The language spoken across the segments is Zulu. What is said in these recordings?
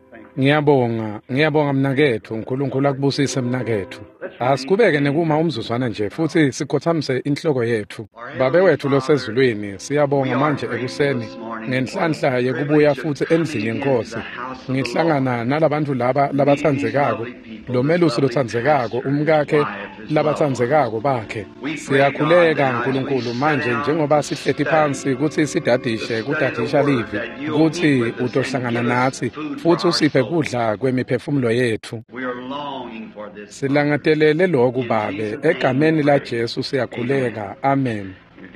Ngiyabonga mnakethu, uNkulunkulu akubusise mnakethu. Asikubeke nekuma umzuzwana nje futhi sikhothamise inhloko yethu. Babe wethu losezulwini, siyabonga manje ekuseni ngenhlanhla yekubuya futhi endlini yenkosi. Ngihlangana nalabantu laba labathandzekako, lo melusi lothandzekako, umkakhe labathandzekako bakhe. Siyakhuleka uNkulunkulu manje njengoba sihleti phansi ukuthi sidadishe kudadisha livi, ukuthi utohlangana nathi futhi usiphe kudla kwemiphefumulo yethu. Silangadelele lokhu babe, egameni la Jesu siyakhuleka. Amen.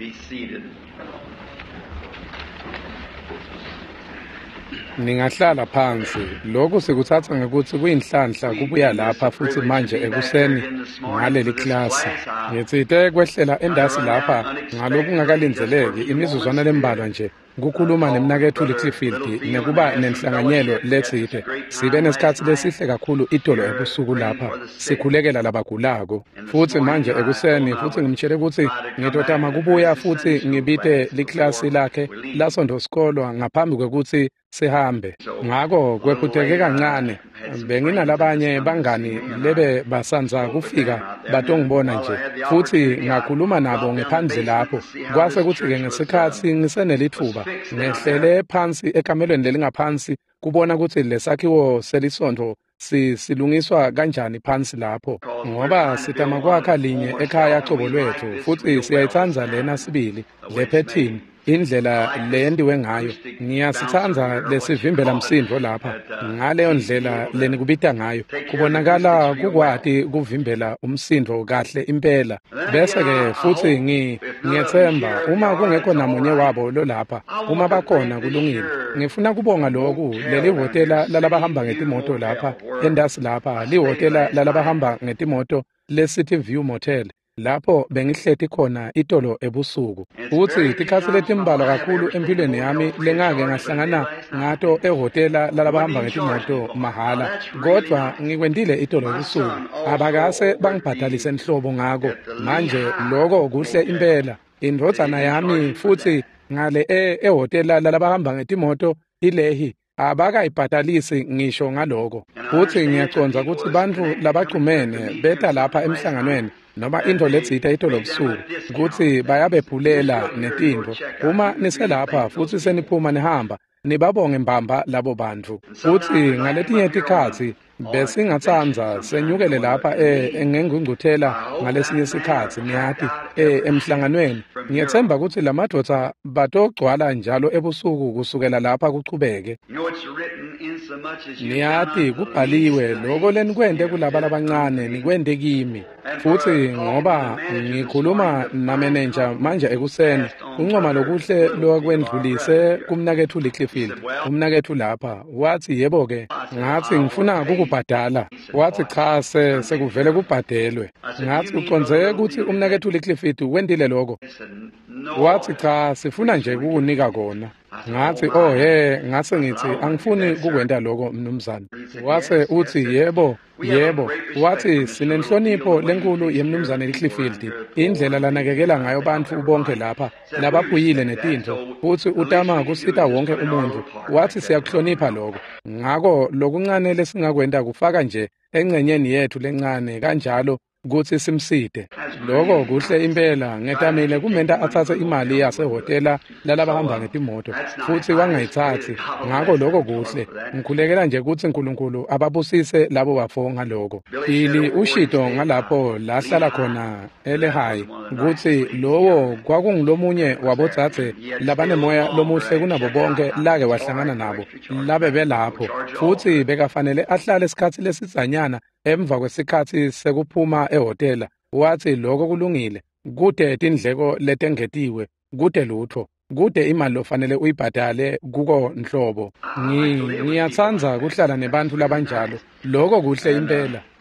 Ningahlala phansi. Lokhu sikuthatha ngekuthi kuyinhlanhla kubuya lapha futhi manje ekuseni ngaleli klasi. Ngitsite kwehlela endasi lapha ngalokungakalindeleki imizuzwana lembalwa nje. Kukhuluma nemnakethu uClifford nekuba nenhlanganyelo lethide. Sibe nesikhathi lesihle kakhulu itolo ebusuku lapha. Sikhulekela labagulako. Futhi manje ekuseni futhi ngimtshele ukuthi ngitotama kubuya futhi ngibite liklasi lakhe lasondo sikolwa ngaphambi kwekuthi sihambe. Ngako kwephuteke kancane benginalabanye bangani lebe basanza kufika batongibona nje futhi ngakhuluma nabo ngephandle lapho. Kwase kuthi ke ngesikhathi ngisenelithuba ngehlele phansi ekamelweni lelingaphansi kubona ukuthi lesakhiwo selisondo silungiswa kanjani phansi lapho ngoba sitama kwakha linye ekhaya cobo lwethu futhi siyayithanza lena sibili lephethini indlela leyendiwe ngayo. Ngiyasithanza lesivimbela msindo lapha ngaleyo ndlela lenikubita ngayo kubonakala kukwati kuvimbela umsindo kahle impela. Bese ke futhi ngiyethemba uma kungekho namunye wabo lo lapha uma bakhona kulungile. Ngifuna kubonga lokhu leli hotela lalabahamba ngetimoto lapha endasi lapha lihotela lalabahamba ngetimoto leCity View Motel. Lapho bengihleti khona itolo ebusuku futhi tikhathi letimbalwa kakhulu empilweni yami lengake ngahlangana ngato ehotela lalabahamba ngetimoto mahala kodwa ngikwendile itolo ebusuku abakase bangibhadalise enhlobo ngako manje lokho kuhle impela. Indrodzana yami futhi ngale ehotela lalabahamba ngetimoto ilehi abakayibhadalisi ngisho ngaloko futhi ngiyaconza ukuthi bantu labaqhumene beta lapha emhlanganweni noma into letsita itolo busuku ukuthi bayabephulela netinto uma niselapha futhi seniphuma nihamba nibabonge mbamba labo bantu futhi ngaletinye tikhathi besingatsanza senyukele lapha engengungcuthela ngalesinye isikhathi niyati emhlanganweni. Ngiyethemba ukuthi lamadodza batogcwala njalo ebusuku kusukela lapha kuchubeke. Niyati kubhaliwe lokho lenikwende kulaba labancane nikwende kimi futhi ngoba ngikhuluma namenenja manje ekuseni uncoma lokuhle lokwendlulise kumnakethu uClifford. Umnakethu lapha wathi yebo ke ngathi ngifuna ukubhadala wathi cha sekuvele kubhadelwe. Ngathi uconzeke ukuthi umnakethu uClifford wendile lokho wathi cha sifuna nje ukunika kona. Ngathi ngase ngithi angifuni kukwenda lokho mnumzane. Wase uthi yebo wathi sinenhlonipho lenkulu yemnumzane uClifford indlela lanakekela ngayo bantu bonke lapha lababuyile netinto futhi utama kusita wonke umuntu. Wathi siyakuhlonipha lokho ngako lokuncane lesingakwenda kufaka nje engcenyeni yethu lencane kanjalo kuthi simside. Lokho kuhle impela ngetamile kumenta athathe imali yasehotela lalabahamba ngetimoto futhi wangayithathi ngako lokho kuhle. Ngikhulekela nje ukuthi uNkulunkulu ababusise labo bafonga lokho. Ili ushito ngalapho lahlala khona elehayi ukuthi lowo kwakungilomunye wabodzadze labanemoya lomuhle kunabo bonke lake wahlangana nabo labe belapho futhi bekafanele ahlale isikhathi lesizanyana emva kwesikhathi sekuphuma ehotela. Wathi lokho kulungile kude tindleko letengetiwe kude lutho kude imali lofanele uyibhadale kuko nhlobo. Ngiyatsanza kuhlala nebantu labanjalo lokho kuhle impela.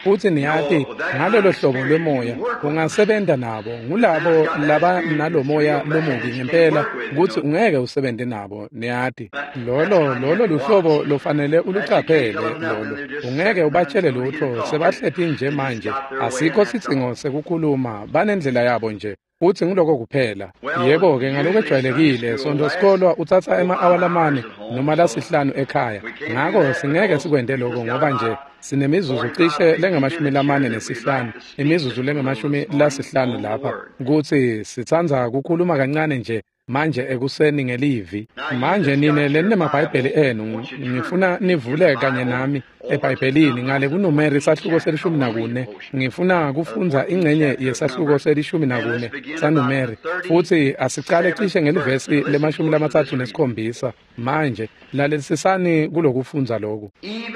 futhi niyathi ngalolo hlobo lwemoya ungasebenza nabo ngulabo laba nalomoya lomubi ngempela ukuthi ungeke usebenze nabo niyathi lolo luhlobo lofanele ulucaphele lolo ungeke ubatshele lutho sebahlethi nje manje asikho sicingo sekukhuluma banendlela yabo nje uthi ngiloko kuphela yebo-ke ngalokho ejwayelekile sonto sikholwa uthatha ema-awalamane noma lasihlanu ekhaya ngakho singeke sikwende lokho ngoba nje sinemizuzu cishe lengama-45 imizuzu lengama-50 lapha ukuthi sithanza kukhuluma kancane nje manje ekuseni ngelivi manje nine leninamabhayibheli enu ngifuna nivule kanye nami eBhayibhelini ngale kuNumeri isahluko se-14 ngifuna kufunza ingcenye yesahluko se-14 saNumeri futhi asicale cishe ngelivesi le-37 manje lalelisisani kulokufunza lokhu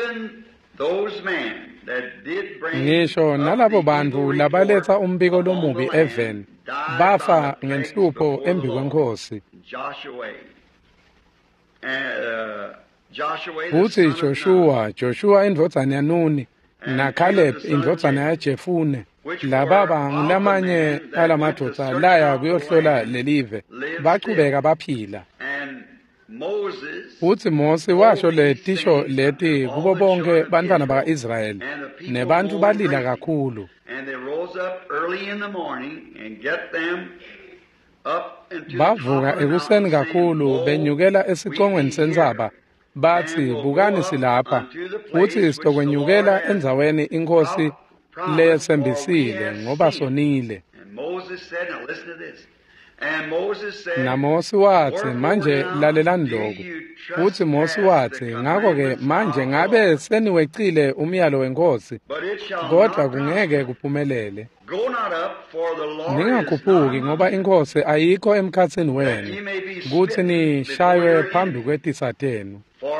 ngisho nalabo bantu labaletha umbiko lomubi even bafa ngenhlupho embi kwenkosi futhi Joshua indodana yaNuni naCaleb indodana yaJefune lababa ngilamanye alamadoda laya kuyohlola lelive baqhubeka baphila futhi Mose washo letisho leti kubo bonke bantwana baka-Israyeli nebantu balila kakhulu bavuka ekuseni kakhulu benyukela esicongweni sentsaba bathi bukani silapha futhi sitokwenyukela endzaweni inkosi leyesembisile ngoba sonile naMose wathi manje lalelani lokhu futhi Mose wathi ngakho-ke manje ngabe seniwecile umyalo wenkosi kodwa kungeke kuphumelele ningakhuphuki ngoba inkosi ayikho emkhathini wenu kuthi nishaywe phambi kwetisa tenu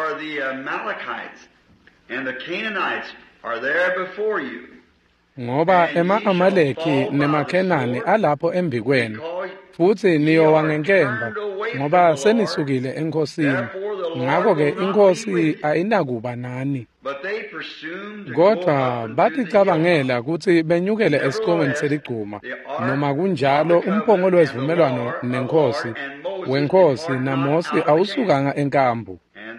ngoba ema-Amaleki nemaKhenani alapho embi kwenu futhi niyowa ngenkemba ngoba senisukile enkosini ngakho-ke inkosi ayinakuba nani kodwa baticabangela ukuthi benyukele esiqongweni seligcuma noma kunjalo umpongolo wesivumelwano nenkosi wenkosi naMose awusukanga enkambu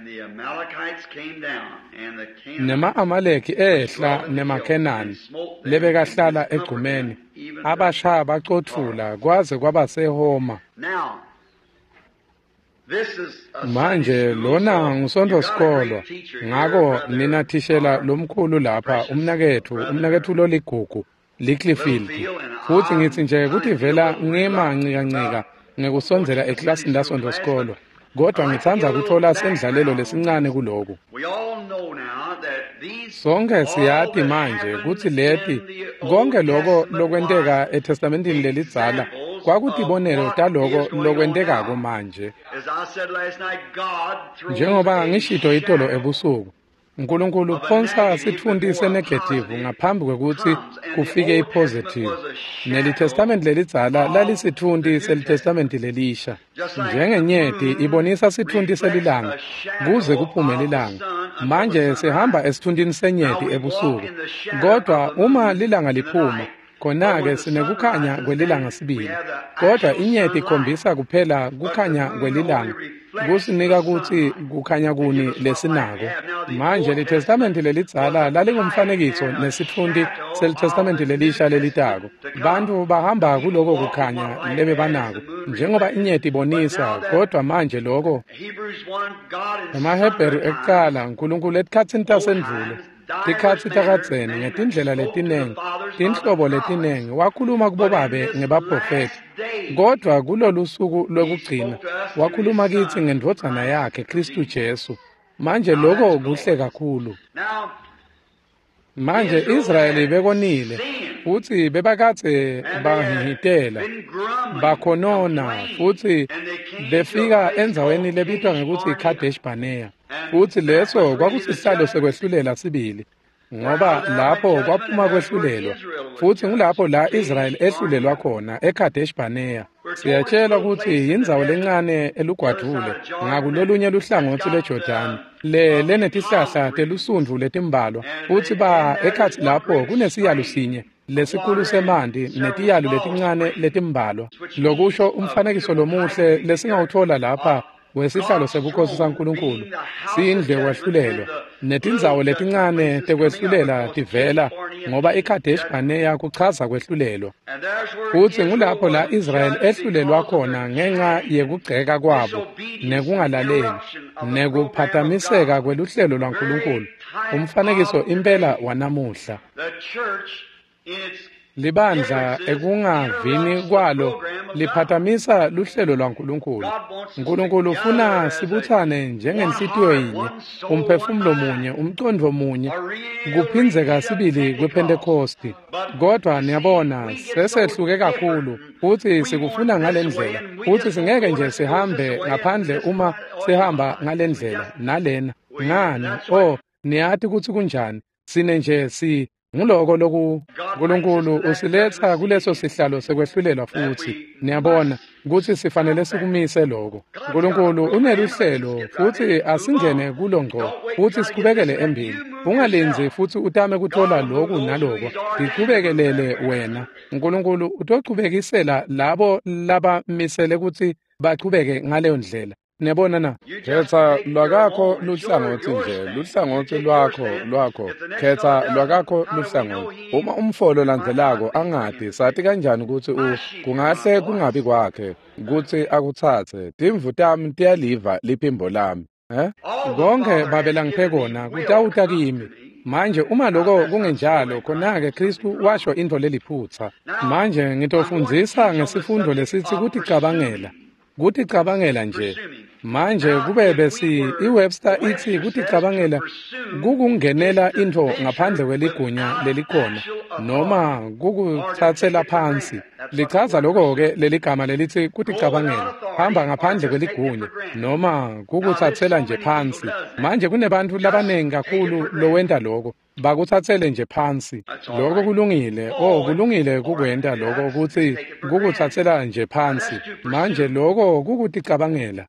nema-Amaleki ehla nemaKhenani lebekahlala egcumeni abashaya bacothula kwaze kwaba seHoma manje lona ngusonto sikholwa ngako ninathishela lomkhulu lapha umnakethu loligugu liClifffield futhi ngithi nje ukuthi vela ngima ncika ngekusondzela eklasini lasonto sikholwa kodwa ngithanda ukuthola sendlalelo lesincane kuloku sonke siyathi manje ukuthi leti konke lokho lokwenteka eTestamentini lelidzala kwakutibonelo taloko lokwentekako manje njengoba ngishito itolo ebusuku uNkulunkulu uphonsa sifundise negative ngaphambi kwekuthi kufike ipositive nelitestament lelidzala lalisifundise selitestament lelisha njengenyeti ibonisa sifundise lilanga kuze kuphume lilanga manje sihamba esifundini senyeti ebusuku kodwa uma lilanga liphuma khona-ke sinekukhanya kwelilanga sibili kodwa inyeti ikhombisa kuphela kukhanya kwelilanga kusinika ukuthi kukhanya kuni lesinako manje litestamenti lelidzala lalingumfanekiso nesifundi selitestamenti lelisha lelitako bantu bahamba kuloko kukhanya lebe banako njengoba inyeti ibonisa kodwa manje lokho emaHebheru ekuqala uNkulunkulu etikhatsini tasendvulo tikhatsi takadzeni ngetindlela letinengi tinhlobo letinengi wakhuluma kubo babe ngebaprofeti kodwa kulolu suku lokugcina wakhuluma kithi ngendvodzana yakhe Kristu Jesu manje lokho kuhle kakhulu manje Israyeli bekonile futhi bebakade bahihitela bakhonona futhi befika endzaweni lebitwa ngekuthi iKadesh Barnea futhi leso kwakusisihlalo sekwehlulela sibili ngoba lapho kwaphuma kwehlulelwa futhi ngulapho la Israyeli ehlulelwa khona eKadesh Barnea. Siyatshelwa ukuthi yindzawo lencane elugwadule ngakulolunye luhlangothi lweJordani lenetihlahla telusundvu letimbalwa futhi ekhatsi lapho kunesiyalo sinye lesikhulu semanti netiyalo letincane letimbalwa, lokusho umfanekiso lomuhle lesingawuthola lapha wesihlalo sebukhosi saNkulunkulu. Sindle kwahlulelwa netindzawo letincane tekwehlulela tivela ngoba iKadesh Barnea kuchaza kwehlulelwa. Futhi ngulapho la Israyeli ehlulelwa khona ngenxa yekugceka kwabo nekungalaleli nekuphazamiseka kweluhlelo lwaNkulunkulu. Umfanekiso impela wanamuhla. Libandla ekungavini kwalo liphatamisa luhlelo lwaNkulunkulu. uNkulunkulu ufuna sibuthane njengenhlitiyo yinye, umphefumulo munye, umcondvo munye, kuphinzeka sibili kwePentecost. Kodwa niyabona sesehluke kakhulu futhi sikufuna ngalendlela futhi singeke nje sihambe ngaphandle uma sihamba ngalendlela nalena. Ngani? Niyathi kuthi kunjani? Sine nje nguloko loku uNkulunkulu usiletha kuleso sihlalo sekwehlulelwa futhi niyabona ukuthi sifanele sikumise lokho. uNkulunkulu uneluhlelo futhi asingene kulo ngqo futhi siqhubekele embili. Ungalenzi futhi utame kuthola lokhu naloko. Siqhubekelele wena. uNkulunkulu utoqhubekisela labo labamisele ukuthi baqhubeke ngaleyo ndlela. Niyabona na? Khetha lwakakho luhlangothi nje, luhlangothi lwakho. Khetha lwakakho luhlangothi. Uma umfolo landzelako angadi, sathi kanjani ukuthi kungahle kungabi kwakhe, ukuthi akuthathe. Timvu tami tiyaliva liphimbo lami. Konke babelangiphe kona kutawuta kimi. Manje uma lokho kungenjalo khona-ke Kristu washo into leliphutha. Manje ngitofundzisa ngesifundo lesithi kuthi cabangela nje. Manje kube besi iWebster ithi kuthi cabangela kukungenela into ngaphandle kweligunya lelikhona noma kukuthathela phansi. Lichaza lokho-ke leli gama lelithi kuthi cabangela hamba ngaphandle kweligunya noma kukuthathela nje phansi. Manje kunebantu labanengi kakhulu lowenta lokho bakuthathele nje phansi. Lokho kulungile. Kulungile kukwenta lokho ukuthi kukuthathela nje phansi. Manje lokho kukuthi cabangela.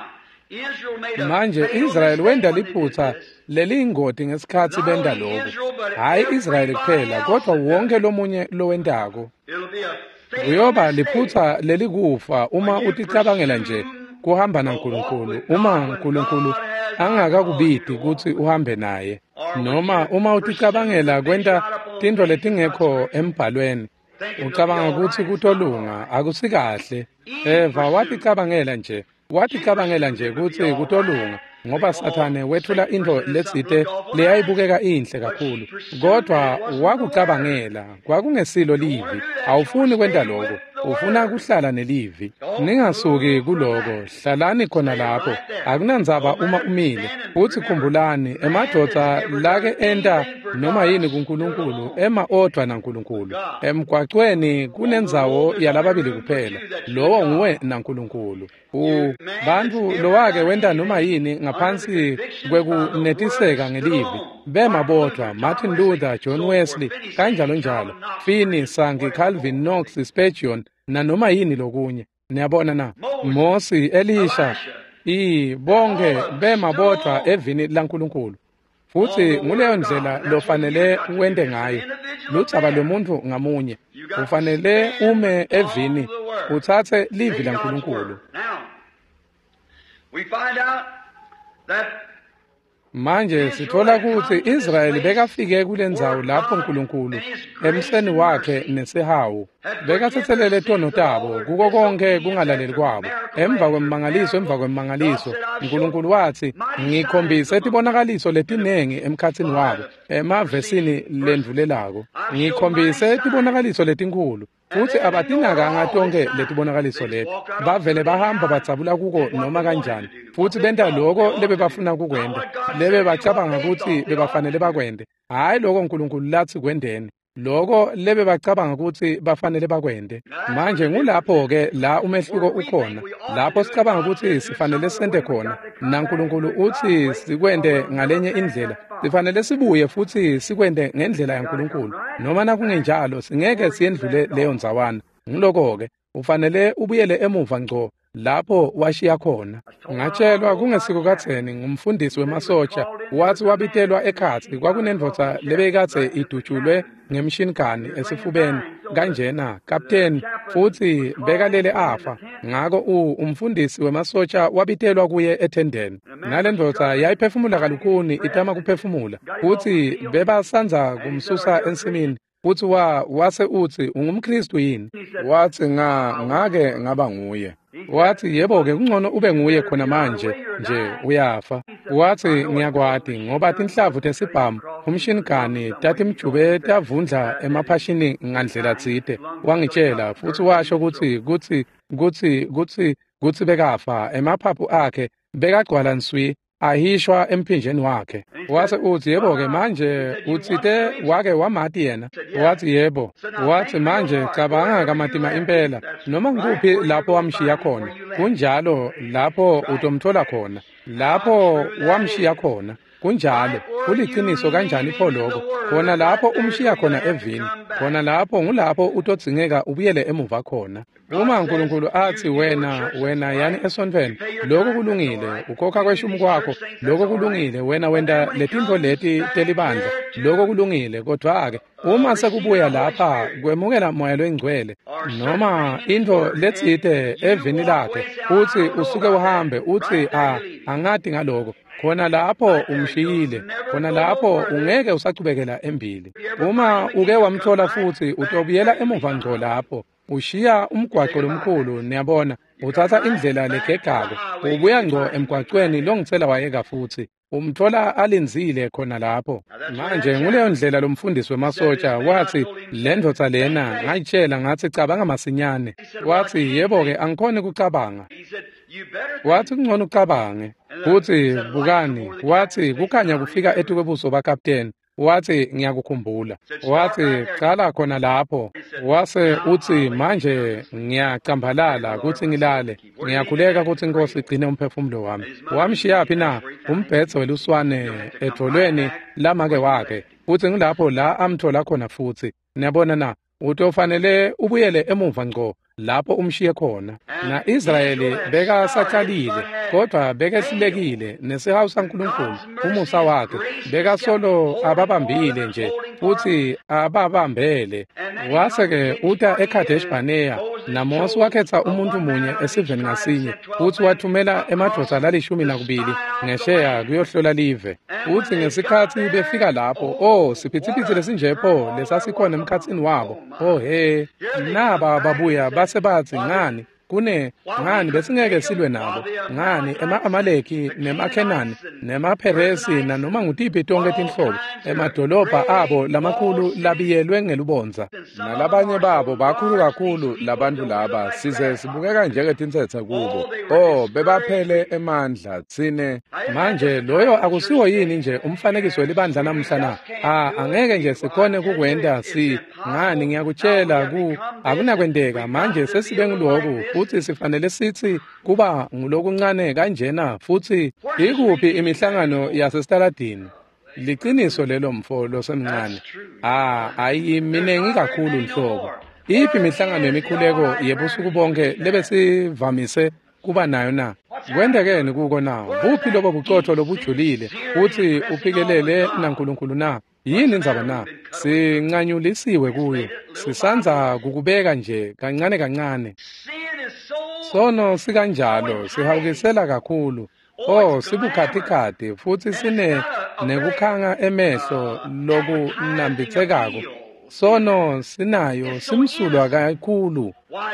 Manje Israyeli wenda liphutha lelingoti ngesikhathi benda lokho. Hayi Israyeli kuphela kodwa wonke lomunye lowendako. Uyoba liphutha lelikufa uma uticabangela nje kuhamba naNkulunkulu. Uma uNkulunkulu angakakubidi ukuthi uhambe naye noma uma uticabangela kwenta tinto letingekho embhalweni ucabanga ukuthi kutolunga akusikahle. Eva waticabangela nje ukuthi kutolunga ngoba Sathane wethula into letsite leyayibukeka inhle kakhulu kodwa wakucabangela kwakungesilo livi. Awufuni kwenta lokho, ufuna kuhlala nelivi. Ningasuki kuloko, hlalani khona lapho. Akunandzaba uma umile futhi khumbulani emadoda lake enta noma yini kuNkulunkulu ema odwa naNkulunkulu. Emgwaqweni kunendzawo yalababili kuphela, lowo nguwe naNkulunkulu. Bantu lowake wenta noma yini ngaphansi kwekunetiseka ngelivi bema bodwa. Martin Luther, John Wesley, kanjalo njalo, Finney, Sankey, Calvin, Knox, Spurgeon na noma yini lokunye. Niyabona na? Mose, Elisha, bonke bema bodwa evini laNkulunkulu. Futhi nguleyo ndlela lofanele wende ngayo. Luthaba lomuntu ngamunye ufanele ume evini uthathe livi laNkulunkulu. Manje sithola ukuthi Israyeli bekafike kulendzawo lapho uNkulunkulu emseni wakhe nesihawu bekathethelele tono tabo kuko konke kungalaleli kwabo. Emva kwemangaliso uNkulunkulu wathi ngikhombise tibonakaliso letinengi emkhatsini wabo. Emavesini lendvulelako ngikhombise tibonakaliso letinkulu futhi abatinakanga tonke letibonakaliso leti. Bavele bahamba bajabula kuko noma kanjani futhi benta lokho lebe bafuna kukwenda, lebe bacabanga ukuthi bebafanele bakwende. Hayi lokho uNkulunkulu lathi kwendeni. loko lebe bacabanga ukuthi bafanele bakwende. Manje ngulapho-ke la umehluko ukhona, lapho sicabanga ukuthi sifanele sente khona, naNkulunkulu uthi sikwende ngalenye indlela, sifanele sibuye futhi sikwende ngendlela yaNkulunkulu. Noma nakungenjalo singeke siyendlule leyo nzawana. Ngiloko-ke ufanele ubuyele emuva ngco lapho washiya khona. Ngatshelwa kungesiko katheni ngumfundisi wemasotsha wathi wabitelwa ekhathi kwakunendoda lebekade idutshulwe ngemshinigani esifubeni kanjena kapteni futhi bekalele afa. Ngako umfundisi wemasotsha wabitelwa kuye ethendeni. Nalendoda yayiphefumula kalukhuni itama kuphefumula futhi bebasanza kumsusa ensimini. Futhi wase uthi ungumKristu yini? Wathi ngake ngaba nguye. Wathi yebo-ke kungcono ube nguye khona manje nje uyafa. Wathi ngiyakwati ngoba tinhlavu tesibhamu umshinigani tatimjube tavundla emaphashini ngandlela tsite. Wangitshela futhi washo kuthi bekafa emaphaphu akhe bekagcwala nswi ahishwa emphinjeni wakhe. Wase uthi yebo-ke manje uthite wake wamati yena? Wathi yebo. Wathi manje cabanga kamatima impela, noma ngikuphi lapho wamshiya khona kunjalo lapho utomthola khona. Lapho wamshiya khona kunjalo kuliqiniso kanjani pho lokho? Khona lapho umshiya khona evini, khona lapho ngulapho utodzingeka ubuyele emuva khona. Uma uNkulunkulu athi wena yani esontweni lokho kulungile, ukhokha kweshumu kwakho lokho kulungile, wena wenda letintfo leti telibandla lokho kulungile, kodwa-ke uma sekubuya lapha kwemukela moya loyingcwele noma into letsite evini lakhe uthi usuke uhambe uthi angadi ngaloko, khona lapho umshiyile, khona lapho ungeke usachubekela embili. Uma uke wamthola futhi utobuyela emuva ngco lapho ushiya umgwaqo lomkhulu, niyabona, uthatha indlela legegako ubuya ngco emgwaqweni longithela wayeka futhi umthola alinzile khona lapho. Manje nguleyo ndlela lomfundisi wemasotsha wathi le ndoda lena ngayitshela ngathi cabanga masinyane. Wathi yebo-ke angikhoni kucabanga. Wathi kungcono ucabange futhi bukani. Wathi kukhanya kufika etukwebuso bakapteni. Wathi ngiyakukhumbula. Wathi qala khona lapho. Wase uthi manje ngiyacambalala ukuthi ngilale, ngiyakhuleka ukuthi inkosi igcine umphefumulo wami. Wamshiyaphi na umbhetho weluswane edolweni lamake wakhe futhi ngilapho la amthola khona futhi. Niyabona na, utofanele ubuyele emuva ngco lapho umshiye khona. Na Israyeli bekasaqalile kodwa bekehlulekile nesihawu saNkulunkulu umusa wakhe bekasolo ababambile nje futhi ababambele. Wase-ke uta eKadesh Barnea naMose wakhetha umuntu munye esiveni ngasinye futhi wathumela emadoda lalishumi ngesheya kuyohlola live. Uthi ngesikhathi befika lapho siphithiphithi lesinjepho lesasikhona emkhathini wabo, naba babuya base bathi ngani besingeke silwe nabo, ngani ema-Amaleki nemaKhenani nemaPheresi nanoma ngutiphi tonke tinhlobo emadolobha abo lamakhulu labiyelwe ngelubonza, nalabanye babo bakhulu kakhulu labantu laba size sibukeka njengetinsethe kubo. Bebaphele emandla tsine. Manje loyo akusiwo yini nje umfanekiso welibandla namhla na? Angeke nje sikhone kukwenda ngani ngiyakutshela akunakwendeka manje sesibe nguloku futhi sifanele sithi kuba ngulokuncane kanjena futhi ikuphi imihlangano yasesitaladini? Liqiniso lelo mfo losemncane. Ayiminengi kakhulu nhlobo. Iphi imihlangano yemikhuleko yebusuku bonke lebesivamise kuba nayo na? Kwendekeni kuko na? Buphi lobo bucotho lobujulile futhi ufikelele naNkulunkulu na? Yini indzaba na? Sincanyulisiwe kuye, sisanza kukubeka nje kancane kancane. Sono sikanjalo sihawukisela kakhulu. Sibukhathi futhi nekukhanga emehlo lokunambithekako. Sono sinayo simsulwa kakhulu.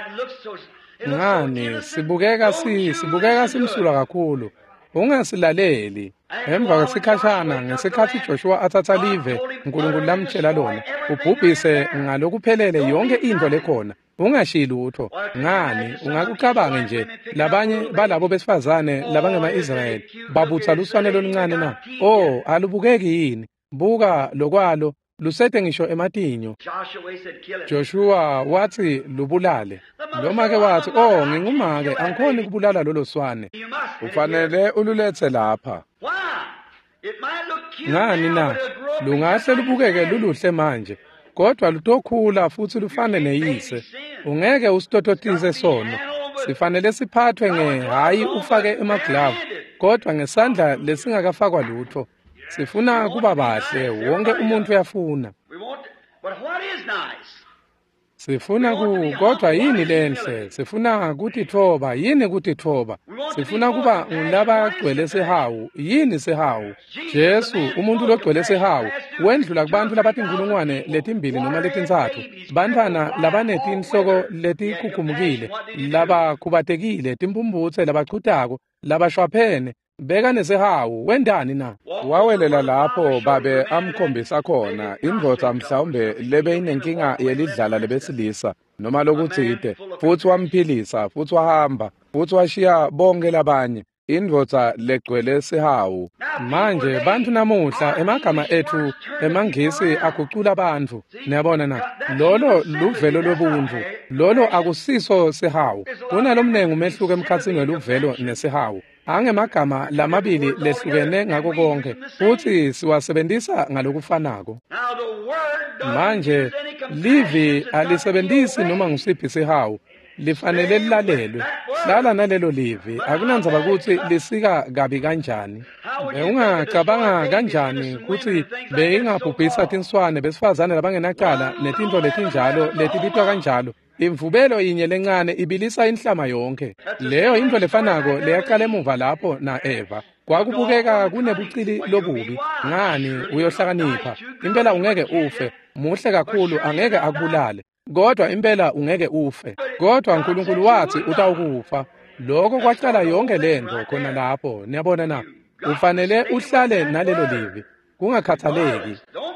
Ngani sibukeka simsulwa kakhulu. Ungasilaleli. Emva kwesikhashana ngesikhathi Joshua athatha live uNkulunkulu lamtshela lona, ubhubhise ngalokuphelele yonke into lekhona, ungashiyi lutho. Ngani ungakucabange nje labanye balabo besifazane labangema-Israyeli babutha luswane loluncane na? Alubukeki yini? Buka lokwalo lusethe ngisho ematinyo. Joshua wathi lubulale. Lo make wathi, "Oh, ngingumake, angikhoni kubulala lolo swane. Ufanele ululethe lapha." Ngani na? Lungahle lubukeke luluhle manje, kodwa lutokhula futhi lufane neyise. Ungeke usitototise sona. Sifanele siphathwe hayi ufake emaglavu, kodwa ngesandla lesingakafakwa lutho. Sifuna kuba bahle, wonke umuntu uyafuna. Sifuna kodwa yini lenhle? Sifuna kuthi thoba, yini kuthi thoba? Sifuna kuba ngilaba gcwele sehawu, yini sehawu? Jesu, umuntu logcwele sehawu, wendlula kubantu labathi inkulungwane letimbili noma letintsathu. Bantwana labanethi inhloko letikhukhumukile, labakhubatekile, timpumbutse, labachutako, labashwaphene. Beka nesehawu, wendani na? Wawelela lapho babe amkhombisa khona indvodza mhlawumbe lebe inenkinga yelidlala lebesilisa noma lokutsite, futhi wamphilisa, futhi wahamba, futhi washiya bonke labanye. Indvodza legcwele sehawu. Manje bantu namuhla emagama ethu emangisi agucula abantu. Niyabona na? Lolo luvelo lobuntu. Lolo akusiso sehawu. Kunalomnengu umehluko emkhatsini weluvelo nesehawu. Angemagama lamabili lehlukene ngako konke, futhi siwasebenzisa ngalokufanako. Manje livi alisebenzisi noma ngusiphi isihawu, lifanele lilalelwe. Hlala nalelo livi, akunandzaba ukuthi lisika kabi kanjani. Ungacabanga kanjani ukuthi beyingabhubhisa tinswane besifazane labangenacala netinto letinjalo letibitwa kanjalo. Imvubelo inye lencane ibilisa inhlama yonke. Leyo into lefanako leyaqala emuva lapho na Eva. Kwakubukeka kunebucili lobubi. Ngani uyohlakanipha? Impela ungeke ufe. Muhle kakhulu angeke akubulale. Kodwa impela ungeke ufe. Kodwa uNkulunkulu wathi utawukufa. Lokho kwaqala yonke lento khona lapho. Niyabona na? Ufanele uhlale nalelo livi. Kungakhathaleki.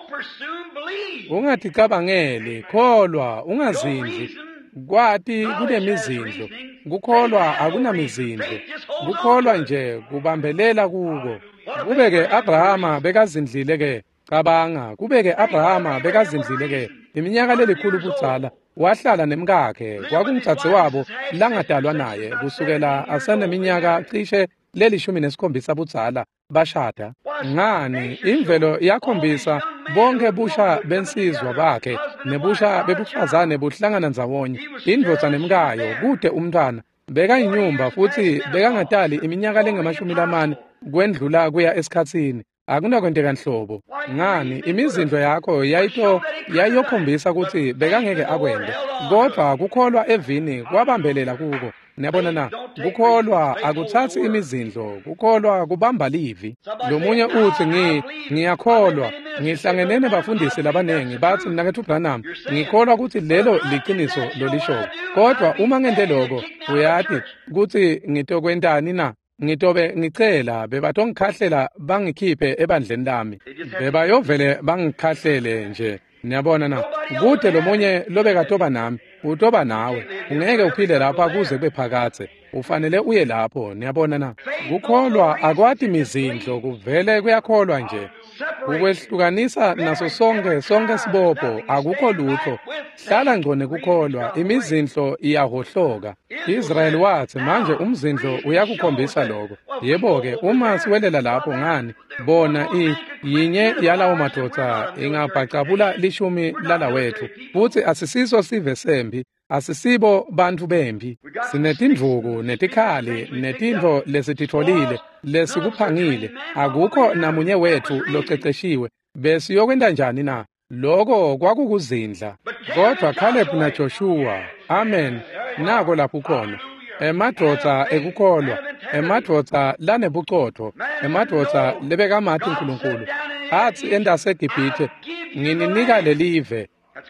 Ungaticabangeli, kholwa, ungazindli. Kwati kunemizindlo, kukholwa akunamizindlo, kukholwa nje kubambelela kuko. Kubeke Abrahama bekazindlile ke, cabanga, kubeke Abrahama bekazindlile ke. Iminyaka lelikhulu budzala, wahlala nemkakhe, kwakungicatsi wabo langadalwa naye, kusukela aseneminyaka cishe leli-17 budzala, bashada. Ngani, imvelo yakhombisa bonke busha bensizwa bakhe, nebusha bebufazane buhlangana ndzawonye, indvodza nemkayo, kude umntwana, beka inyumba futhi bekangatali iminyaka lengama-40 kwendlula kuya esikhatsini. Akunakwenteka nhlobo. Ngani, imizindlo yakho yayiyokhombisa ukuthi bekangeke akwende, kodwa kukholwa evini kwabambelela kuko. Niyabona na? Kukholwa akuthathi imizindlo, kukholwa kubamba livi. Lomunye uthi ngiyakholwa, ngihlangene nebafundisi labanengi bathi mina kethu Branham, ngikholwa ukuthi lelo liqiniso lolishoko. Kodwa uma ngente lokho, uyathi ukuthi ngitokwentani na? Ngitobe ngicela bebatongkhahlela bangikhiphe ebandleni lami. Bebayovele bangikhahlele nje. Niyabona na? Kude lomunye lobekatoba nami, utoba nawe. Ungeke uphile lapha kuze kube phakathe. Ufanele uye lapho. Niyabona na? Kukholwa akwati mizindlo, kuvele kuyakholwa nje. Ukwehlukanisa naso sonke sibopho akukho lutho. Hlala ngcone kukholwa, imizindlo iyahohloka. Israel wathi manje umzindlo uyakukhombisa lokho. Yebo-ke uma siwelela lapho ngani, bona yinye yalawo madoda ingabhacabula 10 lala wethu, futhi asisiso sive sembi, asisibo bantu bembi. Sinetindvuku, netikhali, netindvo lesititfolile, lesikuphangile. Akukho namunye wethu loceceshiwe. Besiyokwenta njani na? Lokho kwakukuzindla. Kodwa Caleb na Joshua, amen, nako lapho khona. Emadoda ekukholwa, emadoda lanebucotho, emadoda lebekamathi uNkulunkulu. Athi endaseGibhithe, ngininika lelive.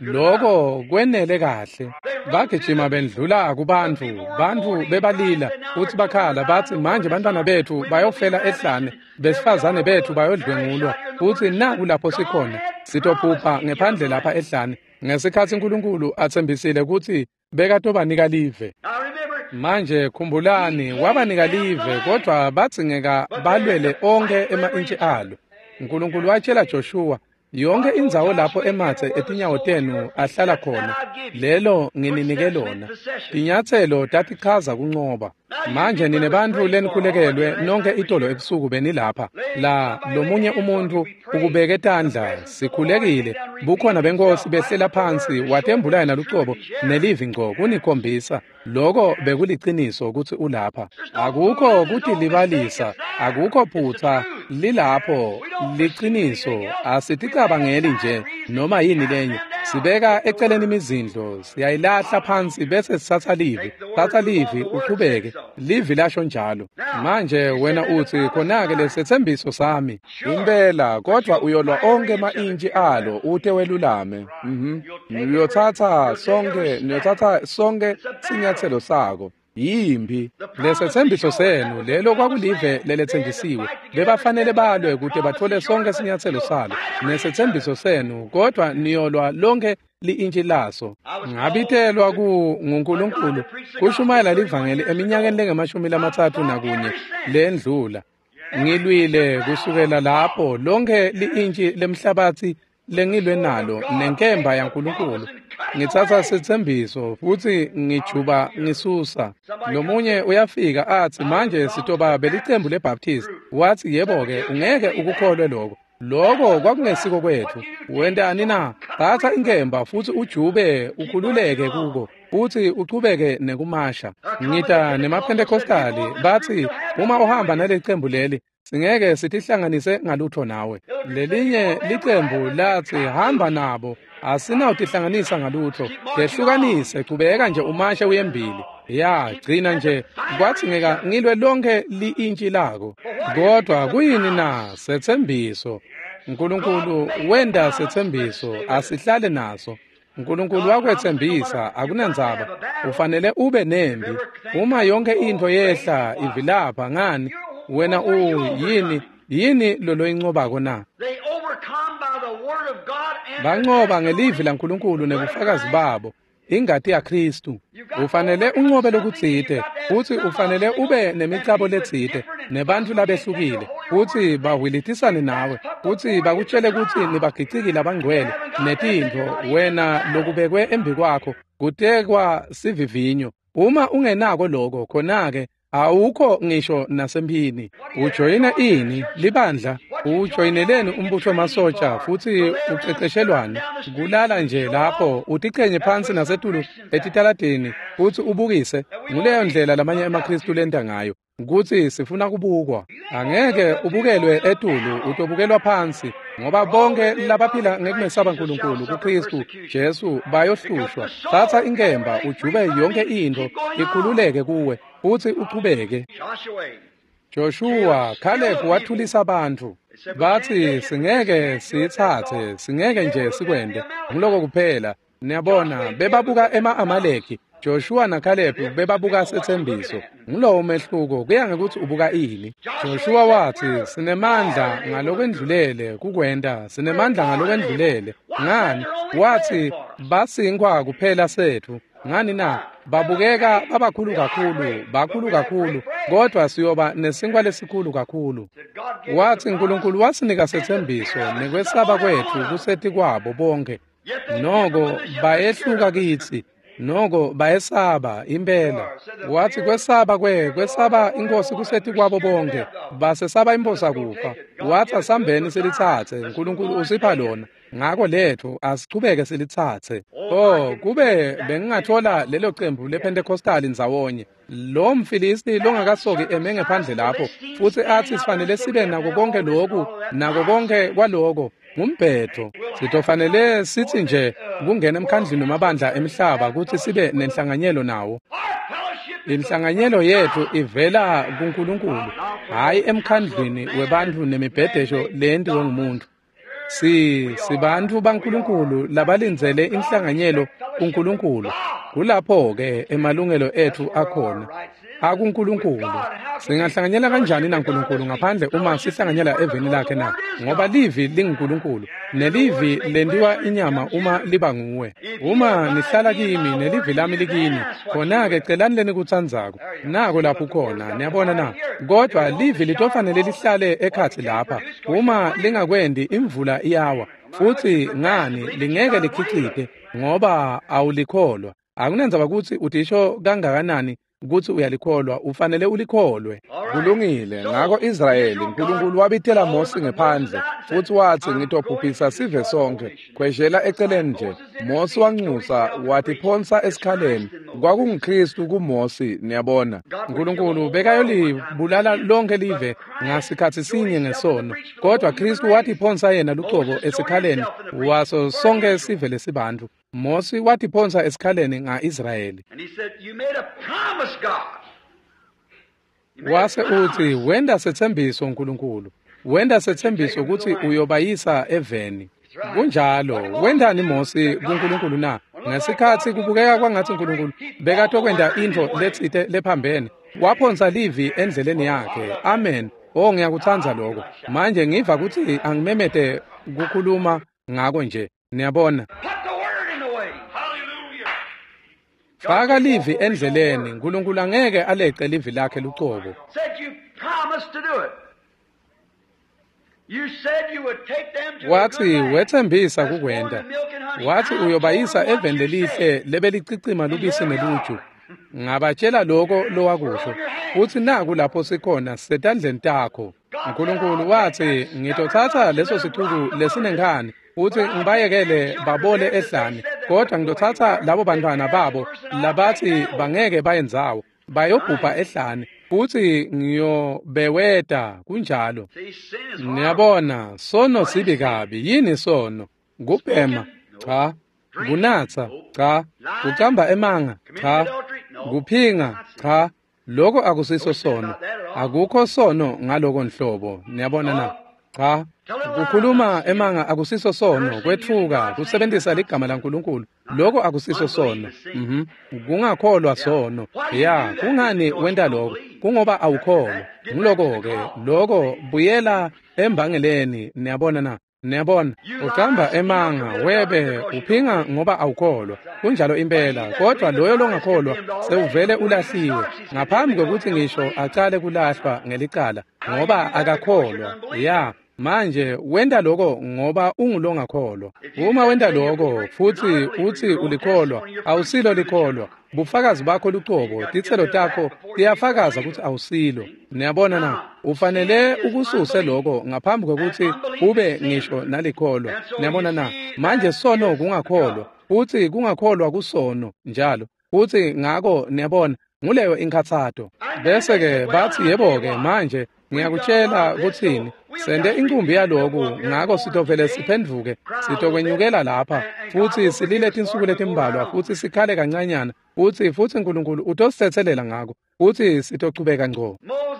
Lokho kwenele kahle. Bagijima bendlula kubantu, bantu bebalila, uthi bakhala bathi manje bantwana bethu bayofela ehlane, besifazane bethu bayodlwengulwa, uthi naku lapho sikhona, sitophupha ngephandle lapha ehlane, ngesikhathi uNkulunkulu athembisile ukuthi bekatobanika live. Manje khumbulani, wabanika live, kodwa bathingeka balwele onke ema-intshi alo. uNkulunkulu watshela Joshua, yonke indzawo lapho emathe etinyawo tenu ahlala khona, lelo ngininike lona. Tinyathelo tatichaza kunqoba. Manje nine bantfu lenikhulekelwe nonke itolo ebusuku benilapha. La lomunye umuntu ukubeke tandla, sikhulekile. Bukhona benkosi behlela phansi watembula nalucobo nelivi ngqo kunikhombisa. Lokho bekuliciniso ukuthi ulapha. Akukho kuthi libalisa, akukho phutha, lilapho liciniso. Asiticabangeli nje noma yini lenye. Sibeka eceleni imizindlo, siyayilahla phansi bese sithatha livi. Thatha livi uqhubeke. Livi lasho njalo. Manje wena uthi khona-ke lesethembiso sami. Impela kodwa uyolwa onke ma-intshi alo uthe welulame. Niyothatha sonke sinyathelo sako. Yimbi lesethembiso senu lelo kwakulive lelethembisiwe bebafanele balwe ukuthi bathole sonke sinyathelo salo nesethembiso senu kodwa niyolwa lonke liintshi laso. Ngabithelwa nguNkulunkulu kushumayela livangeli eminyakeni lenge-31 lendlula. Ngilwile kusukela lapho lonke liintshi lemhlabathi lengilwe nalo nenkemba yaNkulunkulu. Ngithatha sethembiso futhi ngijuba ngisusa. Lomunye uyafika athi manje sitoba belicembu leBaptist. Wathi yebo-ke ungeke ukukholwe lokho. Lokho kwakungesiko kwethu. Wendani na? Thatha inkemba futhi ujube ukhululeke kuko. Futhi uqhubeke nekumasha. Ngita nemaPentekostali bathi uma uhamba nalecembu leli singeke sitihlanganise ngalutho nawe. Lelinye licembu lathi hamba nabo. Asinawutihlanganisa ngalutho. Yehlukanise qhubeka nje umashe uyembili. Ya gcina nje kwathi ngeka ngilwe lonke liintshi lako. Kodwa kuyini na sethembiso? uNkulunkulu wenda sethembiso asihlale naso. uNkulunkulu wakwethembisa akunandzaba. Ufanele ube nembi. Uma yonke into yehla ivilapha ngani wena yini lolo incobako na? Banqoba ngelivi laNkulunkulu nebufakazi babo. Ingati yaKristu. Ufanele unqobe lokutsite futhi ufanele ube nemicabo letsite nebantu labehlukile futhi bawilithisane nawe futhi bakutshele ukuthi nibagicikile abangcwele netintho wena lokubekwe embi kwakho kutekwa sivivinyo. Uma ungenako lokho khona-ke awukho ngisho nasempini. Ujoyina ini libandla? Ujoyineleni umbutho wamasotsha futhi uqeqeshelwane? Kulala nje lapho utiqhenye phansi nasetulu etitaladeni futhi ubukise. Nguleyo ndlela lamanye emaKristu lenta ngayo ukuthi sifuna kubukwa. Angeke ubukelwe etulu, utobukelwa phansi ngoba bonke labaphila ngekumesaba uNkulunkulu kuKristu Jesu bayohlushwa. Thatha inkemba ujube yonke into ikhululeke kuwe futhi uqhubeke. Joshua, Caleb wathulisa abantu. Bathi singeke sithathe, singeke nje sikwende. Ngiloko kuphela. Niyabona bebabuka ema-Amaleki. Joshua na Caleb bebabuka sethembiso. Ngulowo umehluko kuya ngekuthi ubuka ini. Joshua wathi sinemandla ngalokwendlulele kukwenda, sinemandla ngalokwendlulele. Ngani? Wathi basinkwa kuphela sethu. Ngani na? Babukeka babakhulu kakhulu, kodwa siyoba nesinkwa lesikhulu kakhulu. Wathi uNkulunkulu wasinika sethembiso nekwesaba kwethu kusethi kwabo bonke. Noko bayehluka kithi. Noko bayesaba impela. Wathi kwesaba inkosi kusethi kwabo bonke. Basesaba imposa kufa. Wathi asambeni silithathe. uNkulunkulu usipha lona. Ngakho lethu asiqhubeke silithathe. Kube bengingathola lelo qembu lePentekostali ndzawonye. Lo mfilisti longakasoki eme ngephandle lapho futhi athi sifanele sibe nako konke lokhu nako konke kwaloko. Ngumbhedo. Sitofanele sithi nje kungena emkhandlini wamabandla emhlaba ukuthi sibe nenhlanganyelo nawo. Inhlanganyelo yethu ivela kuNkulunkulu, hayi emkhandlini webantu nemibhedesho lentiwe ngumuntu. Sibantu baNkulunkulu labalinzele inhlanganyelo kuNkulunkulu. Kulapho-ke emalungelo ethu akhona. akuNkulunkulu. Singahlanganyela kanjani naNkulunkulu ngaphandle uma sihlanganyela eveni lakhe na? Ngoba livi linguNkulunkulu, nelivi lendiwa inyama uma liba nguwe. Uma nihlala kimi nelivi lami likini, khona-ke celani lenikutsandzako. Nako lapho khona, niyabona na? Kodwa livi litofanele lihlale ekhathi lapha. Uma lingakwendi imvula iyawa. futhi ngani lingeke likhichithe ngoba awulikholwa. Akunenzaba ukuthi udisho kangakanani ukuthi uyalikholwa, ufanele ulikholwe. Kulungile. Ngakho Israyeli uNkulunkulu wabithela Mose ngephandle futhi wathi ngitophuphisa sive sonke. Khweshela eceleni nje. Mose wanxusa wathi phonsa esikhaleni. KwakunguKristu kuMose, niyabona. uNkulunkulu bekayolibulala lonke live ngasikhathi sinye ngesono. Kodwa Kristu wathi phonsa yena lucobo esikhaleni waso sonke sive lesibantu. Mose wathi phonsa esikhaleni nga-Israyeli. Wase uthi wenda sethembiso uNkulunkulu. Wenda sethembiso ukuthi uyobayisa eveni. Kunjalo, wendani Mose kuNkulunkulu na? Ngesikhathi kubukeka kwangathi uNkulunkulu bekatokwenda into lethithe lephambene. Waphonsa livi endleleni yakhe. Amen. Oh, ngiyakuthanza lokho. Manje ngiva ukuthi angimemete ukukhuluma ngako nje. Niyabona? Faka livi endleleni, uNkulunkulu angeke aleqe livi lakhe lucobo. Wathi wethembisa kukwenda. Wathi uyobayisa eveni lelihle lebelicicima lubisi neluju. Ngabatshela lokho lowakusho. Uthi naku lapho sikhona setandleni takho. uNkulunkulu wathi ngitothatha leso sithuku lesinengane. Uthi ngibayekele babole ehlane, kodwa ngizothatha labo bantwana babo labathi bangeke bayenzawo bayobhubha ehlane, futhi ngiyobeweda kunjalo. Niyabona, sono sibi kabi. Yini sono? Kubhema? Cha. Kunatha? Cha. Kucamba emanga? Cha. Kuphinga? Cha. Lokho akusiso sono. Akukho sono ngaloko nhlobo. Niyabona na? Cha. Kukhuluma emanga akusiso sono, kwethuka, kusebenzisa ligama laNkulunkulu. Lokho akusiso sono. Kungakholwa sono. Ya, kungani wenda lokho? Kungoba awukholwa. Ngiloko-ke, lokho buyela embangeleni. Niyabona na? Niyabona, uqamba emanga, webe, uphinga ngoba awukholwa. Kunjalo impela, kodwa loyo longakholwa sewuvele ulahliwe. Ngaphambi kokuthi ngisho aqale kulahlwa ngelicala, ngoba akakholwa. Ya. Manje wenda lokho ngoba ungulongakholwa. Uma wenda lokho futhi uthi ulikholwa, awusilo likholwa. Bufakazi bakho lucobo, tithelo takho tiyafakaza ukuthi awusilo. Niyabona na? Ufanele ukususe lokho ngaphambi kokuthi ube ngisho nalikholwa. Niyabona na? Manje sono kungakholwa, futhi kungakholwa kusono njalo. Futhi ngako niyabona nguleyo inkathato. Bese-ke bathi yebo-ke manje ngiyakutshela ukuthini. Sende inkumbi yaloku, ngako sitovele siphenduke, sitokwenyukela lapha, futhi sililethe insuku letimbalwa, futhi sikhale kancanyana, futhi uNkulunkulu utosithethelela ngako, futhi sitochubeka ngqo.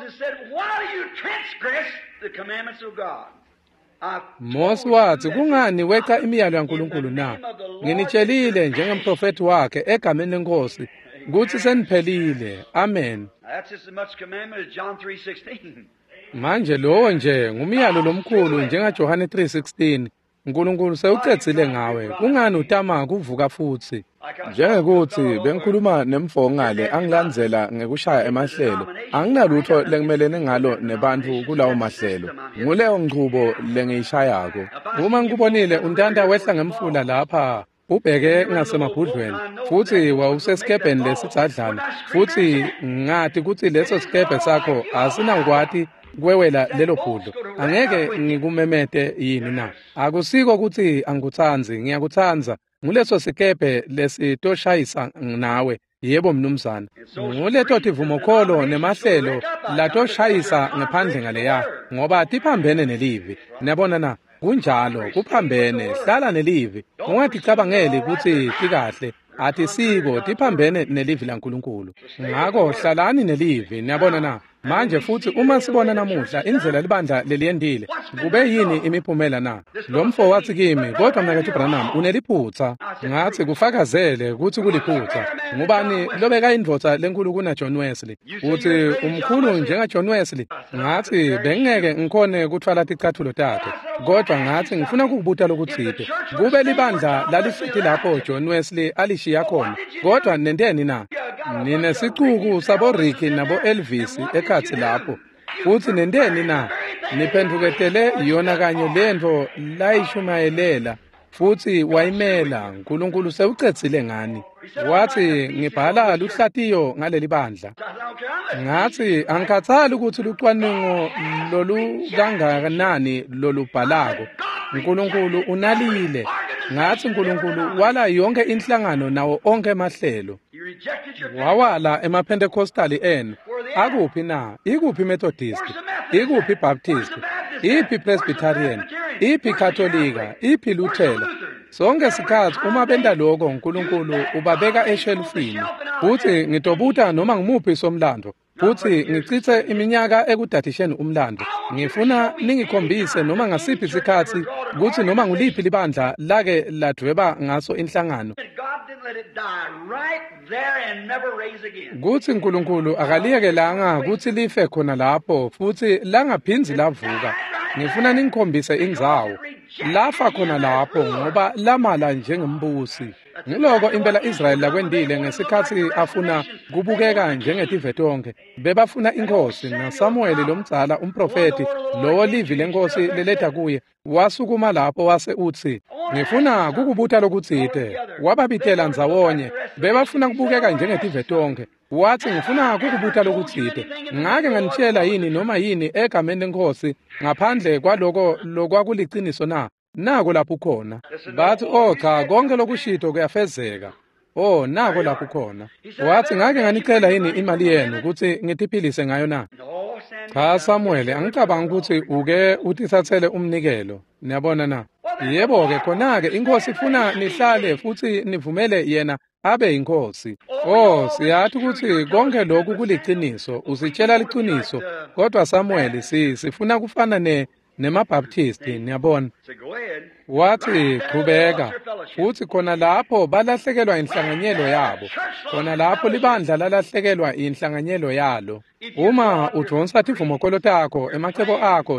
Mose wathi, kungani weqa imiyalo yaNkulunkulu na? Nginitshelile njengemprofethi wakhe egameni leNkosi, ukuthi seniphelile. Amen. Manje lowo nje ngumyalo lomkhulu njengaJohane 3:16. uNkulunkulu sewucedzile ngawe. Kungani utama kuvuka futhi? Njengekuthi bengikhuluma nemfongale angilandzela ngekushaya emahlelo. Anginalutho lengimelene ngalo nebantu kulawo mahlelo. Nguleyo ngqubo lengiyishayako. Uma ngikubonile untanta wehla ngemfula lapha ubheke ngasemabhudlweni, futhi wawusesikebheni lesitsadlana, futhi ngathi ukuthi leso sikebhe sakho asinankwati kwewela lelo bhudlo. Angeke ngikumemete yini na? Akusiko ukuthi angikuthanzi, ngiyakuthanza. Nguleso sikebhe lesitoshayisa nawe. Yebo mnumzana. Nguleto tivumokholo nemahlelo latoshayisa ngaphandle ngaleya, ngoba tiphambene nelivi. Niyabona na? Kunjalo, kuphambene, hlala nelivi. Ungaticabangeli ukuthi tikahle. Athi siko tiphambene nelivi laNkulunkulu. Ngako hlalani nelivi. Niyabona na? Manje futhi uma sibona namuhla indlela libandla leliyendile, kube yini imiphumela na? Lo mfo wathi kimi, kodwa mnakethu Branham uneliphutha. Ngathi kufakazele ukuthi kuliphutha. Ngubani lobeka indvodza lenkulu kuna John Wesley? Uthi umkhulu njenga John Wesley? Ngathi bengeke ngikhone ukuthwala ticathulo takhe. Kodwa ngathi ngifuna ukukubuta lokuthide. Kube libandla lalifithi lapho John Wesley alishiya khona. Kodwa nenteni na? Ninesixuku sabo Ricky nabo Elvis ekhathi lapho. Futhi nenteni na? niphenduketele yona kanye lento layishumayelela futhi wayimela. uNkulunkulu sewucedzile ngani. Wathi ngibhala luhlatiyo ngaleli bandla. Ngathi angikhathali ukuthi lucwaningo lolu kangakanani lolubhalako. uNkulunkulu unalile. Ngathi uNkulunkulu wala yonke inhlangano nawo onke emahlelo. Wawala emaPentecostali enu. Akuphi na? Ikuphi Methodist? Ikuphi Baptist? Iphi Presbyterian? Iphi Katolika? Iphi Luthela? Sonke sikhathi uma benda lokho uNkulunkulu ubabeka eshelufini. Futhi ngitobuta noma ngimuphi somlando. Futhi ngichithe iminyaka ekudadisheni umlando. Ngifuna ningikhombise noma ngasiphi isikhathi ukuthi noma nguliphi libandla lake ladweba ngaso inhlangano. Kuthi uNkulunkulu akaliyekelanga ukuthi life khona lapho futhi langaphinzi lavuka. Ngifuna ningikhombise indzawo lafa khona lapho ngoba lamala njengembusi. Ngiloko impela Israyeli lakwendile ngesikhathi afuna kubukeka njengetivetonke. Bebafuna inkosi naSamuel lomdzala umprofeti lowo livi lenkosi leletha kuye wasukuma lapho wase uthi ngifuna kukubuta lokutsite. Wababitela ndzawonye bebafuna kubukeka njengetivetonke. Wathi ngifuna kukubuta lokutsite. Ngake nganitshela yini noma yini egameni lenkosi ngaphandle kwaloko lokwakuliciniso na? Nako lapho khona. Bathi cha konke lokushito kuyafezeka. Nako lapho khona. Wathi ngake nganicela yini imali yenu ukuthi ngitiphilise ngayo na? Cha Samuel, angicabanga ukuthi uke utithathele umnikelo. Niyabona na? Yebo ke khona-ke inkosi ifuna nihlale futhi nivumele yena abe inkosi. Siyathi ukuthi konke lokhu kuliciniso, usitshela liciniso. Kodwa Samuel sifuna kufana nemabaptisti, niyabona. Wathi qhubeka. Futhi khona lapho balahlekelwa inhlanganyelo yabo. Khona lapho libandla lalahlekelwa inhlanganyelo yalo. Uma udonsa tivumokolo takho, emacebo akho,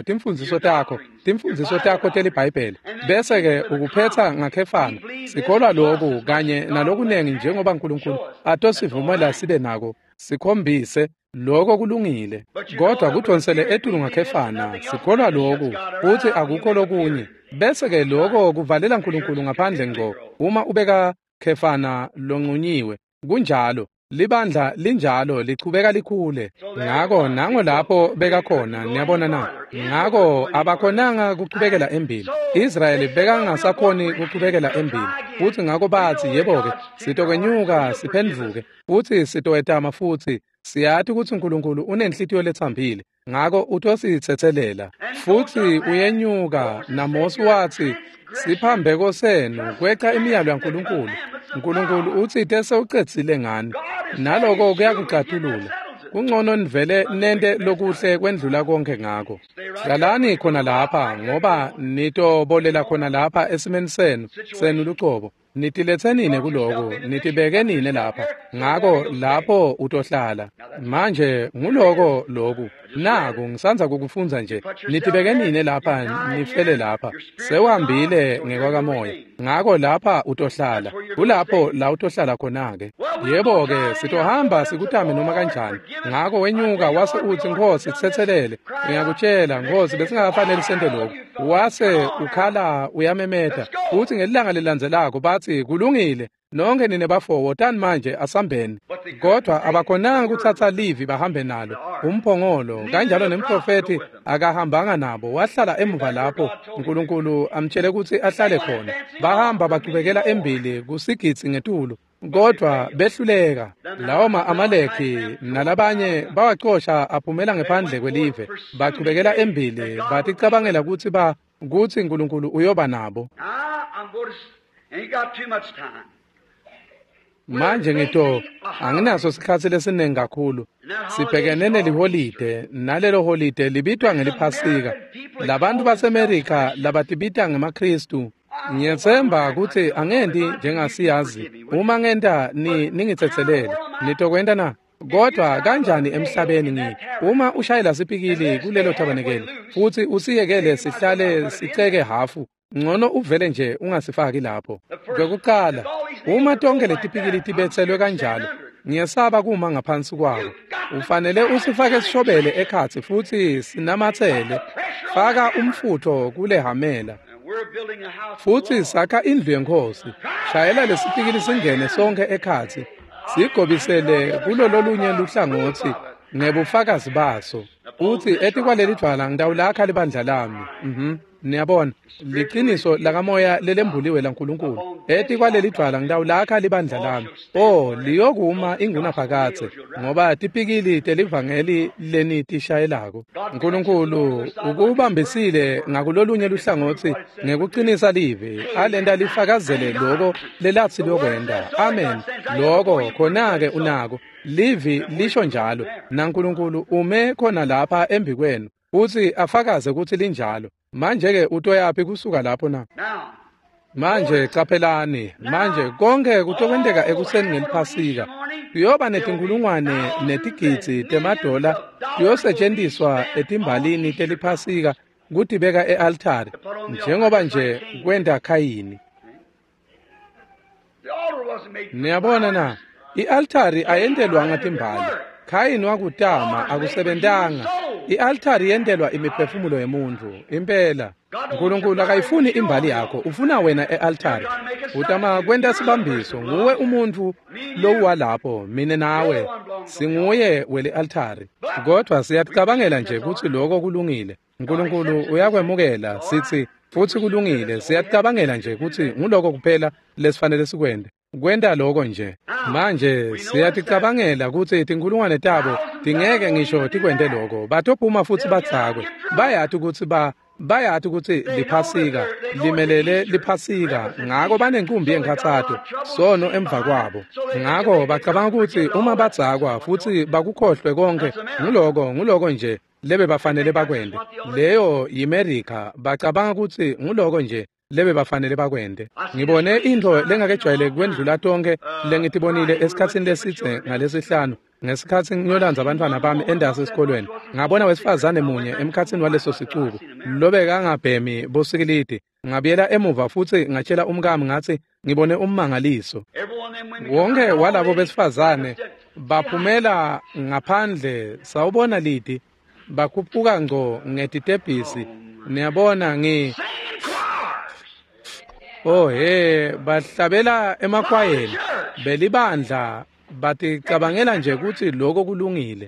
timfundiso takho telibhayibheli, bese ke ukuphetha ngakhefana. Sikholwa lokhu kanye nalokunengi njengoba uNkulunkulu atosivumela sibe nako. Sikhombise lokho kulungile. Kodwa kudonsele etulu ngakhefana. Sikholwa lokhu futhi akukho lokunye. Bese ke lokho kuvalela uNkulunkulu ngaphandle ngqo. Uma ubeka khefana lonqunyiwe kunjalo. Libandla linjalo lichubeka likhule. Ngako nango lapho beka khona, niyabona na? Ngako abakhonanga kuchubekela embili. Israyeli beka ngasakhoni kuchubekela embili. Futhi ngako bathi yebo-ke sitokwenyuka siphenduke futhi sitowetama futhi siyathi ukuthi uNkulunkulu unenhlitiyo lethambile. Ngako utositshethelela futhi uyenyuka. naMosi wathi siphambeko senu kweqa imiyalo yaNkulunkulu. uNkulunkulu uthi sewucedzile ngani. Naloko kuyakucathulula. Kungcono nivele nente lokuhle kwendlula konke ngako. Hlalani khona lapha ngoba nitobolela khona lapha esimeni senu lucobo. Nitilethenine kuloko, nitibekenine lapha. Ngako lapho utohlala. Manje nguloko lokhu. Naku ngisanza kukufunza nje. Nitibekenine lapha, nifele lapha. Sewuhambile ngekwakamoya. Ngako lapha utohlala. Kulapho la utohlala khona-ke. Yebo-ke sitohamba sikutame noma kanjani. Ngako wenyuka wase uthi Nkosi sithethelele. Ngiyakutshela Nkosi besingakafanele sente lokho. Wase ukhala uyamemeta. Uthi ngelilanga lilandzelako bathi kulungile. Nonke nine bafowabo tani manje asambeni. Kodwa abakhonanga kuthatha livi bahambe nalo. Umphongolo kanjalo nemprofeti akahambanga nabo. Wahlala emuva lapho uNkulunkulu amtshele ukuthi ahlale khona. Bahamba baqhubekela embili kusigitsi ngetulo. Kodwa behluleka. Lawo Amaleki nalabanye bawaqosha aphumela ngaphandle kwelive. Baqhubekela embili bathi cabangela ukuthi kuthi uNkulunkulu uyoba nabo. Manje ngito anginaso isikhathi lesiningi kakhulu. Sibhekene neliholide, nalelo holide libitwa ngeliphasika. Labantu baseMelika labatibita ngemaKristu. Ngiyethemba ukuthi angendi njengasiyazi. Uma ngenta ningithethelele, nitokwenda na? Kodwa kanjani emhlabeni uma ushayela sipikili kulelo tabanekele futhi usiyekele sihlale siceke hafu. Ngcono uvele nje ungasifaki lapho. Ngokuqala, uma tonke letipikili tibethelwe kanjalo, ngiyesaba kuma ngaphansi kwako. Ufanele usifake sishobele ekhathi futhi sinamathele. Faka umfutho kule hamela. Futhi sakha indlu yenkosi. Shayela lesipikili singene sonke ekhathi. Sigobisele kulo lolunye luhlangothi ngebufakazi baso. Uthi ethi kwaleli dwala ngidawulakha libandla lami. Niyabona liqiniso lakamoya lelembuliwe laNkulunkulu. Ethi kwaleli dwala ngidawulakha libandla lami. Liyokuma inguna phakathe ngoba tipikili telivangeli lenithi shayelako. uNkulunkulu ukubambisile ngakulolunye luhlangothi ngekuqinisa live alenta lifakazele lokho lelathi lokwenda. Amen. Lokho khona ke unako livi lisho njalo naNkulunkulu ume khona lapha embikwenu uthi afakaze ukuthi linjalo. Manje ke utoyapi kusuka lapho na? Manje capelani, manje konke kutokwendeka ekuseni ngeliphasika. Kuyoba netinkulungwane netigidzi temadola kuyosetshenziswa etimbalini teliphasika kutibeka e-altari njengoba nje kwenda Khayini. Niyabona na? I-altari ayendelwa ngatimbali. Khayini wakutama akusebentanga. I-altari yendelwa imiphefumulo yemuntu. Impela uNkulunkulu akayifuni imbali yakho, ufuna wena e-altari. Utama kwenda sibambiso nguwe umuntu lowa lapho, mina nawe singuye wele altari. Kodwa siyacabangela nje ukuthi lokho kulungile. uNkulunkulu uyakwemukela sithi futhi kulungile. Siyacabangela nje ukuthi nguloko kuphela lesifanele sikwende. Kwenda lokho nje. Manje siyaticabangela ukuthi tinkulungwane tabo tingeke ngisho tikwende lokho. Batophuma futhi bathakwe. Bayathi ukuthi liphasika limelele liphasika ngako banenkumbi yenkathathu sono emva kwabo. Ngako bacabanga ukuthi uma bathakwa futhi bakukhohlwe konke nguloko nje lebe bafanele bakwende. Leyo yiMerika bacabanga ukuthi nguloko nje lebe bafanele bakwende. Ngibone into lengakejwayele kwendlula tonke lengitibonile esikhatsini lesithe ngalesihlanu ngesikhathi ngiyolandza abantwana bami endase esikolweni. Ngabona wesifazane munye emkhatsini waleso sicubu lobeka ngabhemi bosikilidi. Ngabiyela emuva futhi ngatshela umkami ngathi ngibone ummangaliso. Wonke walabo besifazane baphumela ngaphandle sawubona lidi bakhuphuka ngco ngetitebhisi. Niyabona bahlabela emakhwayeni belibandla bathi cabangela nje ukuthi lokho kulungile.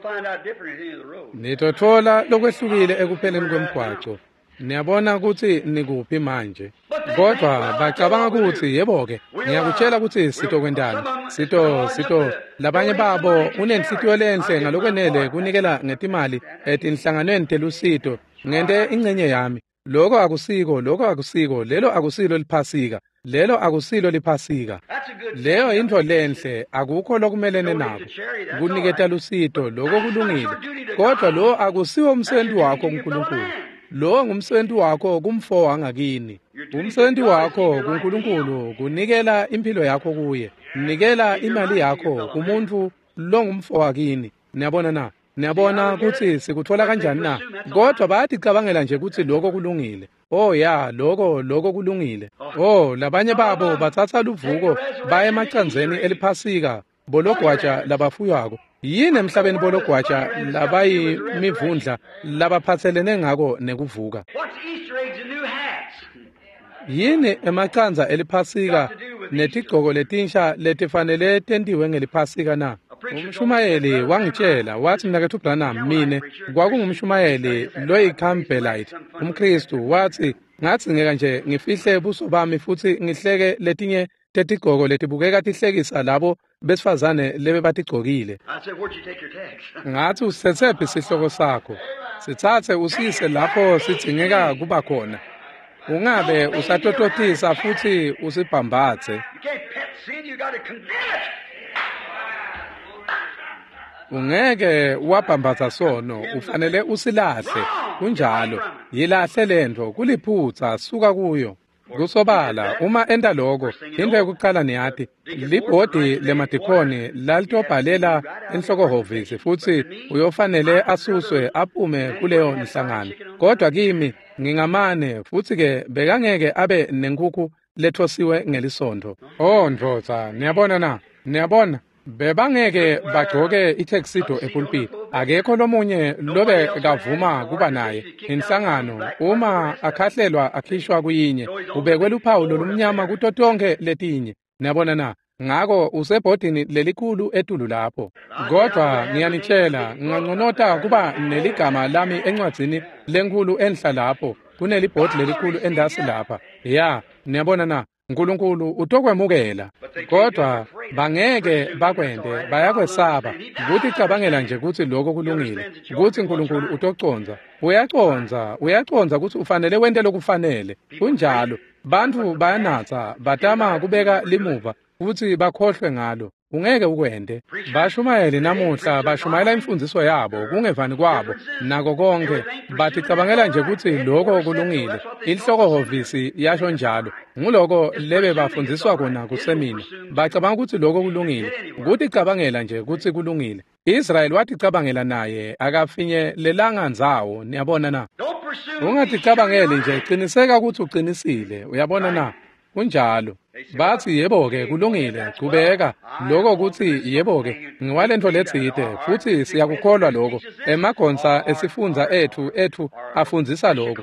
Nitothola lokwehlukile ekupheleni kwemgwaco. Niyabona ukuthi nikuphi manje. Kodwa bacabanga ukuthi yebo-ke ngiyakutshela ukuthi sitokwendani. Sito labanye babo unenhlitiyo lenhle ngalokwenele kunikela ngetimali etinhlanganweni telusito ngente ingcenye yami. Lokho akusiko, lelo akusilo liphasika. Lelo akusilo liphasika. Leyo into lenhle akukho lokumelene nabo. Kuniketa lusito lokho kulungile. Kodwa lo akusiwo umsebenzi wakho kuNkulunkulu. Lo ngumsebenzi wakho kumfo wangakini. Umsebenzi wakho kuNkulunkulu kunikela impilo yakho kuye. Nikela imali yakho kumuntu lo ngumfo wakini. Niyabona na? Niyabona ukuthi sikuthola kanjani na? Kodwa bathi cabangela nje ukuthi lokho kulungile. Lokho kulungile. Labanye babo bathatha luvuko baye emacanzeni eliphasika bologwaja labafuyako. Yini emhlabeni bologwaja labayimivundla labaphathelene ngako nekuvuka? Yini emacanza eliphasika netigqoko letinsha letifanele tentiwe ngeliphasika na? Umshumayeli wangitshela wathi mina kethu Branham mine kwakungumshumayeli loyiCampbellite umKristu wathi ngathi ngeka nje ngifihle buso bami futhi ngihleke letinye tetigqoko letibukeka tihlekisa labo besifazane lebe batigqokile. Ngathi usethephi isihloko sakho sithathe usise lapho sidingeka kuba khona. Ungabe usatototisa futhi usibhambathe. Ungeke wabhambatha sono ufanele usilahle kunjalo yilahle lento kuliphutha suka kuyo kusobala uma enda lokho into yokuqala niyathi libhodi lemadikoni laltobhalela enhlokohovisi futhi uyofanele asuswe aphume kuleyo nhlangano kodwa kimi ngingamane futhi ke bekangeke abe nenkukhu lethosiwe ngelisondo. Ndvodza niyabona na? Niyabona bebangeke bagcoke ituxedo epulpit. Akekho lomunye lobe kavuma kuba naye inhlangano uma akhahlelwa akhishwa kuyinye ubekwe luphawu lolumnyama kuto tonke letinye. Niyabona na? Ngako usebhodini lelikhulu etulu lapho. Kodwa ngiyanitshela nganconota kuba neligama lami encwadzini lenkulu enhla lapho kunelibhodi lelikhulu endasi lapha. Ya, niyabona na? uNkulunkulu utokwemukela kodwa bangeke bakwende bayakwesaba ukuthi cabangela nje ukuthi lokho kulungile ukuthi uNkulunkulu utoconza uyaconza ukuthi ufanele wente lokufanele kunjalo bantu bayanatha batama kubeka limuva ukuthi bakhohlwe ngalo ungeke ukwende bashumayele namuhla bashumayela imfundiso yabo kungevani kwabo nako konke bathi cabangela nje ukuthi lokho kulungile inhloko hovisi yasho njalo nguloko lebe bafundiswa kona kusemina bacabanga ukuthi lokho kulungile ukuthi cabangela nje ukuthi kulungile Israel wathi cabangela naye akafinyelelanga nzawo niyabona na ungathi cabangeli nje qiniseka ukuthi uqinisile uyabona na kunjalo bathi yebo-ke kulungile qhubeka lokho kuthi yebo-ke ngiwalento letsite futhi siyakukholwa lokho emagonsa esifunza ethu afundzisa lokho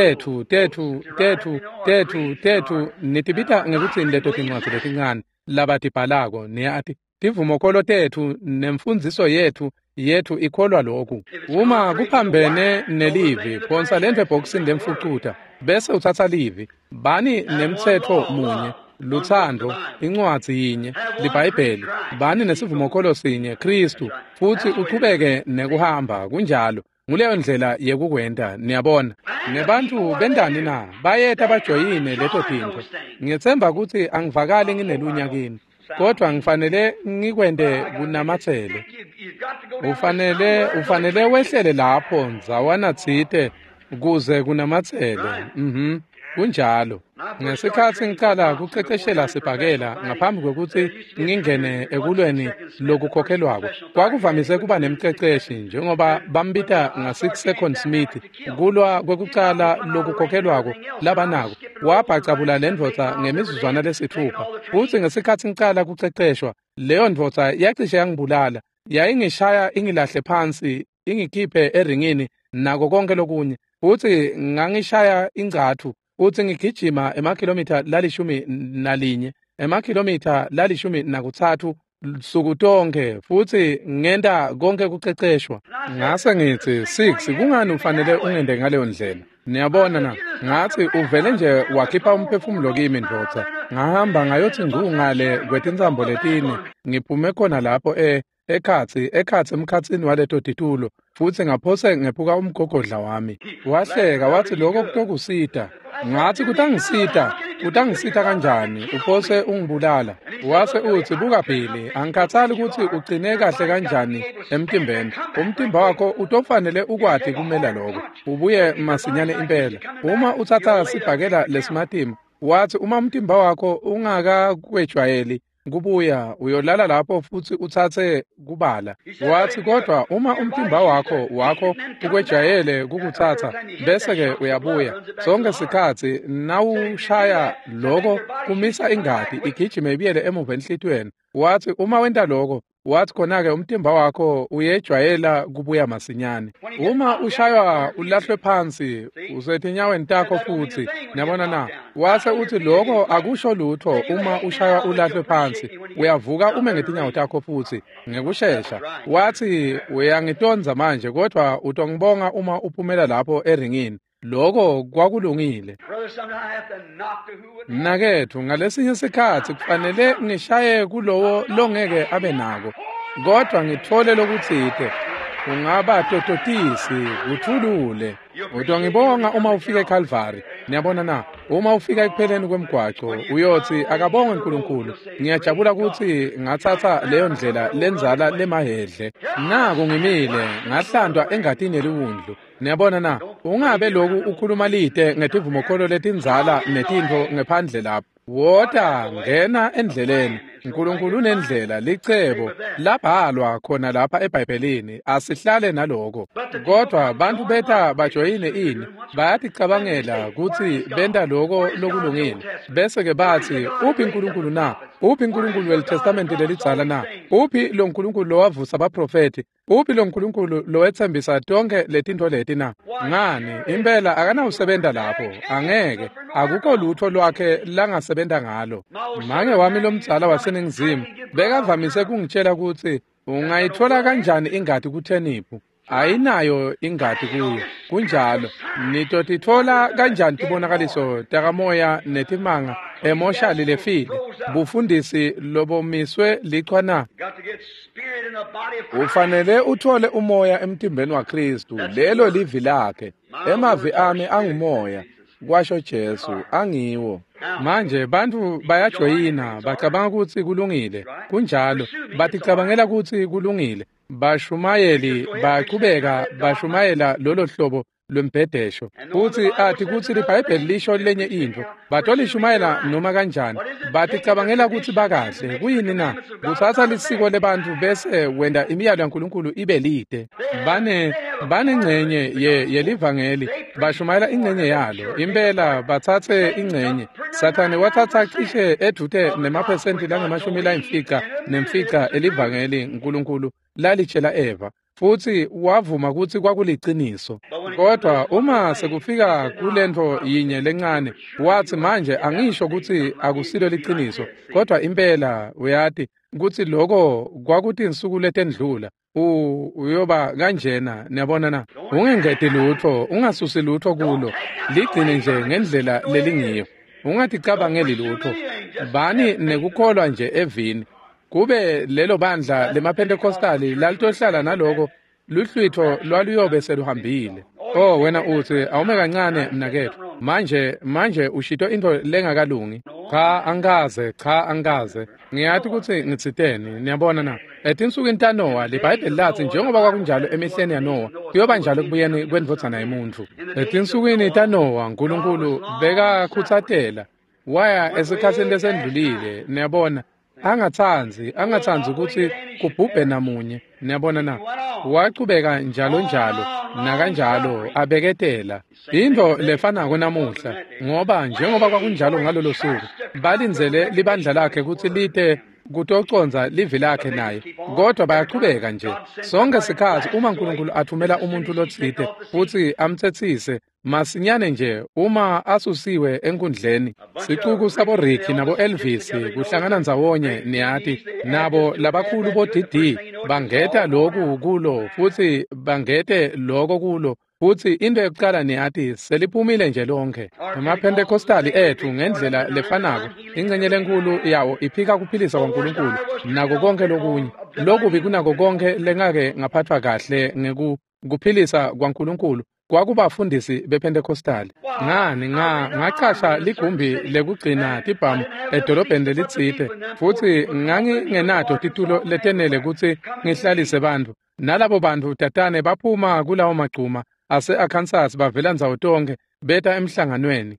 tethu nitibita ngekuthi leto tincwadzi letincane labatibhalako niyathi tivumokholo tethu nemfundziso yethu ikholwa lokhu uma kuphambene nelivi phonsa lento ebhokisini lemfucutha bese uthatha livi bani nemthetho munye luthando incwadzi yinye libhayibheli bani nesivumokholo sinye Kristu futhi uqhubeke nekuhamba kunjalo nguleyo ndlela yekukwenda niyabona nebantu bendani na bayeta bajoyine leto thinto ngiyethemba ukuthi angivakali nginelunya kini kodwa ngifanele ngikwende kunamathele ufanele wehlele lapho nzawana tsite kuze kunamathele kunjalo ngesikhathi ngiqala kuqeqeshela sibhakela ngaphambi kokuthi ngingene ekulweni lokukhokhelwako kwakuvamise kuba nemqeqeshi njengoba bambita nga6 seconds meet kulwa kwekuqala lokukhokhelwako labanako wabhacabula lendvodza ngemizuzwana lesithupha futhi ngesikhathi ngiqala kuqeqeshwa leyo ndvodza yacishe yangibulala yayingishaya ingilahle phansi ingikhiphe eringini nako konke lokunye futhi ngangishaya ingcathu uthi ngigijima emakhilomitha lalishumi nakuthathu sukutonke futhi ngenda konke kuqeqeshwa ngase ngithi 6 kungani ufanele ungende ngaleyo ndlela niyabona na ngathi uvele nje wakhipha umphefumulo kimi ndvodza ngahamba ngayothi ngungale kwetintsambo letini ngiphume khona lapho ekhatsi emkhatsini waleto titulo futhi ngaphose ngephuka umgogodla wami wahleka wathi lokho kutokusita ngathi kutangisita kanjani uphose ungibulala wase uthi buka phili angikhathali ukuthi ugcine kahle kanjani emtimbeni umtimba wakho utofanele ukwati kumela lokho ubuye masinyane impela uma uthatha sibhakela lesimatima wathi uma umtimba wakho ungakakwejwayeli kubuya uyolala lapho futhi uthathe kubala wathi kodwa uma umtimba wakho ukwejayele kukuthatha bese ke uyabuya sonke sikhathi nawushaya lokho kumisa ingadi igijime ibiyele emuva enhlitweni wathi uma wenta lokho wathi khona ke umtimba wakho uyejwayela kubuya masinyane uma ushaywa ulahlwe phansi usethi enyaweni takho futhi niyabona na wase uthi lokho akusho lutho uma ushaywa ulahlwe phansi uyavuka ume ngetinyawo takho futhi ngekusheshsha wathi uyangitonza manje kodwa utongibonga uma uphumela lapho eringini lokho kwakulungile nakethu ngalesinye isikhathi kufanele ngishaye kulowo longeke abe nako kodwa ngithole lokuthide ungaba tototisi uthulule utongibonga uma ufika eCalvary niyabona na uma ufika ekupheleni kwemgwaqo uyothi akabonge uNkulunkulu ngiyajabula ukuthi ngathatha leyo ndlela lenzala lemahedle nako ngimile ngahlandwa engadini eliwundlu niyabona na ungabe lokhu ukhuluma lite ngetivumokholo letinzala netintho ngephandle lapho wota ngena endleleni uNkulunkulu unendlela licebo labhalwa khona lapha eBhayibhelini asihlale naloko kodwa abantu betha bajoyine ini bayaticabangela ukuthi benda loko lokulungile bese ke bathi uphi uNkulunkulu na uphi uNkulunkulu weLtestament lelidzala na uphi lo uNkulunkulu lowavusa abaprofeti uphi lo uNkulunkulu lowethembisa tonke letinto leti na ngani impela akanawusebenta lapho angeke akukho lutho lwakhe langasebenta ngalo mange wami lomdzala waseningizimu bekavamise kungitshela ukuthi ungayithola kanjani ingadi kutheniphu ayinayo ingadi kuyo kunjalo nitotithola kanjani tibonakaliso takamoya netimanga emoshali lefile bufundisi lobomiswe lichwana ufanele uthole umoya emtimbeni waKristu lelo livi lakhe emavi ami angumoya kwasho Jesu angiwo manje bantu bayajoyina bacabanga ukuthi kulungile kunjalo baticabangela ukuthi kulungile bashumayeli baqhubeka bashumayela lolo hlobo lwembhedesho futhi athi kuthi iBhayibheli lisho lenye into batolishumayela noma kanjani baticabangela ukuthi bakahle kuyini na kuthatha lisiko lebantu bese wenda imiyalo yaNkulunkulu ibe lide banengcenye yelivangeli bashumayela ingcenye yalo impela bathathe ingcenye Sathane wathatha cishe eduthe nemaphesenti langemashumi nemfica elivangeli uNkulunkulu lalitshela Eva futhi wavuma ukuthi kwakuliciniso kodwa uma sekufika kulento yinye lencane wathi manje angisho ukuthi akusilo liciniso kodwa impela uyathi ukuthi lokho kwakuthi insuku letendlula uyoba kanjena niyabona na ungengedi lutho ungasusi lutho kulo ligcine nje ngendlela lelingiyo ungaticabangeli lutho bani nekukholwa nje evini kube lelo bandla lemaPentekostali lalitohlala naloko luhlwitho lwaluyobe seluhambile wena uthi awume kancane mnakethu manje ushito into lengakalungi cha angaze ngiyathi ukuthi ngitsiteni niyabona na etinsuku intanowa liBhayibheli lathi njengoba kwakunjalo emihleni yaNowa kuyoba njalo kubuyeni kwendvodzana yomuntu etinsukwini tanowa uNkulunkulu bekakhuthathela waya esikhathini lesendlulile niyabona angathanzi ukuthi kubhubhe namunye niyabona na waqhubeka njalo nakanjalo abeketela into lefana namuhla njengoba kwakunjalo ngalolo suku balinzele libandla lakhe ukuthi lite kutoconza livi lakhe naye kodwa bayaqhubeka nje sonke sikhathi uma uNkulunkulu athumela umuntu lotsite futhi amthethise masinyane nje uma asusiwe enkundleni sicuku sabo Ricky nabo Elvis kuhlangana nzawonye niyathi nabo labakhulu boDD bangeta lokhu kulo futhi bangete lokho kulo futhi into yokuqala niyathi seliphumile nje lonke amaPentekostali ethu ngendlela lefanako ingcenye lenkulu yawo iphika kuphilisa kwaNkulunkulu nako konke lokunye lokubi kunako konke lengake ngaphathwa kahle ngekuphilisa kwaNkulunkulu kwakubafundisi bePentekostali ngachasha ligumbi lekugcina tibhamu edolobheni lelitsite futhi ngangingenato titulo letenele ukuthi ngihlalise bantu nalabo bantu tatane baphuma kulawo magcuma ase-Arkansas bavela nzawo tonke beta emhlanganweni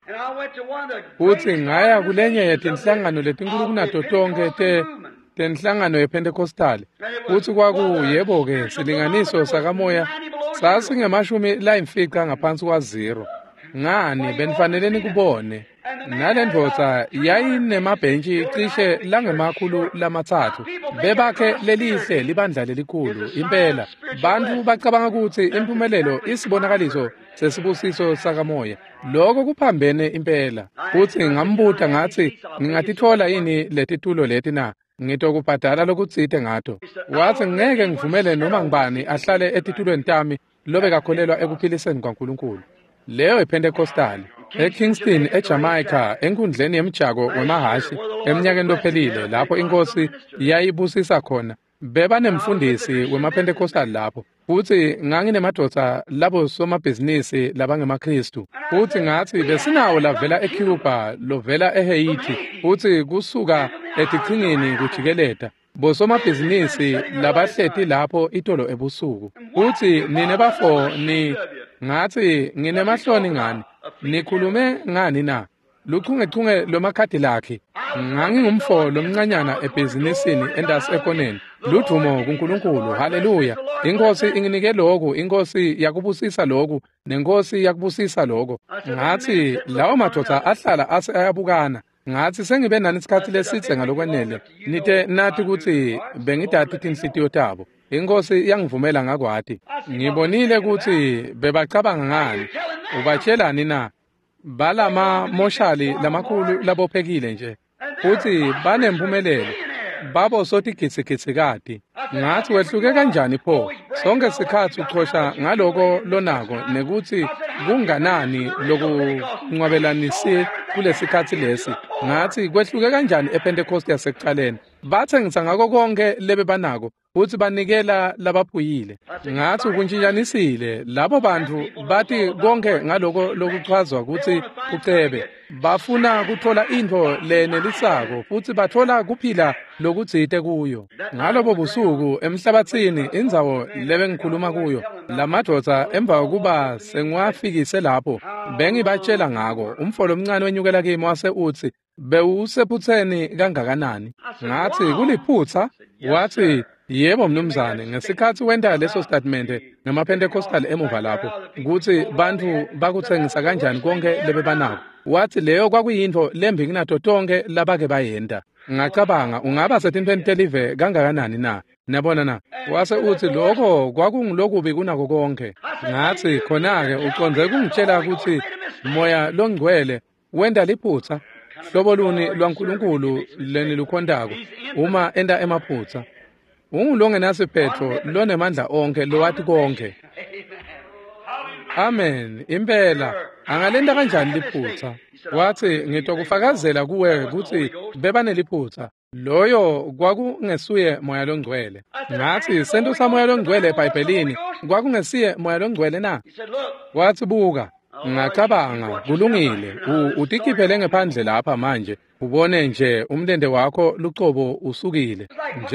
futhi ngaya kulenye yetinhlangano letinkulu kunato tonke tenhlangano yePentekostali futhi kwakuyebo-ke silinganiso sakamoya sasingemashumi layimfica ngaphansi kwa0 ngani benifanele nikubone nale ndvodza yayinemabhentshi cishe langemakhulu lamathathu bebakhe lelihle libandla lelikhulu impela bantu bacabanga ukuthi impumelelo isibonakaliso sesibusiso sakamoya lokho kuphambene impela futhi ngambuta ngathi ngingatithola yini letitulo leti na ngitokubhadala lokutsite ngato wathi ngeke ngivumele noma ngibani ahlale etitulweni tami lobe kakholelwa ekuphiliseni kwaNkulunkulu leyo iPentekostali eKingston eJamaica enkundleni yemjako wemahashi eminyakeni lophelile lapho inkosi yayibusisa khona bebanemfundisi wemaPentekostali lapho futhi nganginemadoda labo somabhizinisi labangemakristu futhi ngathi besinawo lavela eCuba lovela eHaiti futhi kusuka etichingini kujikeleda bosomabhizinisi labahleti lapho itolo ebusuku futhi ninebafo ngathi nginemahloni ngani nikhulume ngani na luchungechunge lomakhadi lakhe ngangingumfolo omncanyana ebhizinisini endasi ekoneni ludumo kuNkulunkulu haleluya inkosi inginike lokhu inkosi yakubusisa lokhu nenkosi yakubusisa lokho ngathi lawo madoda ahlala ayabukana ngathi sengibe nani isikhathi lesithe ngalokwenele nite nathi ukuthi bengidatha inhlitiyo tabo inkosi yangivumela ngakwati ngibonile ukuthi bebacabanga ngani ubatshelani na balama moshali lamakhulu labophekile nje futhi banempumelelo babo sothi gitsigitsi kati ngathi wehluke kanjani pho sonke isikhathi uxosha ngaloko lonako nekuthi kunganani lokunqwabelanisi kulesikhathi lesi ngathi kwehluke kanjani ePentecost yasekuqaleni bathengisa ngako konke lebe banako futhi banikela labaphuyile ngathi ukuntshintshanisile labo bantu bathi konke ngaloko lokuchazwa ukuthi ucebe bafuna kuthola into lenelisako futhi bathola kuphila lokudzite kuyo ngalobo busuku emhlabathini indzawo lebengikhuluma kuyo lamadoda emva kokuba sengiwafikise lapho bengibatshela ngako umfolo omncane wenyukela kimi wase uthi bewusephutheni kangakanani ngathi kuliphutha wathi yebo mnumzane ngesikhathi wenda leso statement ngamaPentecostal emuva lapho ukuthi bantu bakuthengisa kanjani konke lebe banako wathi leyo kwakuyinto lembi kunato tonke labake bayenda ngacabanga ungaba setintwentelive kangakanani na nabona na wase uthi lokho kwakungilokubi kunako konke ngathi khona-ke uconze kungitshela ukuthi moya longcwele wenda liphutha hlobo luni lwaNkulunkulu leni lukhondako uma enda emaphutha ungulongenasiphetho lonemandla onke lowathi konke amen impela angalenda kanjani liphutha wathi ngitokufakazela kuwe ukuthi bebaneliphutha loyo kwakungesuye moya longcwele ngathi sento samoya longcwele eBhayibhelini kwakungesiye moya longcwele na wathi buka ngacabanga kulungile utikhiphele ngephandle lapha manje ubone nje umlende wakho lucobo usukile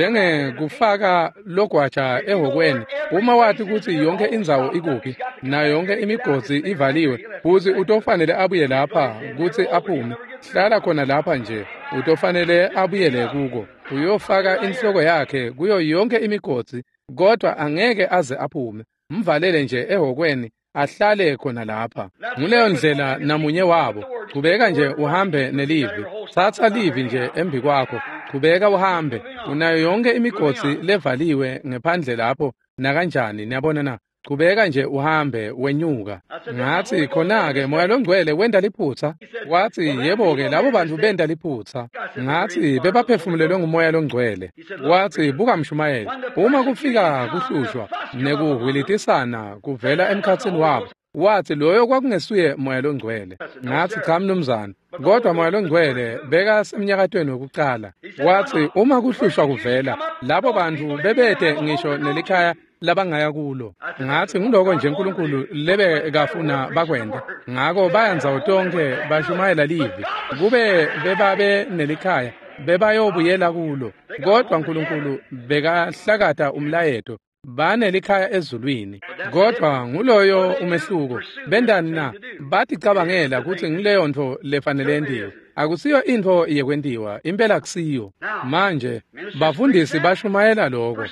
njengekufaka logwaja ehokweni uma wathi ukuthi yonke indzawo ikuphi nayo yonke imigodzi ivaliwe futhi utofanele abuye lapha ukuthi aphume hlala khona lapha nje utofanele abuyele kuko uyofaka inhloko yakhe kuyo yonke imigodzi kodwa angeke aze aphume mvalele nje ehokweni ahlale khona lapha nguleyo ndlela namunye wabo qhubeka nje uhambe nelivi thatha livi nje embi kwakho qhubeka uhambe unayo yonke imigodzi levaliwe ngephandle lapho nakanjani niyabona na qhubeka nje uhambe wenyuka ngathi khona-ke moya longcwele wenda liphutha wathi yebo-ke labo bantu benda liphutha ngathi bebaphefumulelwe ngumoya longcwele wathi buka mshumayeli uma kufika kuhlushwa nekuhwilitisana kuvela emkhathini wabo wathi loyo kwakungesuye moya longcwele ngathi cha mnumzane kodwa moya longcwele beka semnyakatweni wokuqala wathi uma kuhlushwa kuvela labo bantu bebede ngisho nelikhaya labangaya kulo ngathi ngiloko nje uNkulunkulu lebe kafuna bakwenda ngako bayanza tonke bashumayela livi kube bebabe nelikhaya bebayobuyela kulo kodwa uNkulunkulu bekahlakatha umlayeto banelikhaya ezulwini kodwa nguloyo umehluko bendani na bathi cabangela ukuthi ngileyo nto lefanele ndiwe akusiyo into yekwentiwa impela kusiyo manje bafundisi bashumayela lokho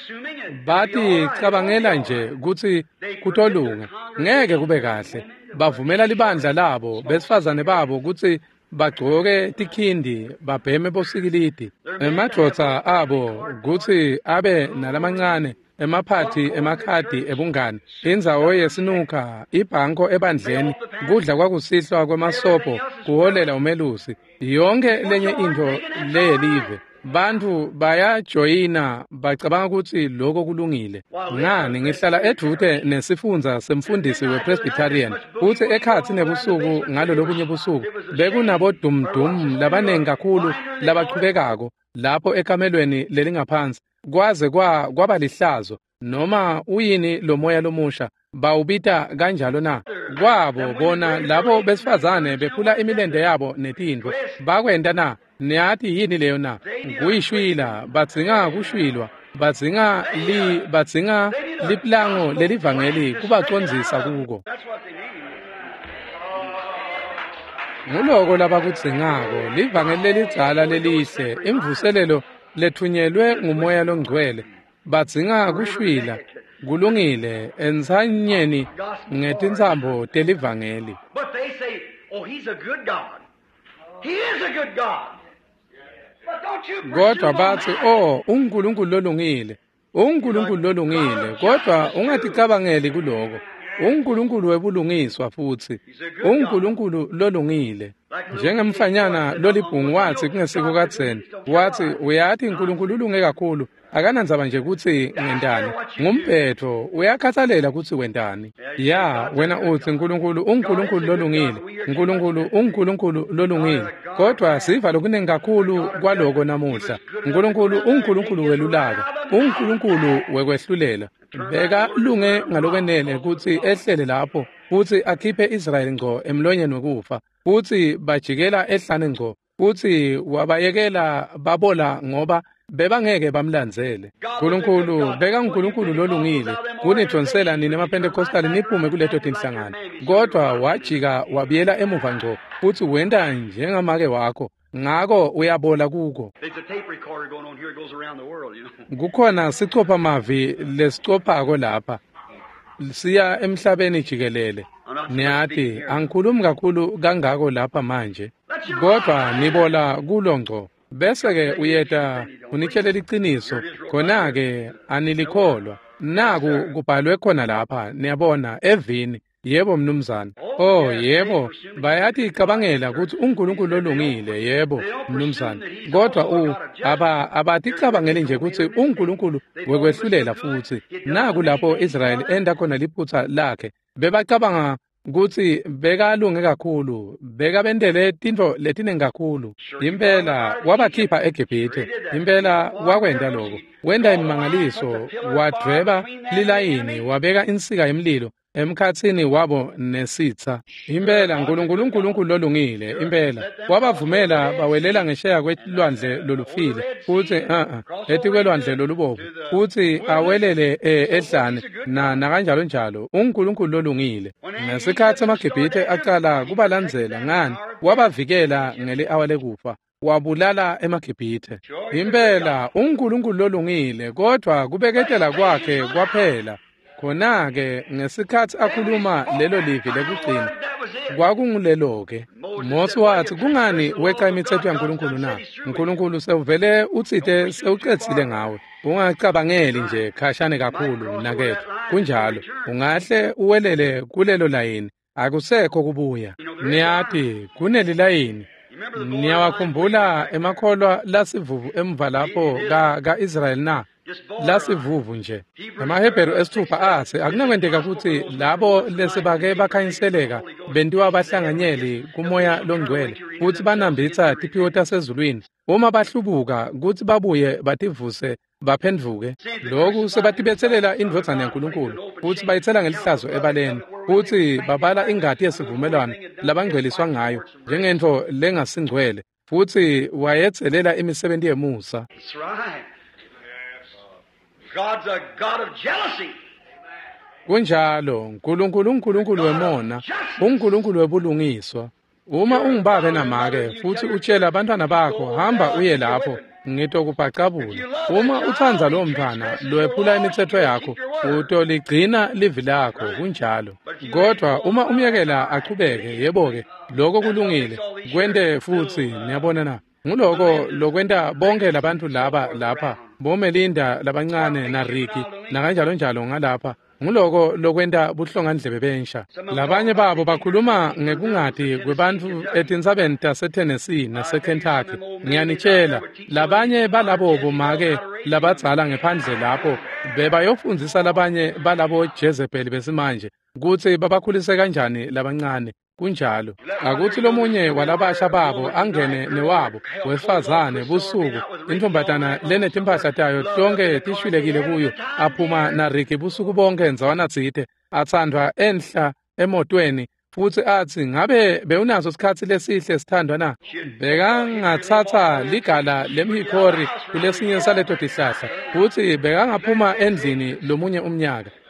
bathi cabangela nje ukuthi kutolunga ngeke kube kahle bavumela libandla labo besifazane babo ukuthi bagcoke tikhindi babheme bosikilidi emadoda abo ukuthi abe nalamancane emaphathi emakhadi ebungani indzawo yesinuka ibhanko ebandleni kudla kwakusihlwa kwemasobho kuholela umelusi yonke lenye into leyelive bantu bayajoyina bacabanga ukuthi lokho kulungile ngani ngihlala edute nesifundza semfundisi wePresbyterian futhi ekhathi nebusuku ngalo lokunye busuku bekunabo dumdum labanengi kakhulu labaqhubekako lapho ekamelweni lelingaphansi kwaze kwaba lihlazo noma uyini lo moya lomusha bawubita kanjalo na kwabo bona labo besifazane bephula imilende yabo netindwe bakwenda na niyathi yini leyo na kuyishwila badzinga kushwilwa badzinga liplango lelivangeli kubacondzisa kuko nguloko labakudzingako livangeli lelidzala lelihle imvuselelo lethunyelwe ngumoya longcwele badzinga kushwila kulungile entsanyeni ngetintsambo telivangeli. But they say, oh, he's a good God. He is a good God. But don't you kodwa presume on bathi that. oh uNkulunkulu lolungile uNkulunkulu lolungile kodwa ungaticabangeli kuloko uNkulunkulu webulungiswa futhi uNkulunkulu lolungile njengemfanyana lolibhungu wathi kungesiko kadzeni wathi uyathi uNkulunkulu ulunge kakhulu akanandzaba nje kuthi ngentani ngumphetho uyakhathalela kuthi wentani ya wena uthi uNkulunkulu uNkulunkulu lolungile uNkulunkulu lolungile kodwa siva lokuningi kakhulu kwaloko namuhla uNkulunkulu welulaka uNkulunkulu wekwehlulela beka lunge ngalokwenele kuthi ehlele lapho futhi akhiphe Israyeli ngco emlonyeni wekufa futhi bajikela ehlane ngco futhi wabayekela babola ngoba bebangeke bamlandzele uNkulunkulu beka uNkulunkulu lolungile kunidonsela nini emaPentekostali niphume kuleto tinhlangano kodwa wajika wabiyela emuva ngco futhi wenda njengamake wakho ngako uyabola kuko. There's a tape recorder going on here. It goes around the world, you know. Kukhona sicopha mavi lesicophako lapha siya emhlabeni jikelele niyathi angikhulumi kakhulu kangako lapha manje kodwa nibola kulongco bese ke uyeta unitshelela iqiniso khona ke anilikholwa naku kubhalwe khona lapha niyabona evini yebo mnumzana oh yebo bayathi icabangela ukuthi uNkulunkulu olungile yebo mnumzana kodwa abaticabangeli nje ukuthi uNkulunkulu wekwehlulela futhi naku lapho Israyeli enda khona liphutha lakhe bebacabanga ukuthi bekalunge kakhulu bekabendele tinto letinengi kakhulu impela wabakhipha eGibhithe impela wakwenda lokho wenda imangaliso wadweba lilayini wabeka insika yemlilo emkhathini wabo nesitha impela uNkulunkulu lolungile impela wabavumela bawelela ngesheya kwelwandle lolufile futhi ethi kwelwandle lolubovu futhi awelele ehlane na kanjalo njalo uNkulunkulu lolungile ngesikhathi amaGibhithe aqala kubalandzela ngani wabavikela ngeli hour lekufa wabulala emaGibhithe impela uNkulunkulu lolungile kodwa kubeketela kwakhe kwaphela khona ke ngesikhathi akhuluma lelo livi lekugcina kwakungulelo ke Mose wathi kungani weqa imithetho yaNkulunkulu na uNkulunkulu sewuvele utsite sewuqedile ngawe ungacabangeli nje khashane kakhulu nakethu kunjalo ungahle uwelele kulelo layini akusekho kubuya niyathi kuneli layini niyawakhumbula emakholwa lasivuvu emva lapho ka-Israyeli na lasivuvu nje amaHebheru esithupha athi akunakwendeka ukuthi labo lesibake bakhanyiseleka bentiwa abahlanganyeli kumoya longcwele futhi banambitsa tiphiwo tasezulwini uma bahlubuka ukuthi babuye bativuse baphendvuke lokhu sebatibethelela indvodzana yaNkulunkulu futhi bayithela ngelihlazo ebaleni futhi babala ingadi yesivumelwano labangcweliswa ngayo njengento lengasingcwele futhi wayetselela imisebenti yemusa. That's right. God's a God of jealousy. kunjalo uNkulunkulu wemona uNkulunkulu webulungiswa uma ungibabe namake futhi utshela abantwana bakho hamba uye lapho ngito kupacabula uma uthandza lo mntwana loyephula imithetho yakho utoligcina livi lakho kunjalo kodwa uma umyekela achubeke yebo ke lokho kulungile kwende futhi niyabona na nguloko lokwenta bonke labantu lapha bomelinda labancane na Ricky nakanjalo njalo ngalapha nguloko lokwenta buhlongandlebe bensha labanye babo bakhuluma ngekungadi kwebantu etintsabeni taseTennessee naseKentucky ngiyanitshela labanye balabo bomake labadzala ngephandle lapho bebayofundisa labanye balabo Jezebel besimanje ukuthi babakhulise kanjani labancane kunjalo akuthi lomunye walabasha babo angene newabo wesifazane busuku intombatana lenetimpahla tayo hlonke tishwilekile kuyo aphuma na Ricky busuku bonke nzawana tsite athandwa enhla emotweni futhi athi ngabe bewunazo isikhathi lesihle sithandwa na bekangathatha ligala lemhikhori kulesinye saleto tihlahla futhi bekangaphuma endlini lomunye umnyaka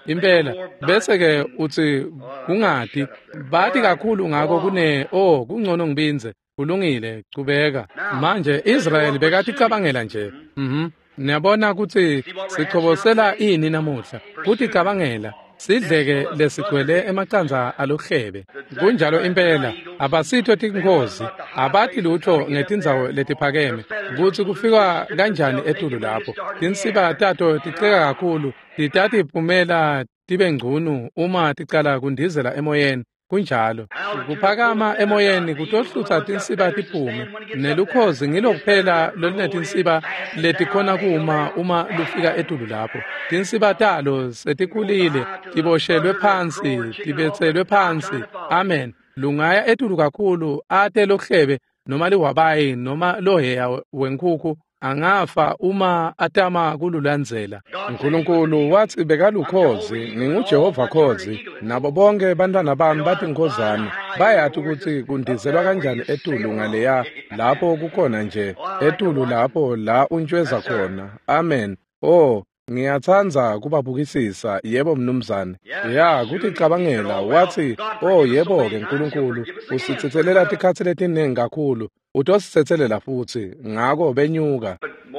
impela bese ke uthi kungadi bathi kakhulu ngako kungcono ngibinze kulungile qhubeka manje Israel bekathi cabangela nje niyabona ukuthi sichobosela ini namuhla kuthi cabangela sidleke lesigcwele emacanza alohlebe kunjalo impela abasitho tinkozi abathi lutho ngetindzawo letiphakeme ukuthi kufika kanjani etulu lapho tinsiba tato ticeka kakhulu titati iphumela tibe ngcunu uma ticala kundizela emoyeni kunjalo kuphakama emoyeni kutohlutha tinsiba tiphume nelukhozi ngilokuphela lolunetinsiba letikhona uma lufika etulu lapho tinsiba talo setikhulile tiboshelwe phansi tibetselwe phansi amen lungaya etulu kakhulu ate lohlebe noma liwabayi noma loheya wenkuku angafa uma atama kululandzela uNkulunkulu wathi bekalukhozi nginguJehova khozi nabo bonke bantwana bami bathi ngikhozana bayathi ukuthi kundizelwa kanjani etulu ngaleya lapho kukhona nje etulu lapho la untshweza khona amen ngiyathanda kubabukisisa yebo mnumzane ya kuthi cabangela wathi yebo ke uNkulunkulu usithethelela tikhathi letiningi kakhulu utosithethelela futhi ngako benyuka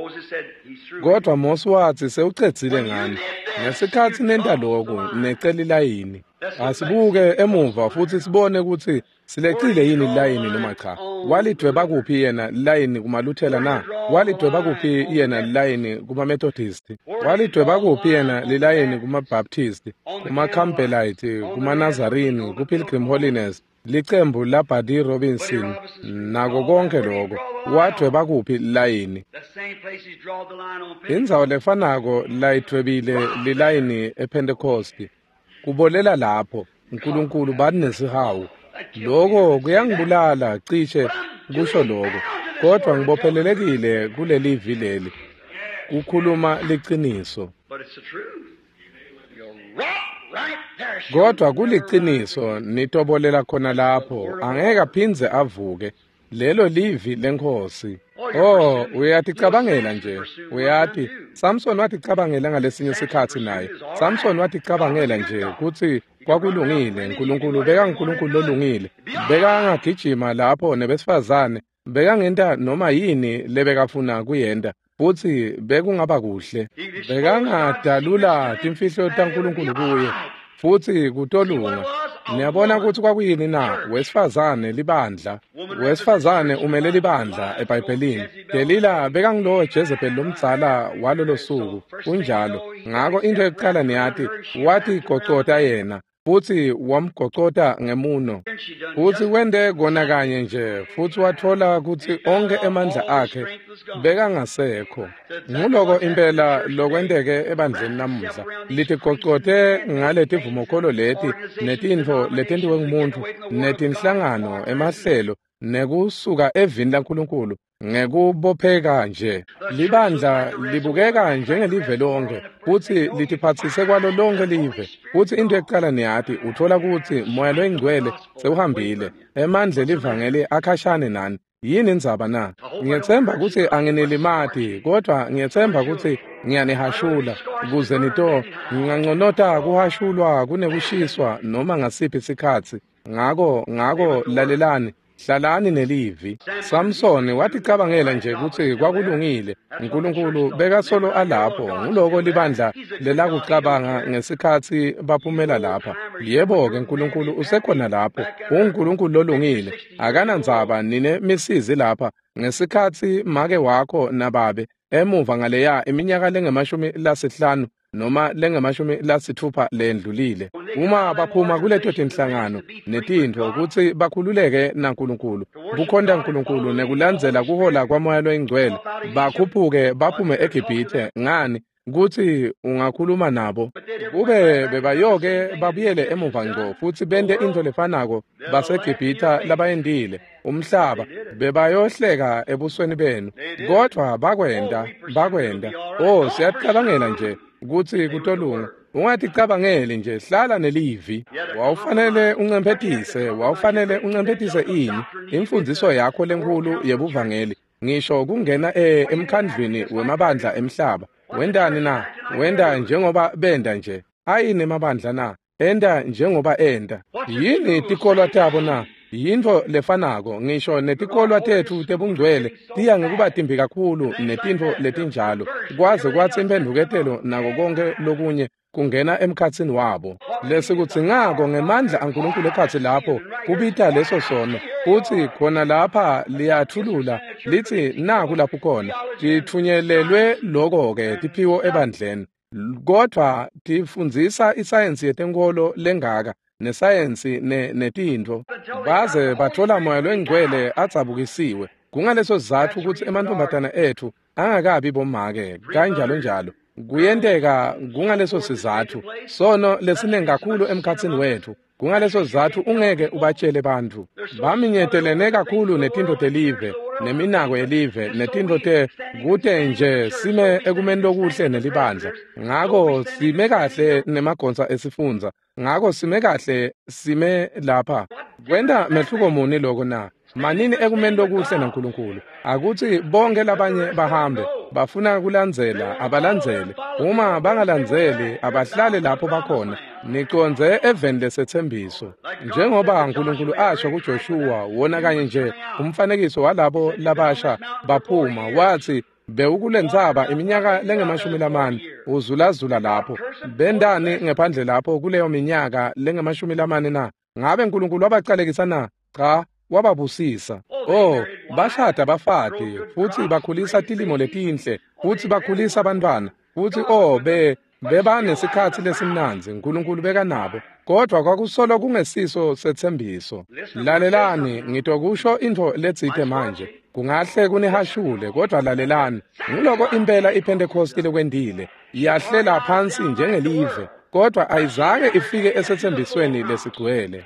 kodwa Mose wathi sewucedzile ngani ngesikhathi nenta lokhu necela ilayini asibuke emuva futhi sibone ukuthi silecile yini ilayini noma cha walidweba kuphi yena ilayini kumaluthela na walidweba kuphi yena ilayini kuma-Methodist walidweba kuphi yena lilayini kuma-Baptist kuma-Campbellite kuma-Nazarene ku-Pilgrim Holiness licembu laBuddy Robinson nako konke lokho wadweba kuphi ilayini indzawo lefanako layidwebile lilayini ePentecost kubolela lapho uNkulunkulu bathi nesihawu lokho kuyangibulala cishe kusho lokho kodwa ngibophelelekile kuleli vileli kukhuluma liqiniso kodwa kuliciniso nitobolela khona lapho angeke aphindze avuke lelo livi lenkosi uyaticabangela nje uyathi Samson waticabangela ngalesinye isikhathi naye Samson waticabangela nje kuthi kwakulungile uNkulunkulu beka uNkulunkulu lolungile beka angagijima lapho nebesifazane beka ngenta noma yini lebekafuna kuyenda futhi bekungaba kuhle beka ngadalula timfihlo taNkulunkulu kuye futhi kutolunga niyabona ukuthi kwakuyini na wesifazane libandla wesifazane umele libandla eBhayibhelini Delila bekangilowe Jezebel lomdzala walolo suku kunjalo ngako into yokuqala niyathi wathi gocota yena futhi wamgocota ngemuno futhi wende kona kanye nje futhi wathola ukuthi onke emandla akhe bekangasekho nguloko impela lokwendeke ebandleni namuhla lithi gocote ngaletivumo kholo leti netintfo letentiwe ngumuntu netinhlangano emahlelo nekusuka evini laNkulunkulu ngekubopheka nje libandla libukeka njengelive lonke futhi litiphathise kwalo lonke live futhi into eqala niyathi uthola ukuthi moya loyingcwele sewuhambile emandle livangeli akhashane nani yini indzaba na ngiyethemba ukuthi anginelimati kodwa ngiyethemba ukuthi ngiyanihashula ukuze nginganconota kuhashulwa kunekushiswa noma ngasiphi isikhathi ngako lalelani hlalani nelivi Samson waticabangela nje ukuthi kwakulungile uNkulunkulu bekasolo alapho nguloko libandla lelakucabanga ngesikhathi baphumela lapha yebo ke uNkulunkulu usekhona lapho uNkulunkulu lolungile akanandzaba nine misizi lapha ngesikhathi make wakho nababe emuva ngaleya iminyaka lenge-50 noma lenge-60 lendlulile uma baphuma kuleto tinhlangano netintho ukuthi bakhululeke naNkulunkulu bukhonda uNkulunkulu nekulandzela kuhola kwamoya loyingcwele bakhuphuke baphume eGibhithe ngani kuthi ungakhuluma nabo kube bebayoke babuyele emuva ngco futhi bende into lefanako baseGibhitha labayendile umhlaba bebayohleka ebusweni benu kodwa bakwenda siyacabangela nje ukuthi kutolunga ungaticabangeli nje hlala nelivi wawufanele uncempethise ini imfundiso yakho lenkulu yebuvangeli ngisho kungena emkhandlwini wemabandla emhlaba wendani na wenda njengoba benda nje ayini emabandla na enda njengoba enda yini tikolwa tabo na yintfo lefanako ngisho netikolwa tethu tebungcwele tiya ngekuba timbi kakhulu netintfo letinjalo kwaze kwatsi imphenduketelo nako konke lokunye kungena emkhatsini wabo lesikudzingako ngemandla aNkulunkulu ekhatsi lapho kubita leso sono futhi khona lapha liyathulula lithi naku lapho khona tithunyelelwe lokho-ke tiphiwo ebandleni kodwa tifundzisa isayensi yetenkolo lengaka nesayensi netintfo baze bathola moya lwengcwele adzabukisiwe kungaleso sizathu ukuthi emantombazana ethu angakabi bomake kanjalo njalo kuyenteka kungaleso sizathu sono lesinengi kakhulu emkhatsini wethu kungaleso sizathu ungeke ubatshele bantfu baminyetelene kakhulu netintfo telive neminako yelive netintfo kute nje sime ekumeni lokuhle nelibandla ngako sime kahle nemagonsa esifundza ngako sime kahle sime lapha kwenta mehluko muni loko na manini ekumeni lokuhle naNkulunkulu akuthi bonke labanye bahambe bafuna kulandzela abalandzele uma bangalandzeli abahlale lapho bakhona niconze eveni lesethembiso njengoba uNkulunkulu asho kuJoshua wona kanye nje umfanekiso walabo labasha baphuma wathi bewukulendzaba iminyaka lengemashumi uzulazula lapho bendani ngaphandle lapho kuleyo minyaka lengemashumi na ngabe uNkulunkulu wabacalekisa na cha wababusisa bashada bafati futhi bakhulisa tilimo letinhle futhi bakhulisa abantwana futhi bebanesikhathi lesimnanzi uNkulunkulu beka nabo kodwa kwakusolo kungesiso sethembiso lalelani ngitokusho into letsite manje kungahle kunihashule kodwa lalelani ngiloko impela iPentecost lekwendile yahlela phansi njengelive kodwa ayizake ifike esethembisweni lesigcwele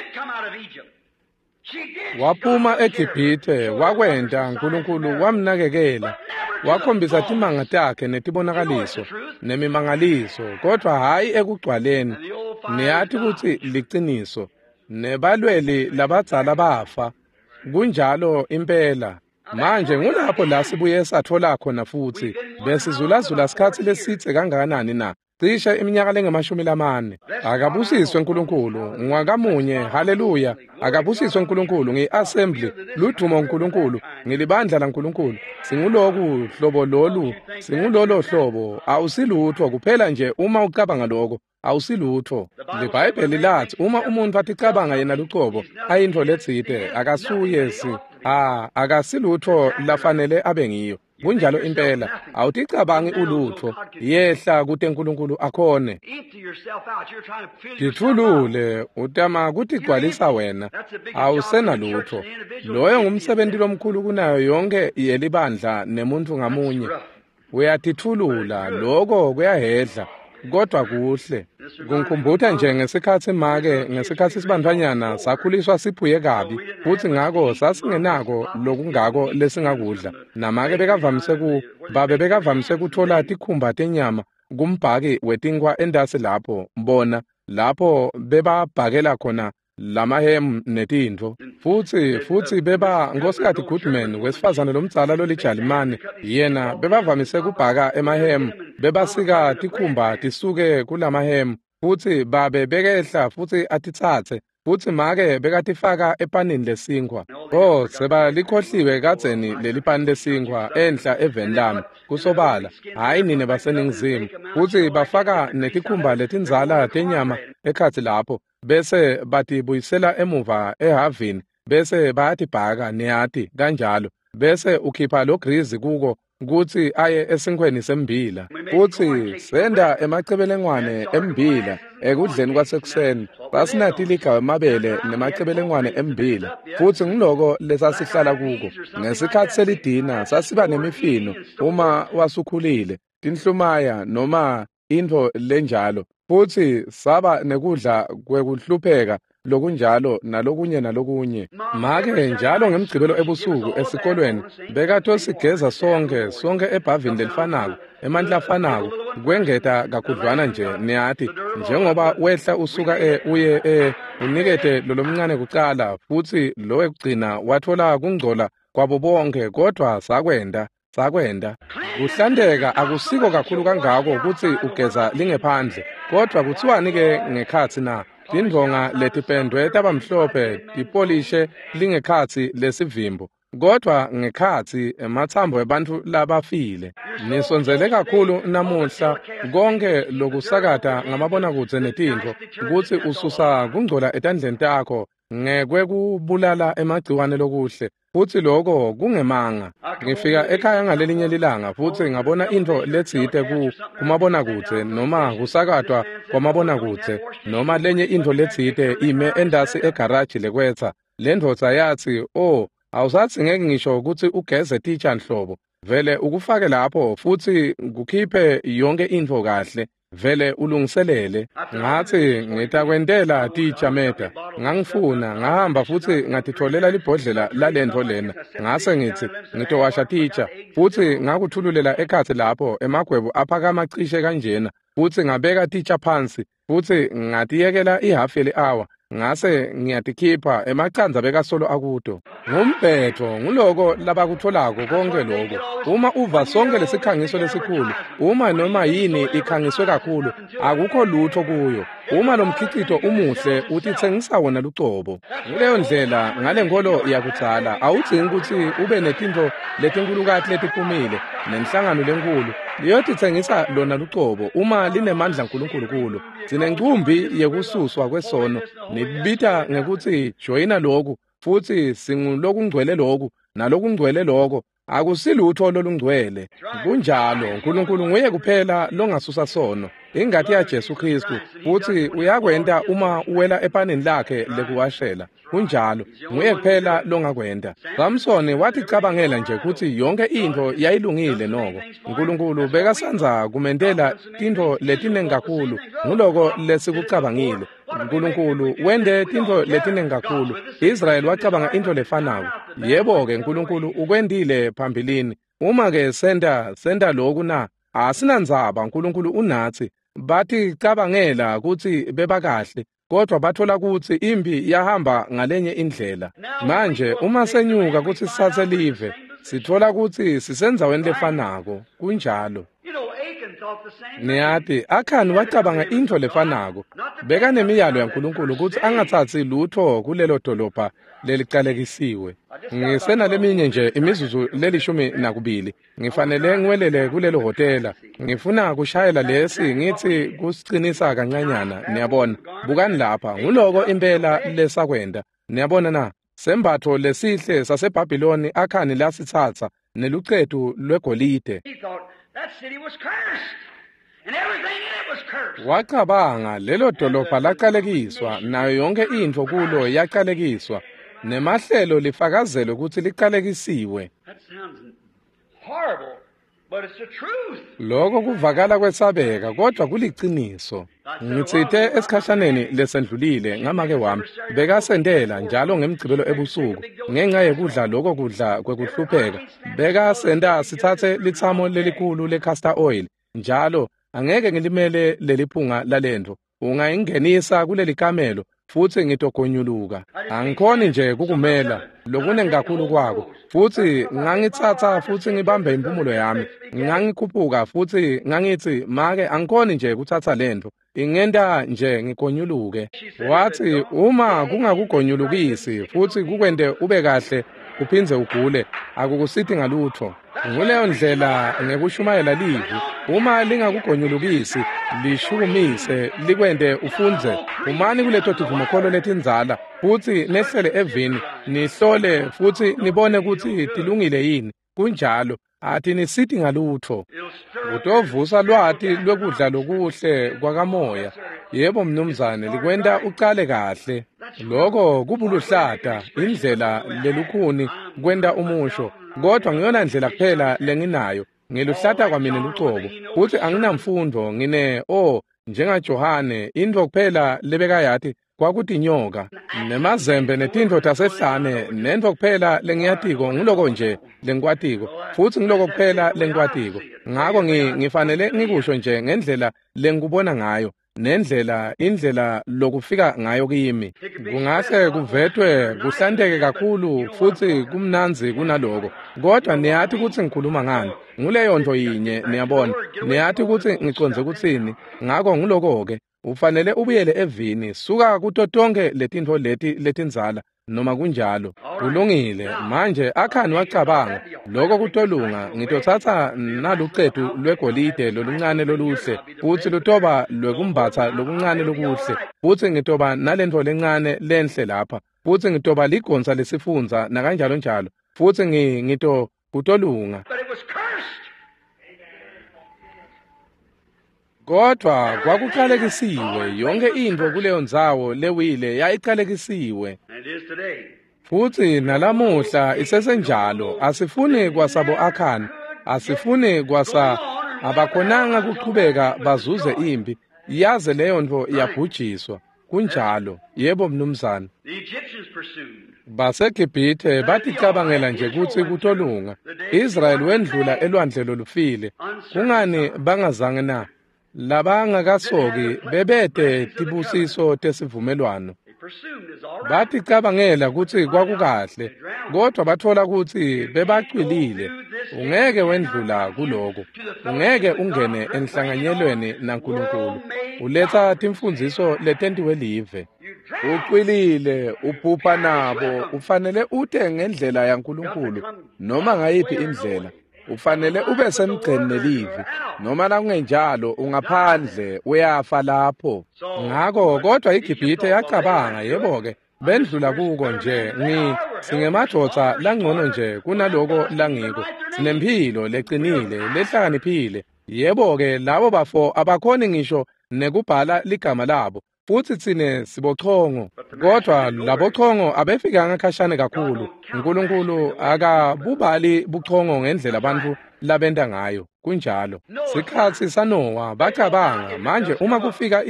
waphuma eGibhithe wakwenda uNkulunkulu wamnakekela wakhombisa timanga takhe netibonakaliso nemimangaliso kodwa hayi ekugcwaleni niyathi ukuthi liciniso nebalweli labadzala bafa kunjalo impela manje ngulapho la sibuye sathola khona futhi besizulazula isikhathi lesitse kangakanani na cishe iminyaka lengemashumi akabusiswe uNkulunkulu ngwakamunye haleluya akabusiswe uNkulunkulu ngi-assembly ludumo uNkulunkulu ngilibandla laNkulunkulu singuloku hlobo lolu singulolo hlobo awusilutho kuphela nje uma ucabanga lokho awusilutho leBhayibheli lathi uma umuntu aticabanga yena lucobo ayintfo letsite akasuye akasilutho lafanele abe ngiyo kunjalo impela awuticabangi ulutho yehla kuthi uNkulunkulu akhone dithulule utama ukuthi gcwalisa wena awusena lutho loyo ngumsebenzi lomkhulu kunayo yonke yelibandla nemuntu ngamunye uyatithulula lokho kuyahedla kodwa kuhle kungikhumbuta nje ngesikhathi ngesikhathi sibandwanyana sakhuliswa siphuye kabi futhi ngako sasingenako lokungako lesingakudla namake bekavamise kuthola tikhumba tenyama kumbhaki wetinkwa endasi lapho bona lapho bebabhakela khona lamahemu netintfo futhi beba ngosikhathi Goodman wesifazane lomdzala lolijalimane yena bebavamise kubhaka emahemu bebasika tikhumba tisuke kulamahemu futhi babe bekehla futhi atitsatse futhi make bekatifaka epanini lesinkwa seba likhohliwe kadzeni lelipani lesinkwa enhla eveni lami kusobala hayi nine baseningizimu futhi bafaka netikhumba letindzala tenyama ekhatsi lapho bese batibuyisela emuva ehavini bese bayatibhaka niyati kanjalo bese ukhipha lo grizi kuko kuthi aye esinkweni sembila futhi senda emacebelengwane embila ekudleni kwasekuseni basinathi ligawe mabele nemacebelengwane embila futhi ngiloko lesasihlala kuko ngesikhathi selidina sasiba nemifino uma wasukhulile tinhlumaya noma into lenjalo futhi saba nekudla kwekuhlupheka lokunjalo nalokunye make njalo ngemgcibelo ebusuku esikolweni bekathosigeza sonke ebhavini lelifanako emandla afanako kwengeta kakhudlwana nje niyathi njengoba wehla usuka uye unikete lomncane kuqala futhi lo ekugcina wathola kungcola kwabo bonke kodwa sakwenda kuhlandeka akusiko kakhulu kangako ukuthi ugeza lingephandle kodwa kuthiwani-ke ngekhathi na tindonga letipendwe tabamhlophe tipolishe lingekhathi lesivimbo kodwa ngekhathi emathambo ebantfu labafile nisonzele kakhulu namuhla konke lokusakata ngamabonakudze netintfo ukuthi ususa kungcola etandleni takho ngekwekubulala emagciwane lokuhle futhi lokho kungemanga ngifika ekhaya ngalelinye lilanga futhi ngabona into letsite kumabonakudze noma kusakatwa kwamabonakudze noma lenye into letsite ime endasi egaraji lekwetha le ndvodza yathi awusathi ngeke ngisho ukuthi ugeze teacher nhlobo vele ukufake lapho futhi kukhiphe yonke info kahle vele ulungiselele ngathi ngitakwentela teacher meta ngangifuna ngahamba futhi ngatitholela libhodlela lalento lena ngase ngithi ngitowasha teacher futhi ngakuthululela ekhathi lapho emagwebu aphakama cishe kanjena futhi ngabeka teacher phansi futhi ngatiyekela ihalf yeli hour ngase ngiyatikhipha emacandza bekasolo akuto ngumpetho nguloko labakutholako konke lokho uma uva sonke lesikhangiso lesikhulu uma noma yini ikhangiswe kakhulu akukho lutho kuyo uma lomkhicito umuhle utithengisa wona lucobo kuleyo ndlela ngale ngolo yakutsala awudzingi ukuthi ube netinto letinkulukathi letiphumile nenhlangano lenkulu liyotithengisa lona lucobo uma linemandla nkulunkulu sinencumbi yekususwa kwesono nibita ngekuthi joyina lokhu futhi singulokungcwele lokhu nalokungcwele lokho akusilutho lolungcwele kunjalo uNkulunkulu nguye kuphela longasusa sono ingati ya Jesu Kristu futhi uyakwenda uma uwela epaneni lakhe lekuwashela kunjalo nguye kuphela longakwenda Samson wathi cabangela nje ukuthi yonke into yayilungile noko uNkulunkulu bekasanza kumendela into letinengakhulu nguloko lesikucabangile uNkulunkulu wende into letinengakhulu Israel wacabanga into lefanako yebo ke uNkulunkulu ukwendile phambilini uma ke senda lokhu na asinandzaba uNkulunkulu unathi bathi cabangela ukuthi bebakahle kodwa bathola ukuthi impi yahamba ngalenye indlela manje uma senyuka ukuthi sisathe live sithola ukuthi sisenzaweni lefanako kunjalo Niyati akhani wacabanga into lefanako beka nemiyalo yaNkulunkulu ukuthi angathathi lutho kulelo dolopha lelicalekisiwe ngisena leminye nje imizuzu lelishumi nakubili ngifanele ngiwelele kulelo hotela ngifuna kushayela lesi ngithi kusicinisa kancanyana niyabona bukani lapha nguloko impela lesakwenda niyabona na sembatho lesihle saseBhabhiloni akhani lasithatha nelucedu lwegolide That city was cursed, and everything in it was cursed. Wacabanga lelo dolopha laqalekiswa nayo yonke into kulo yaqalekiswa nemahlelo lifakazelo ukuthi liqalekisiwe. That sounds horrible, but it's the truth. Lokho kuvakala kwesabeka kodwa kuliciniso. Ngitsithe esikhashaneni lesendlulile ngamake wami bekasendela njalo ngemgcibelo ebusuku ngenxa yekudla lokho kudla kwekuhlupheka bekasenda sithathe lithamo lelikhulu lecastor oil njalo angeke ngilimele leliphunga lalento ungayingenisa kuleli kamelo futhi ngitogonyuluka angikhoni nje kukumela lokune ngakhulu kwako futhi ngangithatha futhi ngibambe impumulo yami ngangikhuphuka futhi ngangithi make angikhoni nje kuthatha lento ingenda nje ngigonyuluke wathi uma kungakugonyulukisi futhi kukwende ube kahle uphindze ugule akukusithi ngalutho nguleyo ndlela ngekushumayela livi uma lingakugonyulukisi lishukumise likwende ufunze umani kuleto tivumokholo letinzala futhi nehlele evini nihlole futhi nibone ukuthi tilungile yini kunjalo athi nisithi ngalutho utovusa lwati lwekudla lokuhle kwakamoya yebo mnumzane likwenda uqale kahle lokho kubuluhlata indlela lelukhuni kwenda umusho kodwa ngiyona ndlela kuphela lenginayo ngiluhlata kwamina lucobo futhi anginamfundo ngine njengaJohane into kuphela lebeka yathi kwakuthi nyoka nemazembe netinto tasehlane nento kuphela lengiyatiko ngiloko nje lengikwatiko futhi ngiloko kuphela lengikwatiko ngako ngifanele ngikusho nje ngendlela lengikubona ngayo indlela lokufika ngayo kimi kungahle kuvethwe kuhlanteke kakhulu futhi kumnanzi kunaloko kodwa niyathi ukuthi ngikhuluma ngani nguleyo nto yinye niyabona niyathi ukuthi ngiconze ukuthini ngakho ngiloko ke ufanele ubuyele evini suka kuto tonke letinto letinzala noma kunjalo kulungile manje akhani wacabanga lokho kutolunga ngitothatha naluqedu lwegolide loluncane loluhle futhi lutoba lwekumbatha lokuncane lokuhle futhi ngitoba nalento lencane lenhle lapha futhi ngitoba ligonza lesifunza nakanjalo njalo futhi ngito kutolunga kodwa kwakuqalekisiwe yonke into kuleyo ndzawo lewile yayiqalekisiwe futhi nalamuhla isesenjalo asifuni kwasabo akhani asifuni kwasa abakhonanga kuqhubeka bazuze impi yaze leyo nto yabhujiswa kunjalo yebo mnumzana baseGibhithe baticabangela nje kuthi kutolunga Israel wendlula elwandle lolufile kungani bangazange na labangakasoki bebede tibusiso tesivumelwano baticabangela ukuthi kwakukahle kodwa bathola ukuthi bebaqilile ungeke wendlula kuloko ungeke ungene enhlanganyelweni naNkulunkulu uletha timfundiso letentiwe live uqilile ubhupha nabo ufanele ute ngendlela yaNkulunkulu noma ngayiphi indlela ufanele ube semgceni nelivi noma nakungenjalo ungaphandle uyafa lapho ngakho kodwa iGibhithe yacabanga yebo ke bendlula kuko nje singemadoda langcono nje kunaloko langiko sinempilo leqinile lehlakaniphile yebo ke labo bafo abakhoni ngisho nekubhala ligama labo futhi thine sibochongo kodwa labochongo abefika ngakhashane kakhulu uNkulunkulu akabubali buchongo ngendlela abantu labenda ngayo kunjalo sikhathi sanowa bacabanga manje uma kufika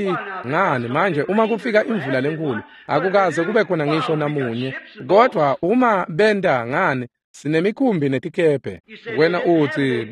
uma kufika imvula lenkulu akukaze kube khona ngisho namunye kodwa uma benda ngani sinemikhumbi netikephe wena uthi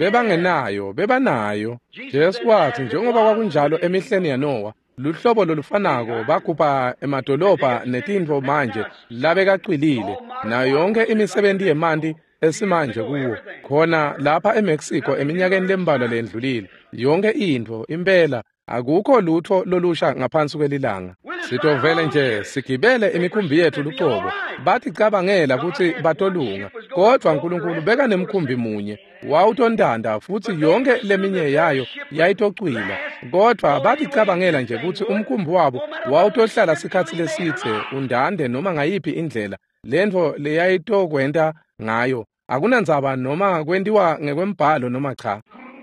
bebanayo Jesu wathi njengoba kwakunjalo emihleni yaNowa luhlobo lolufanako bakhupha emadolobha netinto manje labekaqilile nayo yonke imisebenzi yemanti esimanje kuwo khona lapha eMexico eminyakeni lembalwa lendlulile yonke into impela akukho lutho lolusha ngaphansi kwelilanga sitovele nje sigibele imikhumbi yethu luqobo bathi cabangela ukuthi batolunga kodwa uNkulunkulu beka nemkhumbi munye wawutondanda futhi yonke leminye yayo yayitocwila kodwa bathi cabangela nje ukuthi umkhumbi wabo wawutohlala sikhathi lesithe undande noma ngayiphi indlela lento leyayitokwenta ngayo akunandzaba noma kwentiwa ngekwembhalo noma cha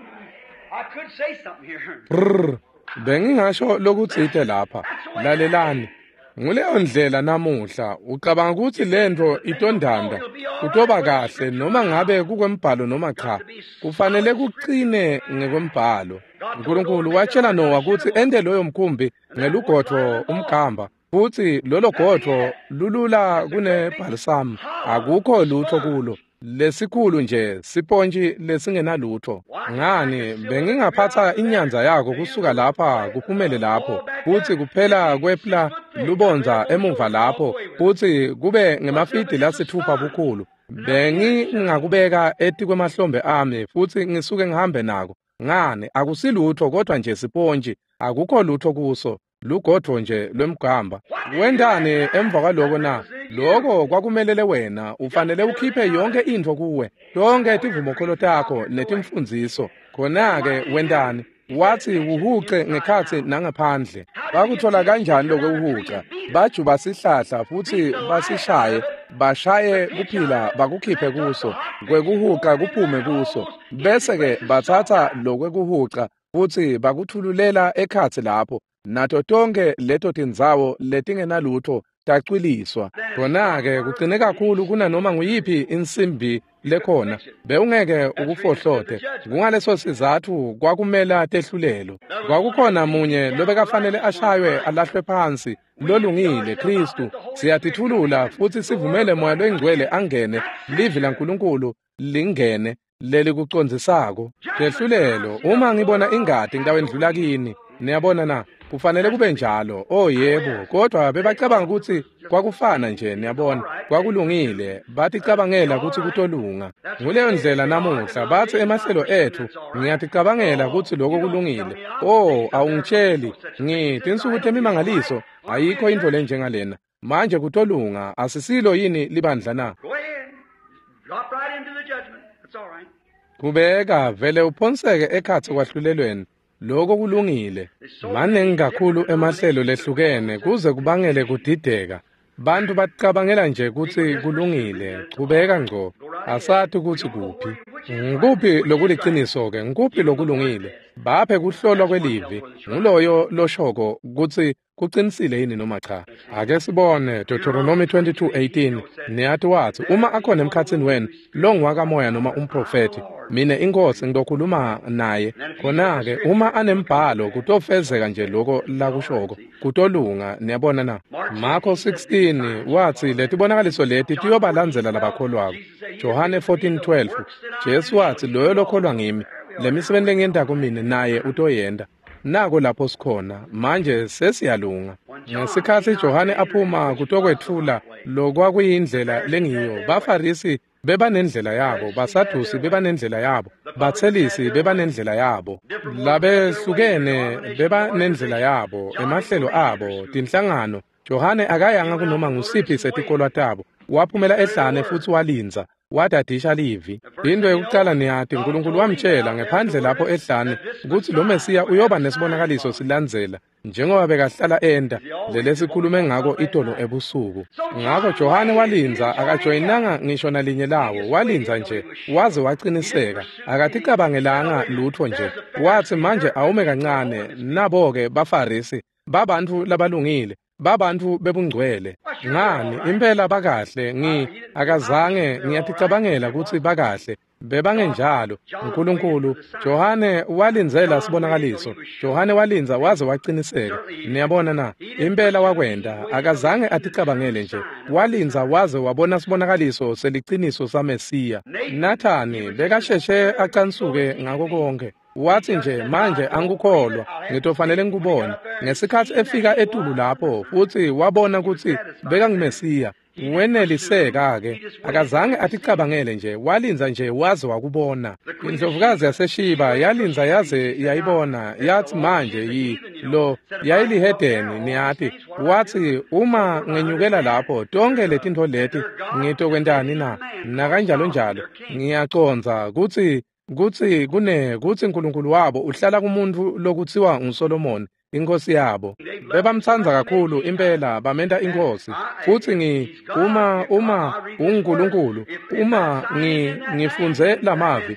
bengingasho lokutsite lapha lalelani nguleyo ndlela namuhla ucabanga ukuthi lento itondanda kutoba kahle noma ngabe kukwembhalo noma cha kufanele kuqine ngekwembhalo uNkulunkulu watshela Noah ukuthi ende loyo mkhumbi ngelugodvo umgamba futhi lolo godvo lulula kunebhalisamu akukho lutho kulo lesikhulu nje sipontshi lesingenalutho ngani bengingaphatha inyanza yako kusuka lapha kuphumele lapho futhi kuphela kwepla lubonza emuva lapho futhi kube ngemafidi lasithupha bukhulu bengingakubeka eti kwemahlombe ami futhi ngisuke ngihambe nako ngani akusilutho kodwa nje sipontshi akukho lutho kuso lugodvo nje lwemgamba wendane emva kwaloko na lokho kwakumelele wena ufanele ukhiphe yonke into kuwe tonke tivumokholo takho netimfundiso khona-ke wendane wathi uhuce ngekhathi nangaphandle bakuthola kanjani lokho uhuca bajuba sihlahla futhi bashaye kuphila bakukhiphe kuso kwekuhuca kuphume kuso bese-ke bathatha lokwekuhuca futhi bakuthululela ekhathi lapho nato tonke leto tindzawo letingenalutho tacwiliswa khona-ke kugcine kakhulu kunanoma nguyiphi insimbi lekhona bewungeke ukufohlote kungaleso sizathu kwakumela tehlulelo kwakukhona munye lobekafanele ashaywe alahlwe phansi lolungile Kristu siyatithulula futhi sivumele moya lwengcwele angene livi laNkulunkulu lingene lelikucondzisako tehlulelo uma ngibona ingadi ngitawendlula kini niyabona na kufanele kube njalo yebo kodwa bebacabanga ukuthi kwakufana nje niyabona kwakulungile bathi cabangela ukuthi kutolunga nguleyo ndlela namuhla bathi emahlelo ethu ngiyaticabangela ukuthi lokho kulungile awungitsheli ngithi insuku temimangaliso ayikho into lenjengalena manje kutolunga asisilo yini libandla na kubeka vele uphonseke ekhathi kwahlulelweni lokho kulungile maningi kakhulu emahlelo lehlukene kuze kubangele kudideka bantu bacabangela nje ukuthi kulungile qhubeka ngqo asathi ukuthi kuphi ngikuphi lokuliqiniso-ke ngikuphi lokulungile baphe kuhlolwa kwelivi nguloyo loshoko ukuthi kuqinisile yini noma cha ake sibone Deuteronomy 22:18 niyathi wathi uma akhona emkhathini wenu lo ngwakamoya noma umprofeti mina inkosi ngizokhuluma naye khona-ke uma anembhalo kutofezeka nje lokho lakushoko kutolunga niyabona na Marko 16 wathi letibonakaliso leti tiyobalandzela labakholwako Johane 14:12 Jesu wathi loyo lokholwa ngimi lemisebenzi lengiyenda kumina naye utoyenda nako lapho sikhona manje sesiyalunga ngesikhathi Johane aphuma kutokwethula lokwakuyindlela lengiyo bafarisi beba nendlela yabo basadusi beba nendlela yabo bathelisi beba nendlela yabo labehlukene beba nendlela yabo emahlelo abo tinhlangano Johane akayanga kunoma ngusiphi setikolwa tabo waphumela ehlane futhi walinza wadadisha livi into yokuqala niyathi uNkulunkulu wamtshela ngephandle lapho ehlane ukuthi lo Mesiya uyoba nesibonakaliso silandzela njengoba bekahlala enda lelesikhulume ngako itolo ebusuku ngakho Johane walinza akajoyinanga ngisho nalinye lawo walinza nje waze waqiniseka akaticabangelanga lutho nje wathi manje awume kancane nabo-ke bafarisi babantu labalungile babantu bebungcwele ngani impela bakahle akazange ngiyaticabangela ukuthi bakahle bebangenjalo uNkulunkulu Johane walinzela sibonakaliso Johane walinza waze waqiniseka niyabona na impela wakwenda akazange aticabangele nje walinza waze wabona sibonakaliso seliqiniso saMesiya Nathani bekasheshe aqansuke ngako konke wathi nje manje angikukholwa ngitofanele ngikubone ngesikhathi efika etulu lapho futhi wabona ukuthi beka ngimesiya weneliseka-ke akazange aticabangele nje walinza nje waze wakubona indlovukazi yaseshiba yalinza yaze yayibona yathi manje yayilihedeni niyathi wathi uma ngenyukela lapho tonke letinto leti ngitokwentani na kanjalo njalo ngiyaconza ukuthi uNkulunkulu wabo uhlala kumuntu lokuthiwa nguSolomoni inkosi yabo bebamthandza kakhulu impela bamenta inkosi futhi uma uNkulunkulu uma ngifunze lamavi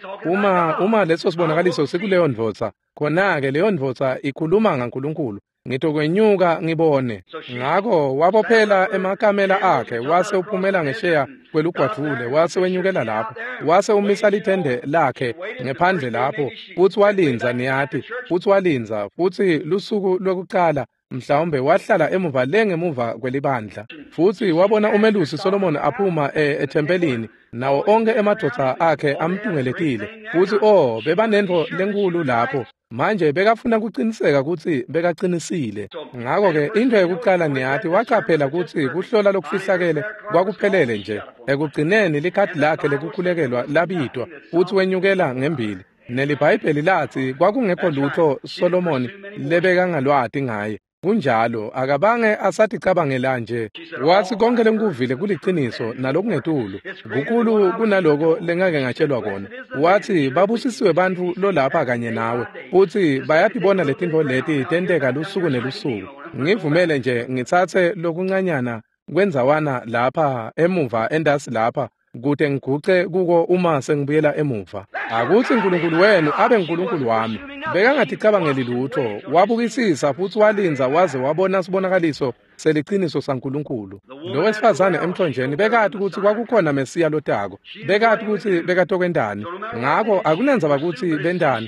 uma leso sibonakaliso sikuleyo ndvodza khona-ke leyo ndvodza ikhuluma ngaNkulunkulu ngitokwenyuka ngibone ngakho wabophela emakamela akhe wase uphumela ngesheya kwelugwadule wase wenyukela lapho wase umisa lithende lakhe ngephandle lapho futhi walinza niyathi futhi walinza futhi lusuku lokuqala mhlawumbe wahlala emuva lengemuva kwelibandla futhi wabona umelusi Solomon aphuma ethempelini nawo onke emadoda akhe amtungelekile futhi bebanento lenkulu lapho manje bekafuna kuqiniseka ukuthi bekaqinisile ngakho-ke into yokuqala niyathi wachaphela ukuthi kuhlola lokufihlakele kwakuphelele nje ekugcineni likhadi lakhe lekukhulekelwa labidwa futhi wenyukela ngembili nelibhayibheli lathi kwakungekho lutho Solomon lebekangalwati ngaye kunjalo akabange asaticabangela nje wathi konke lenkuvile kuliqiniso nalokungetulu kukhulu kunaloko lengake ngatshelwa kona wathi babusisiwe bantu lolapha kanye nawe futhi bayatibona letinto leti tenteka lusuku nelusuku ngivumele nje ngithathe lokuncanyana kwenzawana lapha emuva endasi lapha kude ngiguce kuko uma sengibuyela emuva akuthi uNkulunkulu wenu abe uNkulunkulu wami bekangaticabangeli lutho wabukisisa futhi walinza waze wabona sibonakaliso seliqiniso saNkulunkulu lo wesifazane emthonjeni bekathi ukuthi kwakukhona Mesiya lotako bekathi ukuthi bekatokwendani ngakho akunenza ukuthi bendani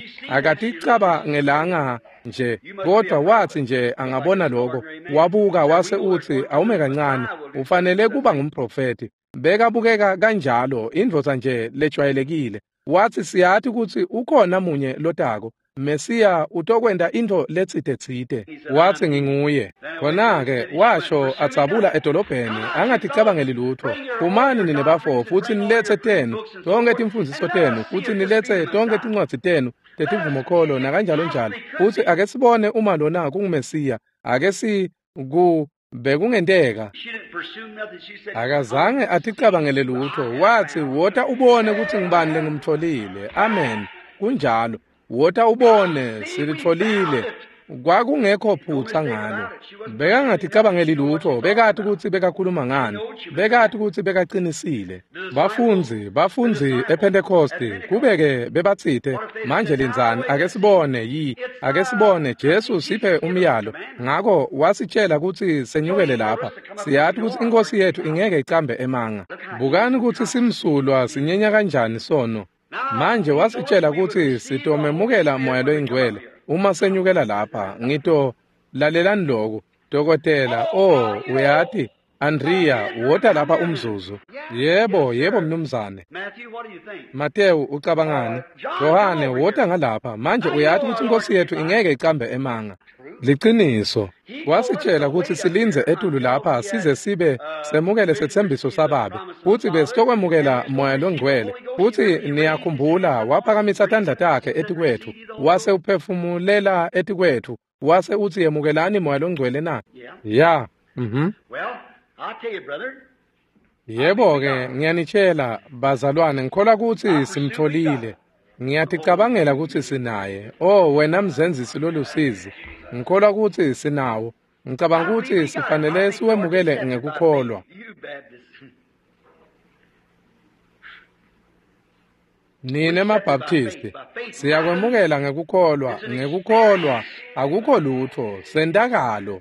akaticabangelanga nje kodwa wathi nje angabona lokho wabuka wase uthi awume kancane ufanele kuba ngumprofeti bekabukeka kanjalo indvodza nje lejwayelekile wathi siyathi ukuthi ukhona munye lotako Mesiya utokwenda into letsite wathi nginguye khona-ke washo atsabula edolobheni angaticabangeli lutho umani ninebafo futhi nilethe tenu tonke timfundiso tenu futhi nilethe tonke tincwadzi tenu tetivumokholo nakanjalo njalo futhi ake sibone uma lona kungumesiya ake bekungenteka akazange aticabangele lutho wathi wota ubone ukuthi ngibani lengimtholile amen kunjalo wota ubone silitholile kwakungekho phutha ngalo bekangaticabangeli lutho bekathi ukuthi bekakhuluma ngani bekathi ukuthi bekaqinisile bafundzi ePentecost kubeke bebatsite manje lenzani ake sibone Jesu siphe umyalo ngako wasitshela ukuthi senyukele lapha siyathi ukuthi inkosi yethu ingeke icambe emanga bukani ukuthi simsulwa sinyenya kanjani sono manje wasitshela ukuthi sitomemukela moya loyingcwele uma senyukela lapha ngito lalelani lokho dokotela uyathi Andrea wota lapha umzuzu yebo mnumzane Matthew ucabangani Yohane wota ngalapha manje uyathi ukuthi inkosi yethu ingeke icambe emanga liqiniso wasitshela ukuthi silinze etulu lapha size sibe semukele sethembiso sababe futhi besitokwemukela moya longcwele futhi niyakhumbula waphakamisa isandla takhe etikwethu wase uphefumulela etikwethu wase uthi yemukelani moya longcwele na Well, I'll tell you, brother. Yebo-ke ngiyanitshela bazalwane ngikholwa ukuthi simtholile ngiyaticabangela ukuthi sinaye wena mzenzisi lolusizi ngikholwa ukuthi sinawo ngicabanga ukuthi sifanele siwemukele ngekukholwa nine mabaptisti siyakwemukela ngekukholwa akukho lutho sentakalo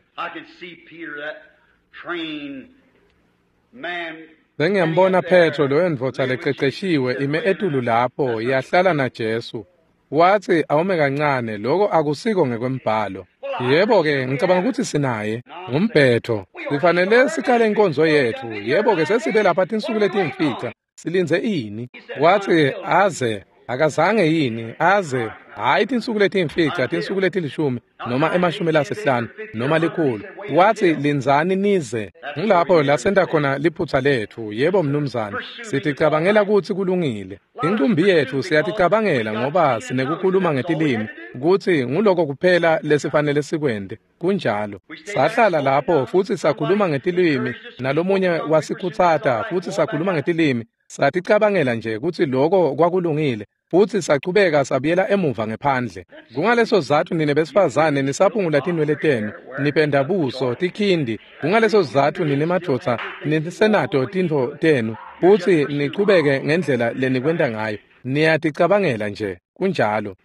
Bengiyambona Petro lo endvodza leqeqeshiwe ime etulu lapho yahlala na Jesu wathi awume kancane lokho akusiko ngekwembhalo yebo-ke ngicabanga ukuthi sinaye ngumphetho sifanele sikale inkonzo yethu yebo-ke sesibe lapha tinsuku letimfica silinze ini wathi akazange yini hayi tinsuku letimfica tinsuku letilishumi noma emashumi lasihlanu noma likhulu wathi linzani nize ngilapho lasenta khona liphutha lethu yebo mnumzane siticabangela ukuthi kulungile incumbi yethu siyaticabangela ngoba sinekukhuluma ngetilimi ukuthi nguloko kuphela lesifanele sikwende kunjalo sahlala lapho futhi sakhuluma ngetilimi nalomunye wasikhutsata futhi sakhuluma ngetilimi saticabangela nje ukuthi lokho kwakulungile futhi saqhubeka sabuyela emuva ngephandle kungaleso zathu nine besifazane nisaphungula tinwele tenu nipenda buso tikhindi kungaleso zathu nine madvodza nisenato tintfo tenu futhi niqhubeke ngendlela lenikwenda ngayo niyaticabangela nje kunjalo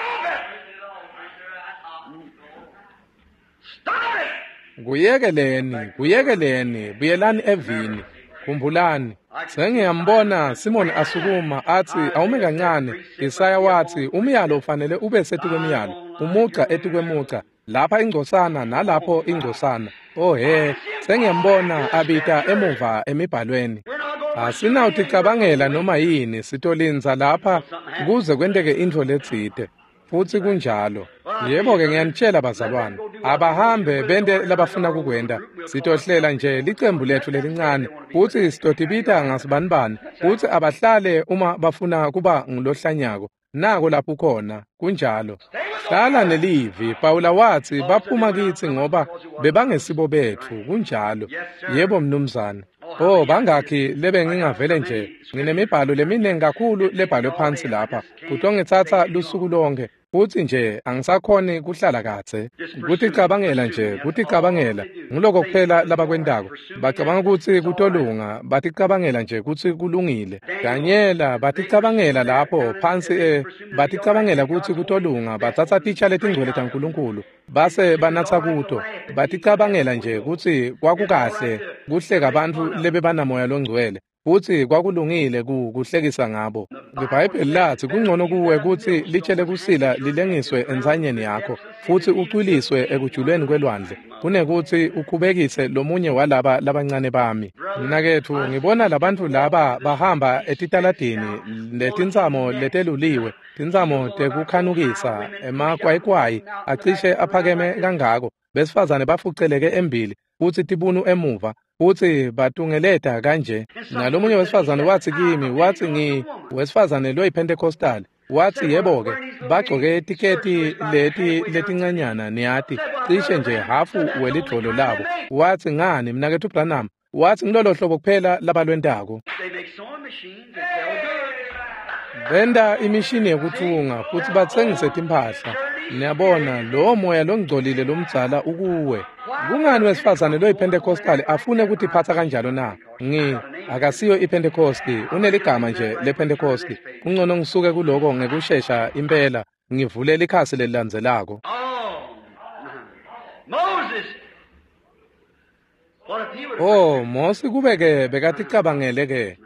kuyekeleni buyelani evini khumbulani sengiyambona Simon asukuma athi awume kancane Isaya wathi umyalo ufanele ube sethi kwemiyalo umuca ethi kwemuca lapha ingcosana nalapho ingcosana sengiyambona abita emuva emibhalweni asinawuticabangela noma yini sitolinza lapha kuze kwenteke intfo letsite futhi kunjalo yebo-ke ngiyanitshela bazalwane abahambe bente labafuna kukwenda sitohlela nje licembu lethu lelincane futhi sitodibita ngasibanibani futhi abahlale uma bafuna kuba ngilohlanyako nako lapho ukhona kunjalo hlala nelivi Pawula wathi baphuma kithi ngoba bebangesibo bethu kunjalo yebo mnumzane bangakhi lebe ngingavele nje nginemibhalo leminingi kakhulu lebhalwe phansi lapha kuthiwa ngithatha lusuku lonke futhi nje angisakhoni kuhlala kathe kuticabangela ngiloko kuphela labakwendako bacabanga ukuthi kutolunga baticabangela nje ukuthi kulungile Daniela baticabangela lapho phansi baticabangela ukuthi kutolunga bathatha titsha letingcwele taNkulunkulu base banatha kuto baticabangela nje ukuthi kwakukahle kuhle kabantu lebe banamoya longcwele futhi kwakulungile kuhlekisa ngabo. IBhayibheli lathi kungcono kuwe ukuthi litshele kusila lilengiswe enzanyeni yakho futhi ucwiliswe ekujulweni kwelwandle kunekuthi ukhubekise lomunye walaba labancane bami. Mnakethu ngibona labantu laba bahamba etitaladini letinsamo leteluliwe, tinsamo tekukhanukisa emakwayikwayi acishe aphakeme kangako, besifazane bafuceleke embili futhi tibunu emuva futhi batungeleta kanje. Nalomunye wesifazane wathi kimi, wathi wesifazane loyiPentecostal, wathi yebo-ke bagcoke etiketi letincanyana niyati cishe nje hafu welidlolo labo. Wathi ngani mnakethu Branham? Wathi ngilolo hlobo kuphela labalwentako. Benda imishini yokuthunga futhi bathengise timpahla. Niyabona lo moya longcolile lomdzala ukuwe. Kungani wesifazane loyiPentecostal afune ukuthi iphatha kanjalo na? Akasiyo iPentecosti, uneligama nje lePentecosti. Kungcono ngisuke kuloko ngekushesha impela ngivulela ikhasi lelilandzelako. Mose kubeke bekaticabangele ke.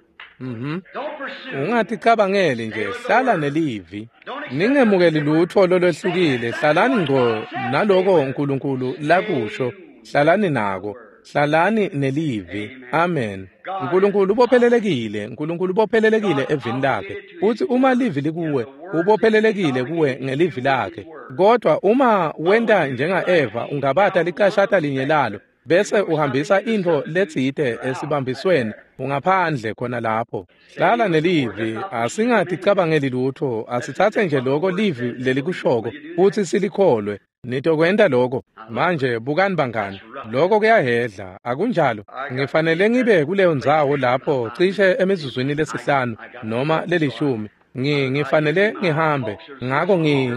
Ungaticabangeli nje, hlala nelivi. Ningemukeli lutho lolwehlukile, hlalani ngqo naloko uNkulunkulu lakusho, hlalani nako, hlalani nelivi. Amen. uNkulunkulu ubophelelekile evini lakhe. Uthi uma livi likuwe, ubophelelekile kuwe ngelivi lakhe. Kodwa uma wenda njenga-Eva ungabata licashata linye lalo, bese uhambisa into letsite esibambisweni ungaphandle khona lapho. Hlala nelivi, asingaticabangeli lutho, asithathe nje lokho livi lelikushoko uthi silikholwe. Nitokwenda lokho manje bukani bangani, lokho kuyahedla akunjalo. Ngifanele ngibe kuleyo ndzawo lapho cishe emizuzwini lesihlanu noma lelishumi. Ngifanele ngihambe ngako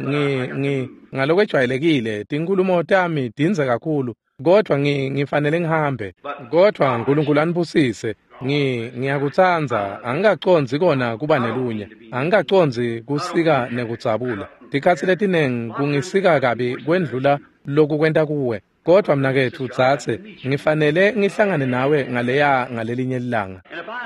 ngalokwejwayelekile tinkulumo tami dinze kakhulu, kodwa ngifanele ngihambe. Kodwa uNkulunkulu anibusise, ngiyakutsandza, angingaconzi kona kuba nelunya, angingaconzi kusika nekudzabula. Tikhatsi letinengi kungisika kabi kwendlula loku kwenta kuwe. Kodwa mnakethu Dzatse, ngifanele ngihlangane nawe ngalelinye ilanga.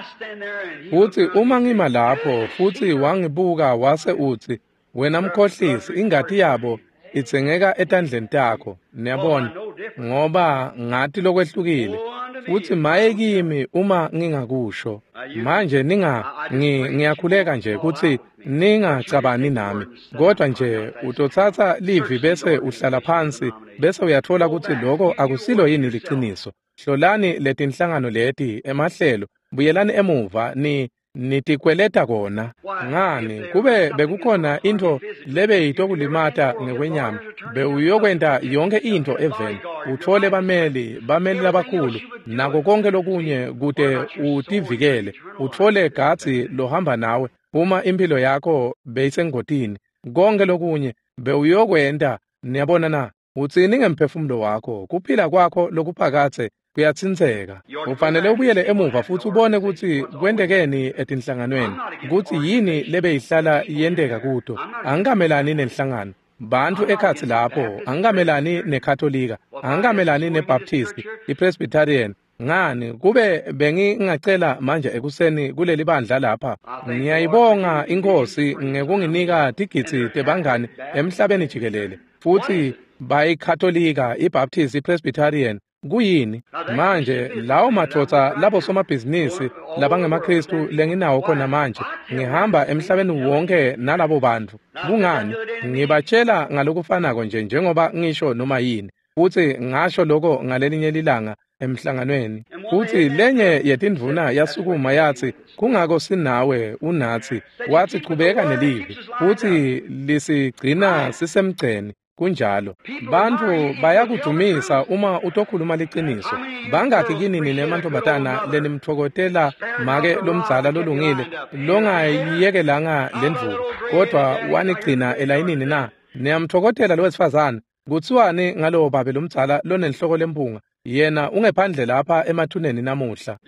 Futhi uma ngima lapho futhi wangibuka wase uthi wena mkhohlisi, ingati yabo itsengeka etandleni takho. Niyabona ngoba ngathi lokwehlukile. Futhi maye kimi uma ngingakusho. Manje ngiyakhuleka nje ukuthi ningacabani nami, kodwa nje utothatha livi bese uhlala phansi bese uyathola ukuthi lokho akusilo yini liciniso. Hlolani letinhlangano leti emahlelo, buyelani emuva nitikweleta kona. Ngani kube bekukhona into lebeyitokulimata ngekwenyama, bewuyokwenta yonke into eveni, uthole bameli labakhulu nako konke lokunye kude utivikele, uthole gatsi lohamba nawe uma impilo yakho beyisengotini. Konke lokunye bewuyokwenta. Niyabona na, utsini ngemphefumulo wakho, kuphila kwakho lokuphakathe kuyatsintseka. Ufanele ubuyele emuva futhi ubone ukuthi kwendekeni etinhlanganweni, ukuthi yini lebeyihlala yendeka kuto. Angikamelani nenhlangano bantu ekhatsi lapho, angikamelani nekatholika, angikamelani neBaptist, iPresbyterian. Ngani kube bengingacela manje ekuseni kuleli bandla lapha. Ngiyayibonga inkosi ngekunginika tigitsi tebangani emhlabeni jikelele, futhi bayikatholika, iBaptist, iPresbyterian. Kuyini manje lawo mathotsa labo somabhizinisi labangemakristu lenginawo khona manje, ngihamba emhlabeni wonke nalabo bantu. Kungani ngibatshela ngalokufanako nje njengoba ngisho noma yini, futhi ngasho lokho ngalelinye ilanga emhlanganweni. Futhi lenye yetindvuna yasukuma yathi kungako sinawe unathi, wathi chubeka nelivi futhi lisigcina sisemgceni. Kunjalo bantu bayakudumisa uma utokhuluma liciniso. Bangakhi kini ninemantombazana lenimthokotela make lomdzala lolungile longayiyekelanga lendvuku, kodwa wanigcina elayinini na? Niyamthokotela lo wesifazane. Kuthiwani ngalo babe lomdzala lonenhloko lempunga, yena ungephandle lapha emathuneni namuhla?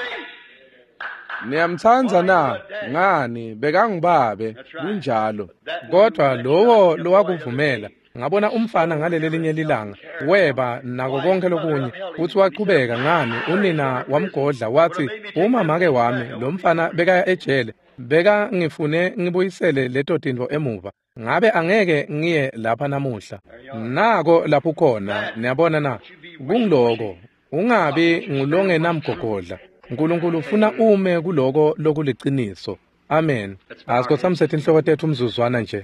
Niyamthandza na? Ngani bekangibabe kunjalo. Kodwa lowo lowakuvumela ngabona umfana ngaleli linye lilanga weba nako konke lokunye uthi waqhubeka ngani unina wamgodla wathi uma make wami lo mfana bekaya ejele beka ngifune ngibuyisele leto tinto emuva ngabe angeke ngiye lapha namuhla nako lapho khona niyabona na kungiloko ungabi ngulonge namgogodla uNkulunkulu ufuna ume kuloko lokuliciniso amen asikothamsethe inhloko tethu umzuzwana nje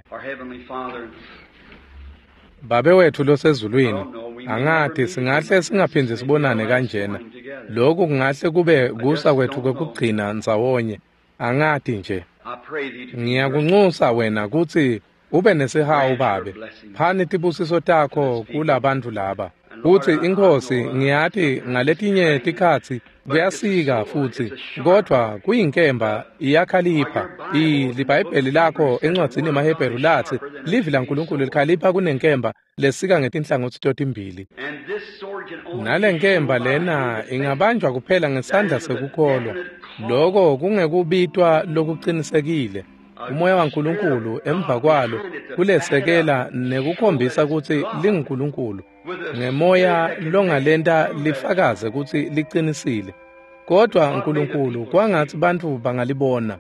Babe wethu losezulwini angathi singahle singaphindi sibonane kanjena lokhu kungahle kube kusa kwethu kokugcina nzawonye angathi nje ngiyakunxusa wena kuthi ube nesihawu babe phani tibusiso takho kulabantu laba uthi inkosi ngiyathi ngaletinye tikhathi kuyasika futhi kodwa kuyinkemba iyakhalipha iBhayibheli lakho encwadzini maHebheru lathi livi laNkulunkulu likhalipha kunenkemba lesika ngetinhlangothi totimbili nalenkemba lena ingabanjwa kuphela ngesandla sekukholwa lokho kungekubitwa lokuqinisekile umoya waNkulunkulu emva kwalo kulesekela nekukhombisa ukuthi linguNkulunkulu ngemoya longalenta lifakaze ukuthi liqinisile kodwa uNkulunkulu kwangathi bantu bangalibona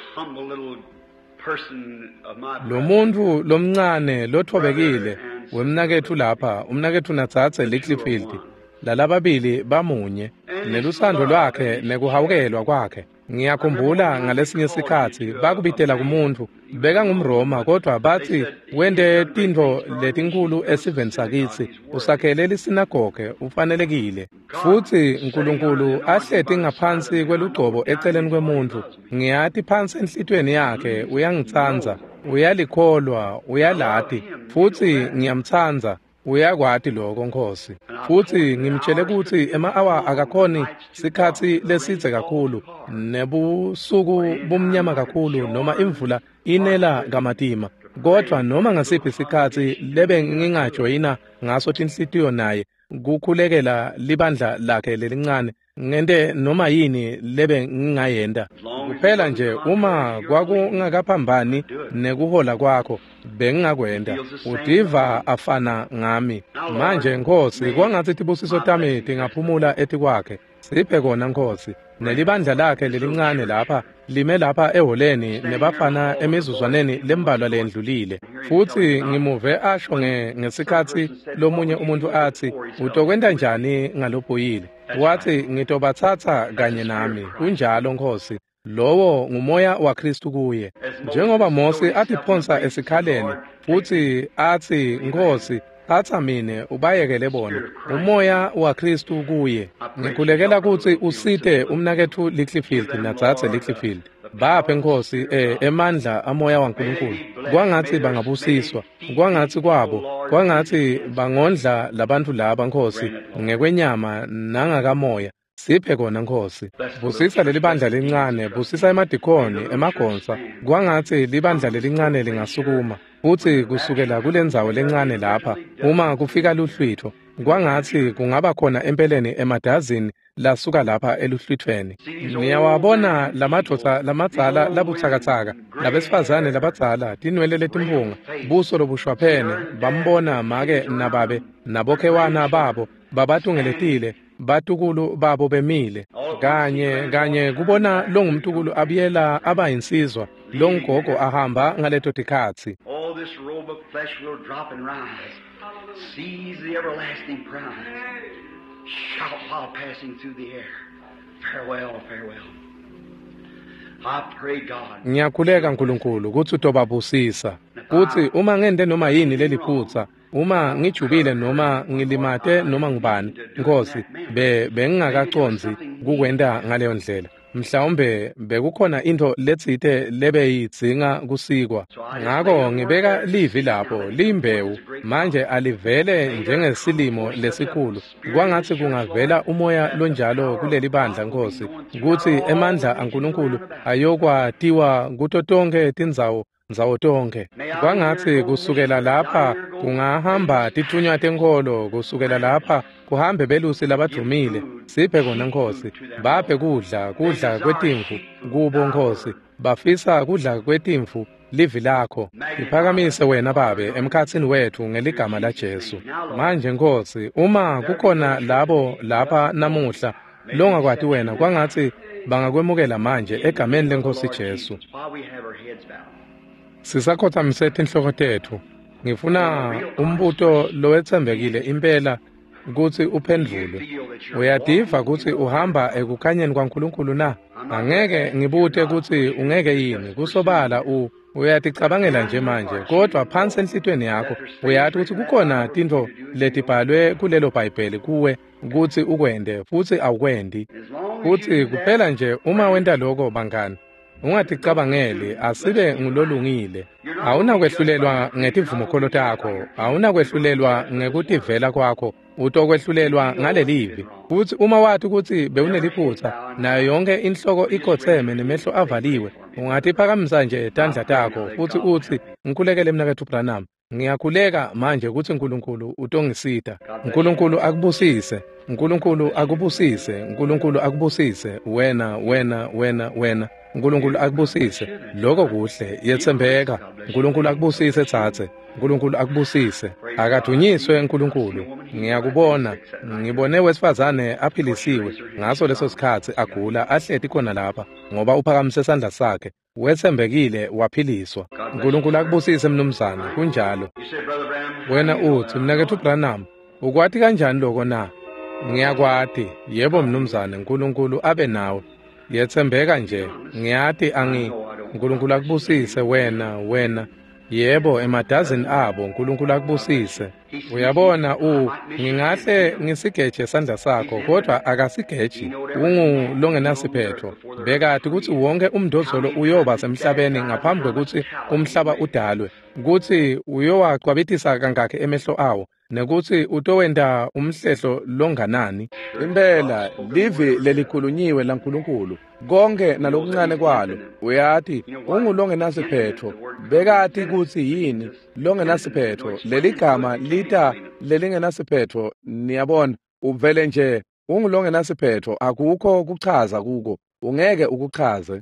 lo muntu lomncane lothobekile wemnakethu lapha umnakethu Natsatse Licklifield lalababili bamunye nelusando lwakhe nekuhawukelwa kwakhe ngiyakhumbula ngalesinye isikhathi bakubitela kumuntu beka ngumRoma kodwa bathi wende tinto letinkulu esiveni sakithi usakhele lisinagoge ufanelekile futhi uNkulunkulu ahleti ngaphansi kwelugcobo eceleni kwemuntu ngiyathi phansi enhlitweni yakhe uyangitsanza uyalikholwa uyalati futhi ngiyamtsanza uyakwati lokho Nkosi futhi ngimtshele ukuthi ema-hour akakhoni sikhathi lesidze kakhulu nebusuku bumnyama kakhulu noma imvula inela kamatima kodwa noma ngasiphi isikhathi lebe ngingajoyina ngaso tinhlitiyo naye kukhulekela libandla lakhe lelincane ngente noma yini lebe ngingayenda kuphela nje uma kwakungakaphambani nekuhola kwakho bengingakwenda udiva afana ngami manje Nkosi kwangathi tibusiso tami tingaphumula ethi kwakhe siphe kona Nkosi nelibandla lakhe lelincane lapha lime lapha eholeni nebafana emizuzwaneni lembalwa lendlulile futhi ngimuve asho ngesikhathi lomunye umuntu athi utokwenda njani ngalobhoyile wathi ngitobathatha kanye nami kunjalo Nkosi lowo ngumoya waKristu kuye njengoba Mose atiphonsa esikhaleni futhi athi Nkosi thatha mine ubayekele bona umoya waKristu kuye ngikhulekela ukuthi usite umnakethu Licklifield Natsatse Licklifield baphe Nkosi emandla amoya waNkulunkulu kwangathi bangabusiswa kwangathi kwabo kwangathi bangondla labantu laba Nkosi ngekwenyama nangakamoya siphe kona Nkosi busisa leli bandla lincane busisa emadikoni emagonsa kwangathi libandla lelincane lingasukuma futhi kusukela kulendzawo lencane lapha uma kufika luhlwitho kwangathi kungaba khona empeleni emadazini lasuka lapha eluhlwithweni ngiyawabona lamadvodza lamadzala labutsakatsaka labesifazane labadzala tinwele letimpunga buso lobushwaphene bambona make nababe nabokhewana babo babatungeletile batukulu babo bemile kanye kubona longumtukulu abiyela abayinsizwa longogo ahamba ngaleto tikhathi all this robe of flesh will drop and rise seize the everlasting prize shout while passing through the air farewell farewell I pray God ngiyakhuleka Nkulunkulu ukuthi utobabusisa kuthi uma ngende noma yini leliphutsa uma ngijubile noma ngilimate noma ngibani Nkosi bengingakaconzi kukwenda ngaleyo ndlela mhlawumbe bekukhona into letsite lebe yidzinga kusikwa ngakho ngibeka livi lapho limbewu manje alivele njengesilimo lesikhulu kwangathi kungavela umoya lonjalo kuleli bandla Nkosi ukuthi emandla aNkulunkulu ayokwatiwa kuto tonke tindzawo nzawo tonke kwangathi kusukela lapha kungahamba tithunywa tenkolo kusukela lapha kuhambe belusi labadumile siphe kona Nkosi baphe kudla kwetimvu kubo Nkosi bafisa kudla kwetimvu livi lakho liphakamise wena babe emkhathini wethu ngeligama laJesu. Manje Nkosi, uma kukhona labo lapha namuhla longakwati wena kwangathi bangakwemukela manje egameni leNkosi Jesu, sisakhothamisa inhloko tethu. Ngifuna umbuto lowethembekile impela ukuthi uphendvule. Uyadiva ukuthi uhamba ekukhanyeni kwaNkulunkulu na? Angeke ngibute ukuthi ungeke yini kusobala uyaticabangela nje manje, kodwa phansi enhlitweni yakho uyathi ukuthi kukhona tinto letibhalwe kulelo Bhayibheli kuwe ukuthi ukwende futhi awukwendi. Kuthi kuphela nje uma wenda lokho bangani, ungaticabangeli asibe ngulolungile. Awunakwehlulelwa ngetivumokholo takho, awunakwehlulelwa ngekutivela kwakho, utokwehlulelwa ngalelivi. Futhi uma wathi ukuthi bewuneliphutha nayo yonke inhloko ikhotheme nemehlo avaliwe, ungathi phakamisa nje tandla takho futhi uthi ngikhulekele mnakethu Branham, ngiyakhuleka manje ukuthi uNkulunkulu utongisita. uNkulunkulu akubusise, uNkulunkulu akubusise, uNkulunkulu akubusise, wena uNkulunkulu akubusise. Lokho kuhle yethembeka. uNkulunkulu akubusise thathe, uNkulunkulu akubusise. Akadunyiswe uNkulunkulu. Ngiyakubona, ngibone wesifazane aphilisiwe ngaso leso sikhathi agula ahleti khona lapha ngoba uphakamise isandla sakhe, wethembekile waphiliswa. uNkulunkulu akubusise mnumzane, kunjalo. Wena uthi mnakethu Branham, ukwati kanjani lokho na? Ngiyakwati, yebo mnumzane, uNkulunkulu abe nawe. Yethembeka nje, ngiyathi uNkulunkulu akubusise wena. Yebo, emadazini abo uNkulunkulu akubusise. Uyabona ngingahle ngisigeje isandla sakho, kodwa akasigeji, ungulongenasiphetho. Bekade ukuthi wonke umndozolo uyoba semhlabeni ngaphambi kokuthi umhlaba udalwe, ukuthi uyowagcwabithisa kangakhe emehlo awo, nekuthi utowenda umhlehlo longanani. Impela livi lelikhulunyiwe laNkulunkulu, konke nalokuncane kwalo. Uyathi ungulongenasiphetho. Bekade ukuthi yini longenasiphetho? Leli gama lita lelingenasiphetho, niyabona, uvele nje ungulongenasiphetho, akukho kuchaza kuko, ungeke ukuchaze.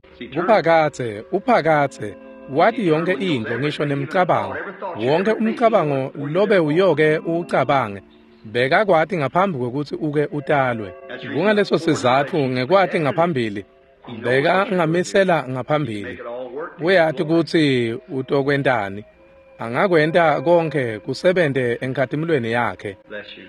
Uphakathe wathi yonke into ngisho nemicabango, wonke umcabango lobe uyoke ucabange, bekakwati ngaphambi kokuthi uke utalwe. Kungaleso sizathu ngekwati ngaphambili, ngamisela ngaphambili. Uyathi ukuthi utokwentani, angakwenta konke kusebente enkatimulweni yakhe.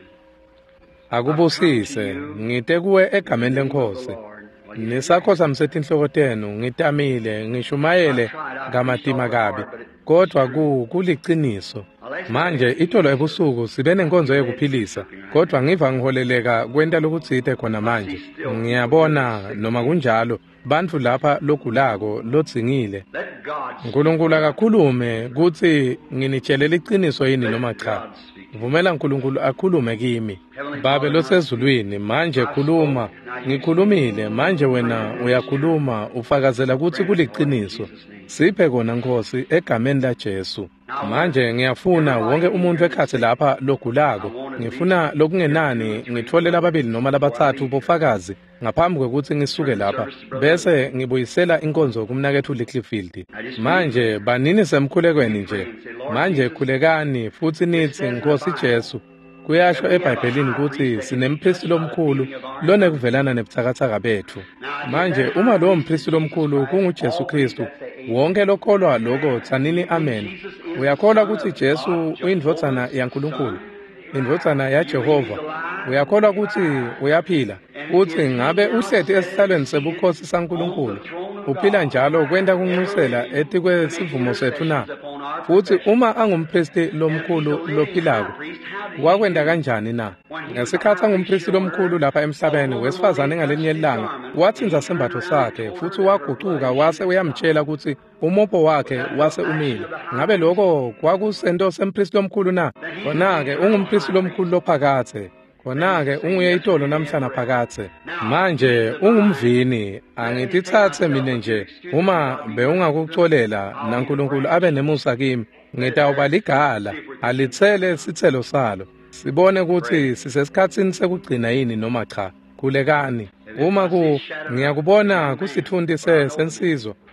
Akubusise, ngite kuwe egameni leNkosi. Nisakhothamisa inhloko tenu, ngitamile, ngishumayele ngamatima kabi, kodwa kuliciniso. Manje itolo ebusuku sibe nenkonzo yokuphilisa, kodwa ngiva ngiholeleka kwenta lokutsite khona manje. Ngiyabona noma kunjalo bantu lapha logulako lodzingile. uNkulunkulu akakhulume kuthi nginitshelela iqiniso yini noma cha. Vumela uNkulunkulu akhulume kimi. Babe losezulwini, manje khuluma. Ngikhulumile, manje wena uyakhuluma, ufakazela ukuthi kuliqiniso. Siphe kona Nkosi egameni laJesu. Manje ngiyafuna wonke umuntu ekhathi lapha logulako, ngifuna lokungenani ngithole lababili noma labathathu bofakazi ngaphambi kokuthi ngisuke lapha, bese ngibuyisela inkonzo kumnakethu Littlefield. Manje banini semkhulekweni nje. Manje khulekani futhi nithi Nkosi Jesu. Kuyasho eBhayibhelini ukuthi sinemphristi lomkhulu lonekuvelana nebuthakathaka bethu. Manje uma lowo mphristi lomkhulu kunguJesu Kristu, wonke lokholwa lokho tsanini amen. Uyakholwa ukuthi Jesu uyindvodzana yaNkulunkulu, indvodzana yaJehova. Uyakholwa ukuthi uyaphila, uthi ngabe uhleti esihlalweni sebukhosi saNkulunkulu, uphila njalo kwenta kunxusela etikwe sivumo sethu na? Futhi uma angumphristi lomkhulu lophilako, wakwenda kanjani na? Ngesikhathi angumphristi lomkhulu lapha emhlabeni, wesifazane ngalenye ilanga wathinza sembatho sakhe, futhi waguquka wase uyamtshela ukuthi umopho wakhe wase umile. Ngabe lokho kwakusento semphristi lomkhulu na? Khona-ke ungumphristi lomkhulu lophakathe. Khona-ke unguye itolo namhlanje phakathe. Manje ungumvini, angitithathe mina nje uma beungakucolela naNkulunkulu abe nemusa kimi, ngitawuba ligala alithele sithelo salo. Sibone ukuthi sisesikhatsini sekugcina yini noma cha. Khulekani. Uma ngiyakubona kusithundi sensizwa,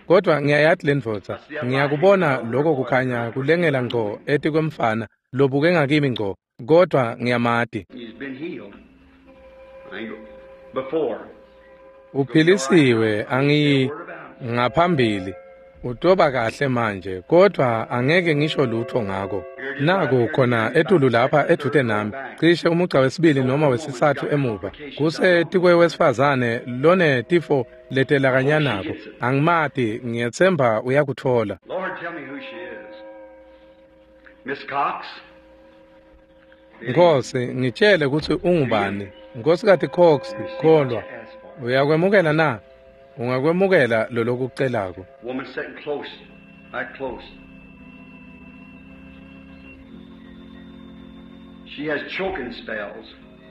kodwa ngiyayathi lendvodza ngiyakubona lokho kukhanya kulengela ngqo eti kwemfana lobuke ngakimi ngqo kodwa ngiyamati uphilisiwe ngaphambili utoba kahle manje kodwa angeke ngisho lutho ngako naku khona etulu lapha edute nami cishe umugca wesibili noma wesithathu emuva kusetikwe wesifazane lone tifo letela kanyanako angimati ngiyethemba uyakuthola. Lord, tell me who she is. Miss Cox? Nkosi ngitshele ukuthi ungubani. Nkosikazi Cox kholwa uyakwemukela na? Ungakwemukela lo lokucelako. Woman sitting close, right close. She has choking spells.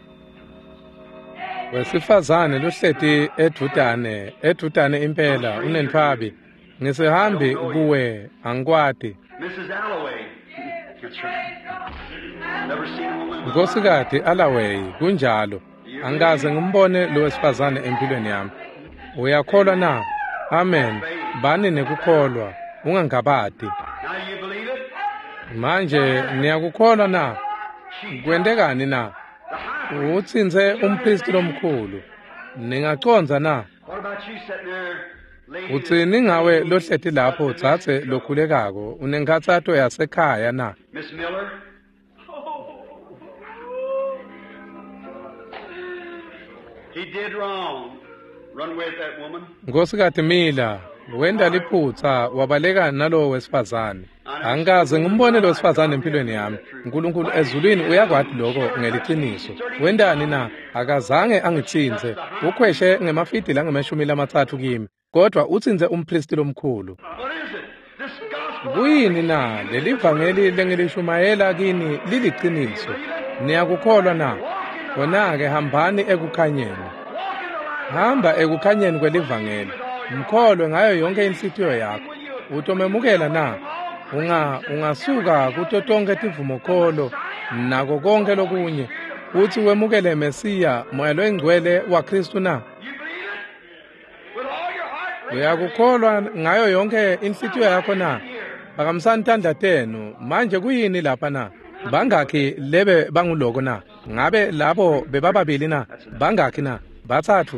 Wesifazane lohleti edutane impela unentfabi. Ngisihambi kuwe angikwati. Mrs. Alloway. That's right. Never seen a woman. Nkosikazi Alloway kunjalo. Angaze ngimbone lo wesifazane empilweni yami. Uyakholwa na? Amen. Bani nekukholwa ungangabadi. Now you believe it? Manje niyakukholwa na? Kwendekani na? Utsinze umpristi lomkhulu. Ningaconza na? What about you sitting there, lady? Utsini ngawe lohleti lapho utsatse lokhulekako unenkathato yasekhaya na? Miss Miller? He did wrong. Run with that woman. Nkosikazi Mila, wenda liphutsa wabaleka nalo wesifazane. Angaze ngimbone lo wesifazane empilweni yami. uNkulunkulu ezulwini uyakwathi lokho ngeliqiniso. Wendani na? Akazange angitsinze. Ukhweshe ngemafidi la ngemashumi lamathathu kimi. Kodwa utsinze umpristi lomkhulu. What is it? This gospel. Kuyini na? Leli vangeli lengilishumayela kini liliqiniso. Niyakukholwa na? Kona-ke hambani ekukhanyeni. Hamba ekukhanyeni kwelivangeli. Mkholwe ngayo yonke inhlitiyo yakho. Utomemukela na? Ungasuka kuto tonke tivumokholo nako konke lokunye. Uthi wemukele Mesiya moya loyingcwele wa Kristu na? Uyakukholwa ngayo yonke inhlitiyo yakho na? Bakamsantandla tenu manje kuyini lapha na? Bangakhi lebe banguloko na? Ngabe labo bebababili na? Bangakhi na? Bathathu.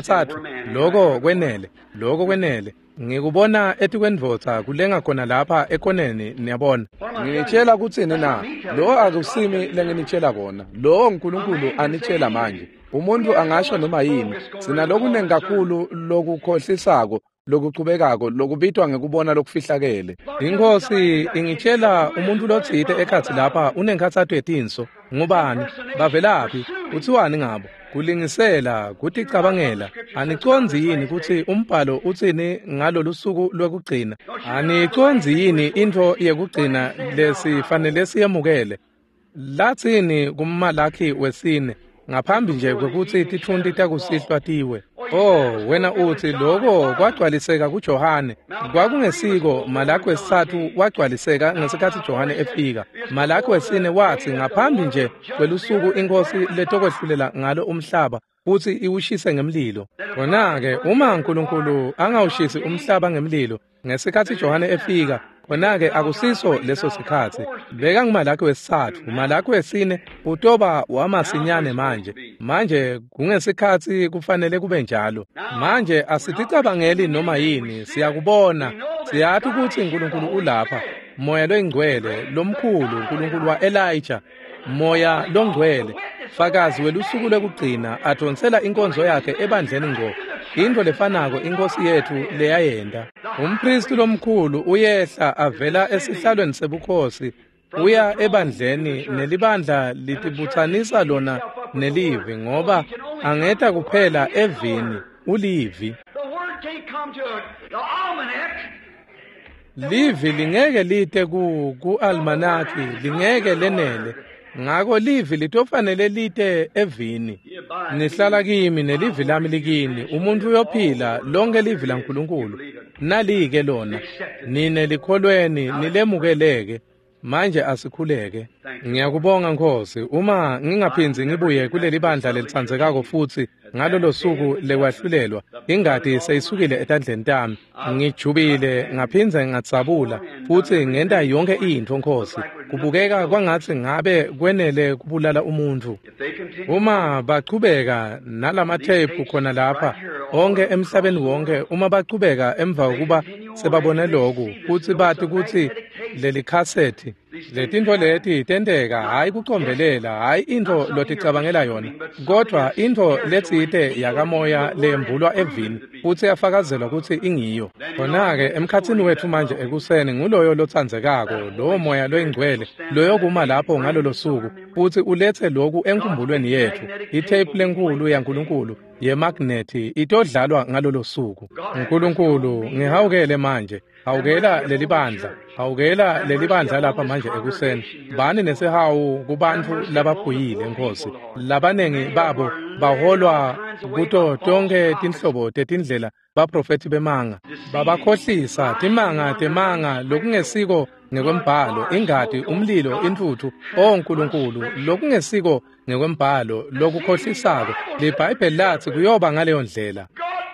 Lokho kwenele. Ngikubona ethi kwendvodza kulenga khona lapha ekhoneni niyabona. Ngitshela kutsini na? Lo akusimi lenginitshela kona. Lo uNkulunkulu anitshela manje. Umuntu angasho noma yini. Sina lokunengi kakhulu lokukhohlisako, lokuchubekako, lokubitwa ngekubona lokufihlakele. Inkosi ingitshela umuntu lotsite ekhathi lapha unenkathathu etinso. Ngubani? Bavelaphi? Uthiwani ngabo? Kulingisela, kuthi cabangela. Aniconzi yini kuthi umbhalo uthini ngalolu suku lwekugcina? Aniconzi yini into yekugcina lesifanele siyemukele? Latsini kummalakhi wesine ngaphambi nje kwekuthi tithunti takusihlwa tiwe. Wena uthi lokho kwagcwaliseka kuJohane. Kwakungesiko malakhi wesithathu wagcwaliseka ngesikhathi Johane efika. Malakhi wesine wathi ngaphambi nje kwelusuku inkosi letokwehlulela ngalo umhlaba futhi iwushise ngemlilo. Kona-ke uma uNkulunkulu angawushisi umhlaba ngemlilo ngesikhathi Johane efika, kona-ke akusiso leso sikhathi. Beka ngumalakhi wesithathu, malakhi wesine utoba wamasinyane manje kungesikhathi kufanele kube njalo. Manje asiticabangeli noma yini, siyakubona, siyathi ukuthi uNkulunkulu ulapha, moya loyingcwele lomkhulu, uNkulunkulu wa Elijah, moya longcwele, fakazi welusuku lekugcina adonsela inkonzo yakhe ebandleni ngqo. Into lefanako inkosi yethu leyayenda. Umpristi lomkhulu uyehla avela esihlalweni sebukhosi uya ebandleni nelibandla litibuthanisa lona nelivi ngoba angeta kuphela evini ulivi. Livi lingeke lite ku-almanaki lingeke lenele. Ngako livi litofanele lite evini. Nihlala kimi nelivi lami likini. Umuntu uyophila lonke livi laNkulunkulu. Nalike lona. Nine likholweni nilemukeleke. manje asikhuleke. Ngiyakubonga Nkosi, uma ngingaphinzi ngibuye kuleli bandla lelitsandzekako futhi ngalolo suku lekwahlulelwa, ingadi seyisukile etandleni tami. Ngijubile, ngaphinze ngatsabula, futhi ngenta yonke into Nkosi. Kubukeka kwangathi ngabe kwenele kubulala umuntu. Uma baqhubeka nalamathephu khona lapha, onke emhlabeni wonke, uma baqhubeka emva kokuba sebabone lokhu, futhi bathi ukuthi leli cassette, letinto leti tenteka, hayi kucombelela, hayi into loticabangela yona, kodwa into letsite yakamoya lembulwa evini, futhi yafakazelwa ukuthi ingiyo. Khona-ke emkhathini wethu manje ekuseni nguloyo lotsandzekako, lowo moya loyingcwele, loyo kuma lapho ngalolo suku, futhi ulethe lokhu enkumbulweni yethu, itape lenkulu yaNkulunkulu yemagnethi itodlalwa ngalolo suku. uNkulunkulu ngihawukele manje, hawukela leli bandla, hawukela leli bandla lapha manje ekuseni. Bani nesihawu kubantu lababhuyile Nkosi, labanengi babo baholwa kuto tonke tinhlobo tetindlela baprofeti bemanga, babakhohlisa timanga lokungesiko ngekwembhalo, ingadi, umlilo, intuthu, oNkulunkulu, lokungesiko ngekwembhalo, lokukhohlisako. LiBhayibheli lathi kuyoba ngaleyo ndlela.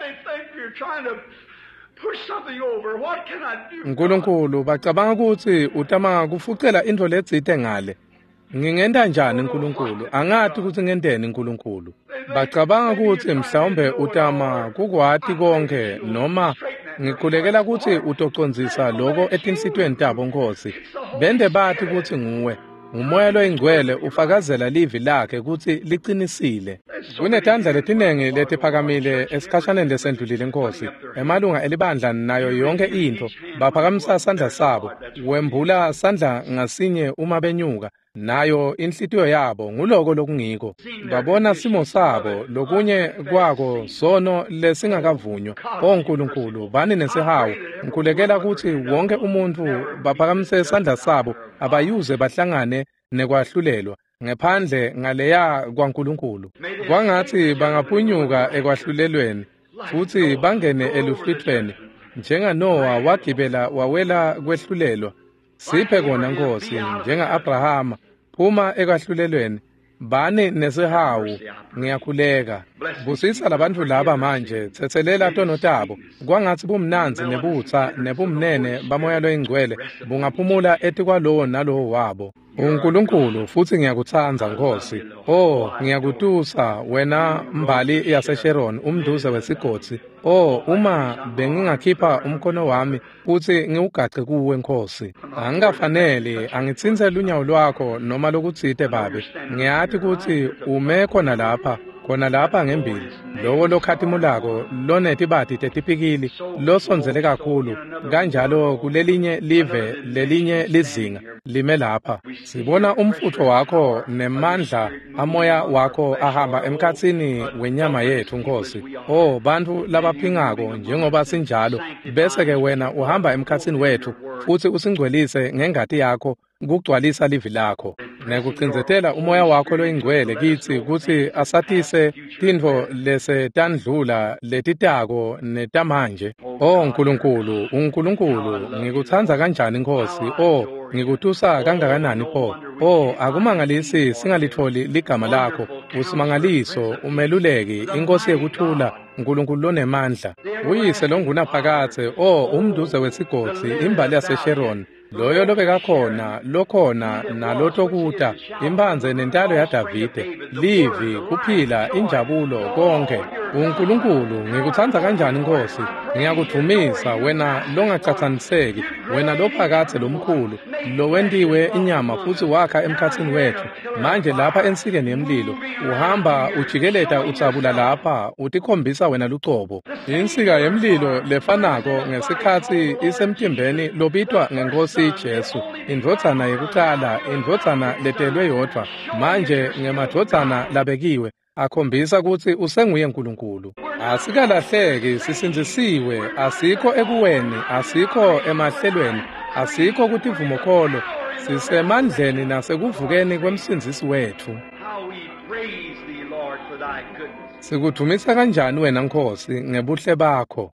uNkulunkulu bacabanga ukuthi utama kufucela into letsite ngale. Ngingenda njani uNkulunkulu? Angathi ukuthi ngenteni uNkulunkulu. Bacabanga ukuthi mhlawumbe utama kukwati konke, noma ngikhulekela ukuthi utocondzisa lokho etinsitweni tabo Nkosi. Bende bathi ukuthi nguwe umoya loyingcwele ufakazela livi lakhe ukuthi liqinisile. Kunetandla letinengi letiphakamile esikhashaneni lesendlulile Nkosi. Emalunga elibandla nayo yonke into baphakamisa sandla sabo, wembula sandla ngasinye uma benyuka, nayo inhlitiyo yabo nguloko lokungiko. Babona simo sabo, lokunye kwako sono lesingakavunywa. oNkulunkulu bani nesihawu, ngikhulekela ukuthi wonke umuntu baphakamise sandla sabo, abayuze bahlangane nekwahlulelwa ngaphandle ngaleya kwaNkulunkulu. Kwangathi bangaphunyuka ekwahlulelweni futhi bangene eluhlwithweni, njenganowa wagibela wawela kwehlulelwa. Siphe kona Nkosi, njenga-Abrahama, phuma ekwahlulelweni. Bani nesihawu, ngiyakhuleka. Busisa labantu laba manje, thethelela tono tabo. Kwangathi bumnanzi nebutha nebumnene bamoya loyingcwele bungaphumula etikwalowo nalowo wabo. uNkulunkulu futhi ngiyakuthanza Nkosi. Ngiyakutusa wena mbali yaseSharon, umduze wesigodi. Uma bengingakhipha umkhono wami uthi ngiugace kuwe Nkosi, angikafanele angitsinzele unyawo lwakho noma lokutsite babe. Ngiyathi ukuthi ume khona lapha ngembili, lowo lokhathimulako lonetibati tetipikili, losonzele kakhulu, kanjalo kulelinye live lelinye lizinga lime lapha. Sibona umfutho wakho nemandla amoya wakho ahamba emkhatsini wenyama yethu Nkosi. Bantu labaphingako njengoba sinjalo, bese-ke wena uhamba emkhatsini wethu futhi usingcwelise ngengati yakho kugcwalisa livi lakho, nekucindzetela umoya wakho loyingcwele kithi ukuthi asatise tintfo lesetandlula letitako netamanje. uNkulunkulu, ngikuthanza kanjani Nkosi, ngikutusa kangakanani pho. Akumangalisi singalitholi ligama lakho, usimangaliso, umeluleki, inkosi yekuthula, uNkulunkulu lonemandla, uyise longunaphakathe, umduze wesigodi, imbali yaseSharon, loyo lobeka khona, lokhona nalotokuta, imbanze nentalo yaDavide, livi, kuphila, injabulo, konke. uNkulunkulu, ngikuthanza kanjani Nkosi, ngiyakudumisa wena longacathaniseki, wena lophakathe lomkhulu, lowendiwe inyama futhi wakha emkhathini wethu. Manje lapha ensikeni yemlilo uhamba ujikeleta utsabula lapha, utikhombisa wena lucobo. Insika yemlilo lefanako ngesikhathi isemtimbeni lobitwa ngeNkosi Jesu, indvodzana yekucala, indvodzana letelwe yodwa, manje ngemadvodzana labekiwe, akhombisa ukuthi usenguye uNkulunkulu. Asikalahleki, sisinzisiwe, asikho ekuweni, asikho emahlelweni, asikho kutivumo kholo, sisemandleni nasekuvukeni kwemsinzisi wethu. Sikudumisa kanjani wena Nkosi ngebuhle bakho.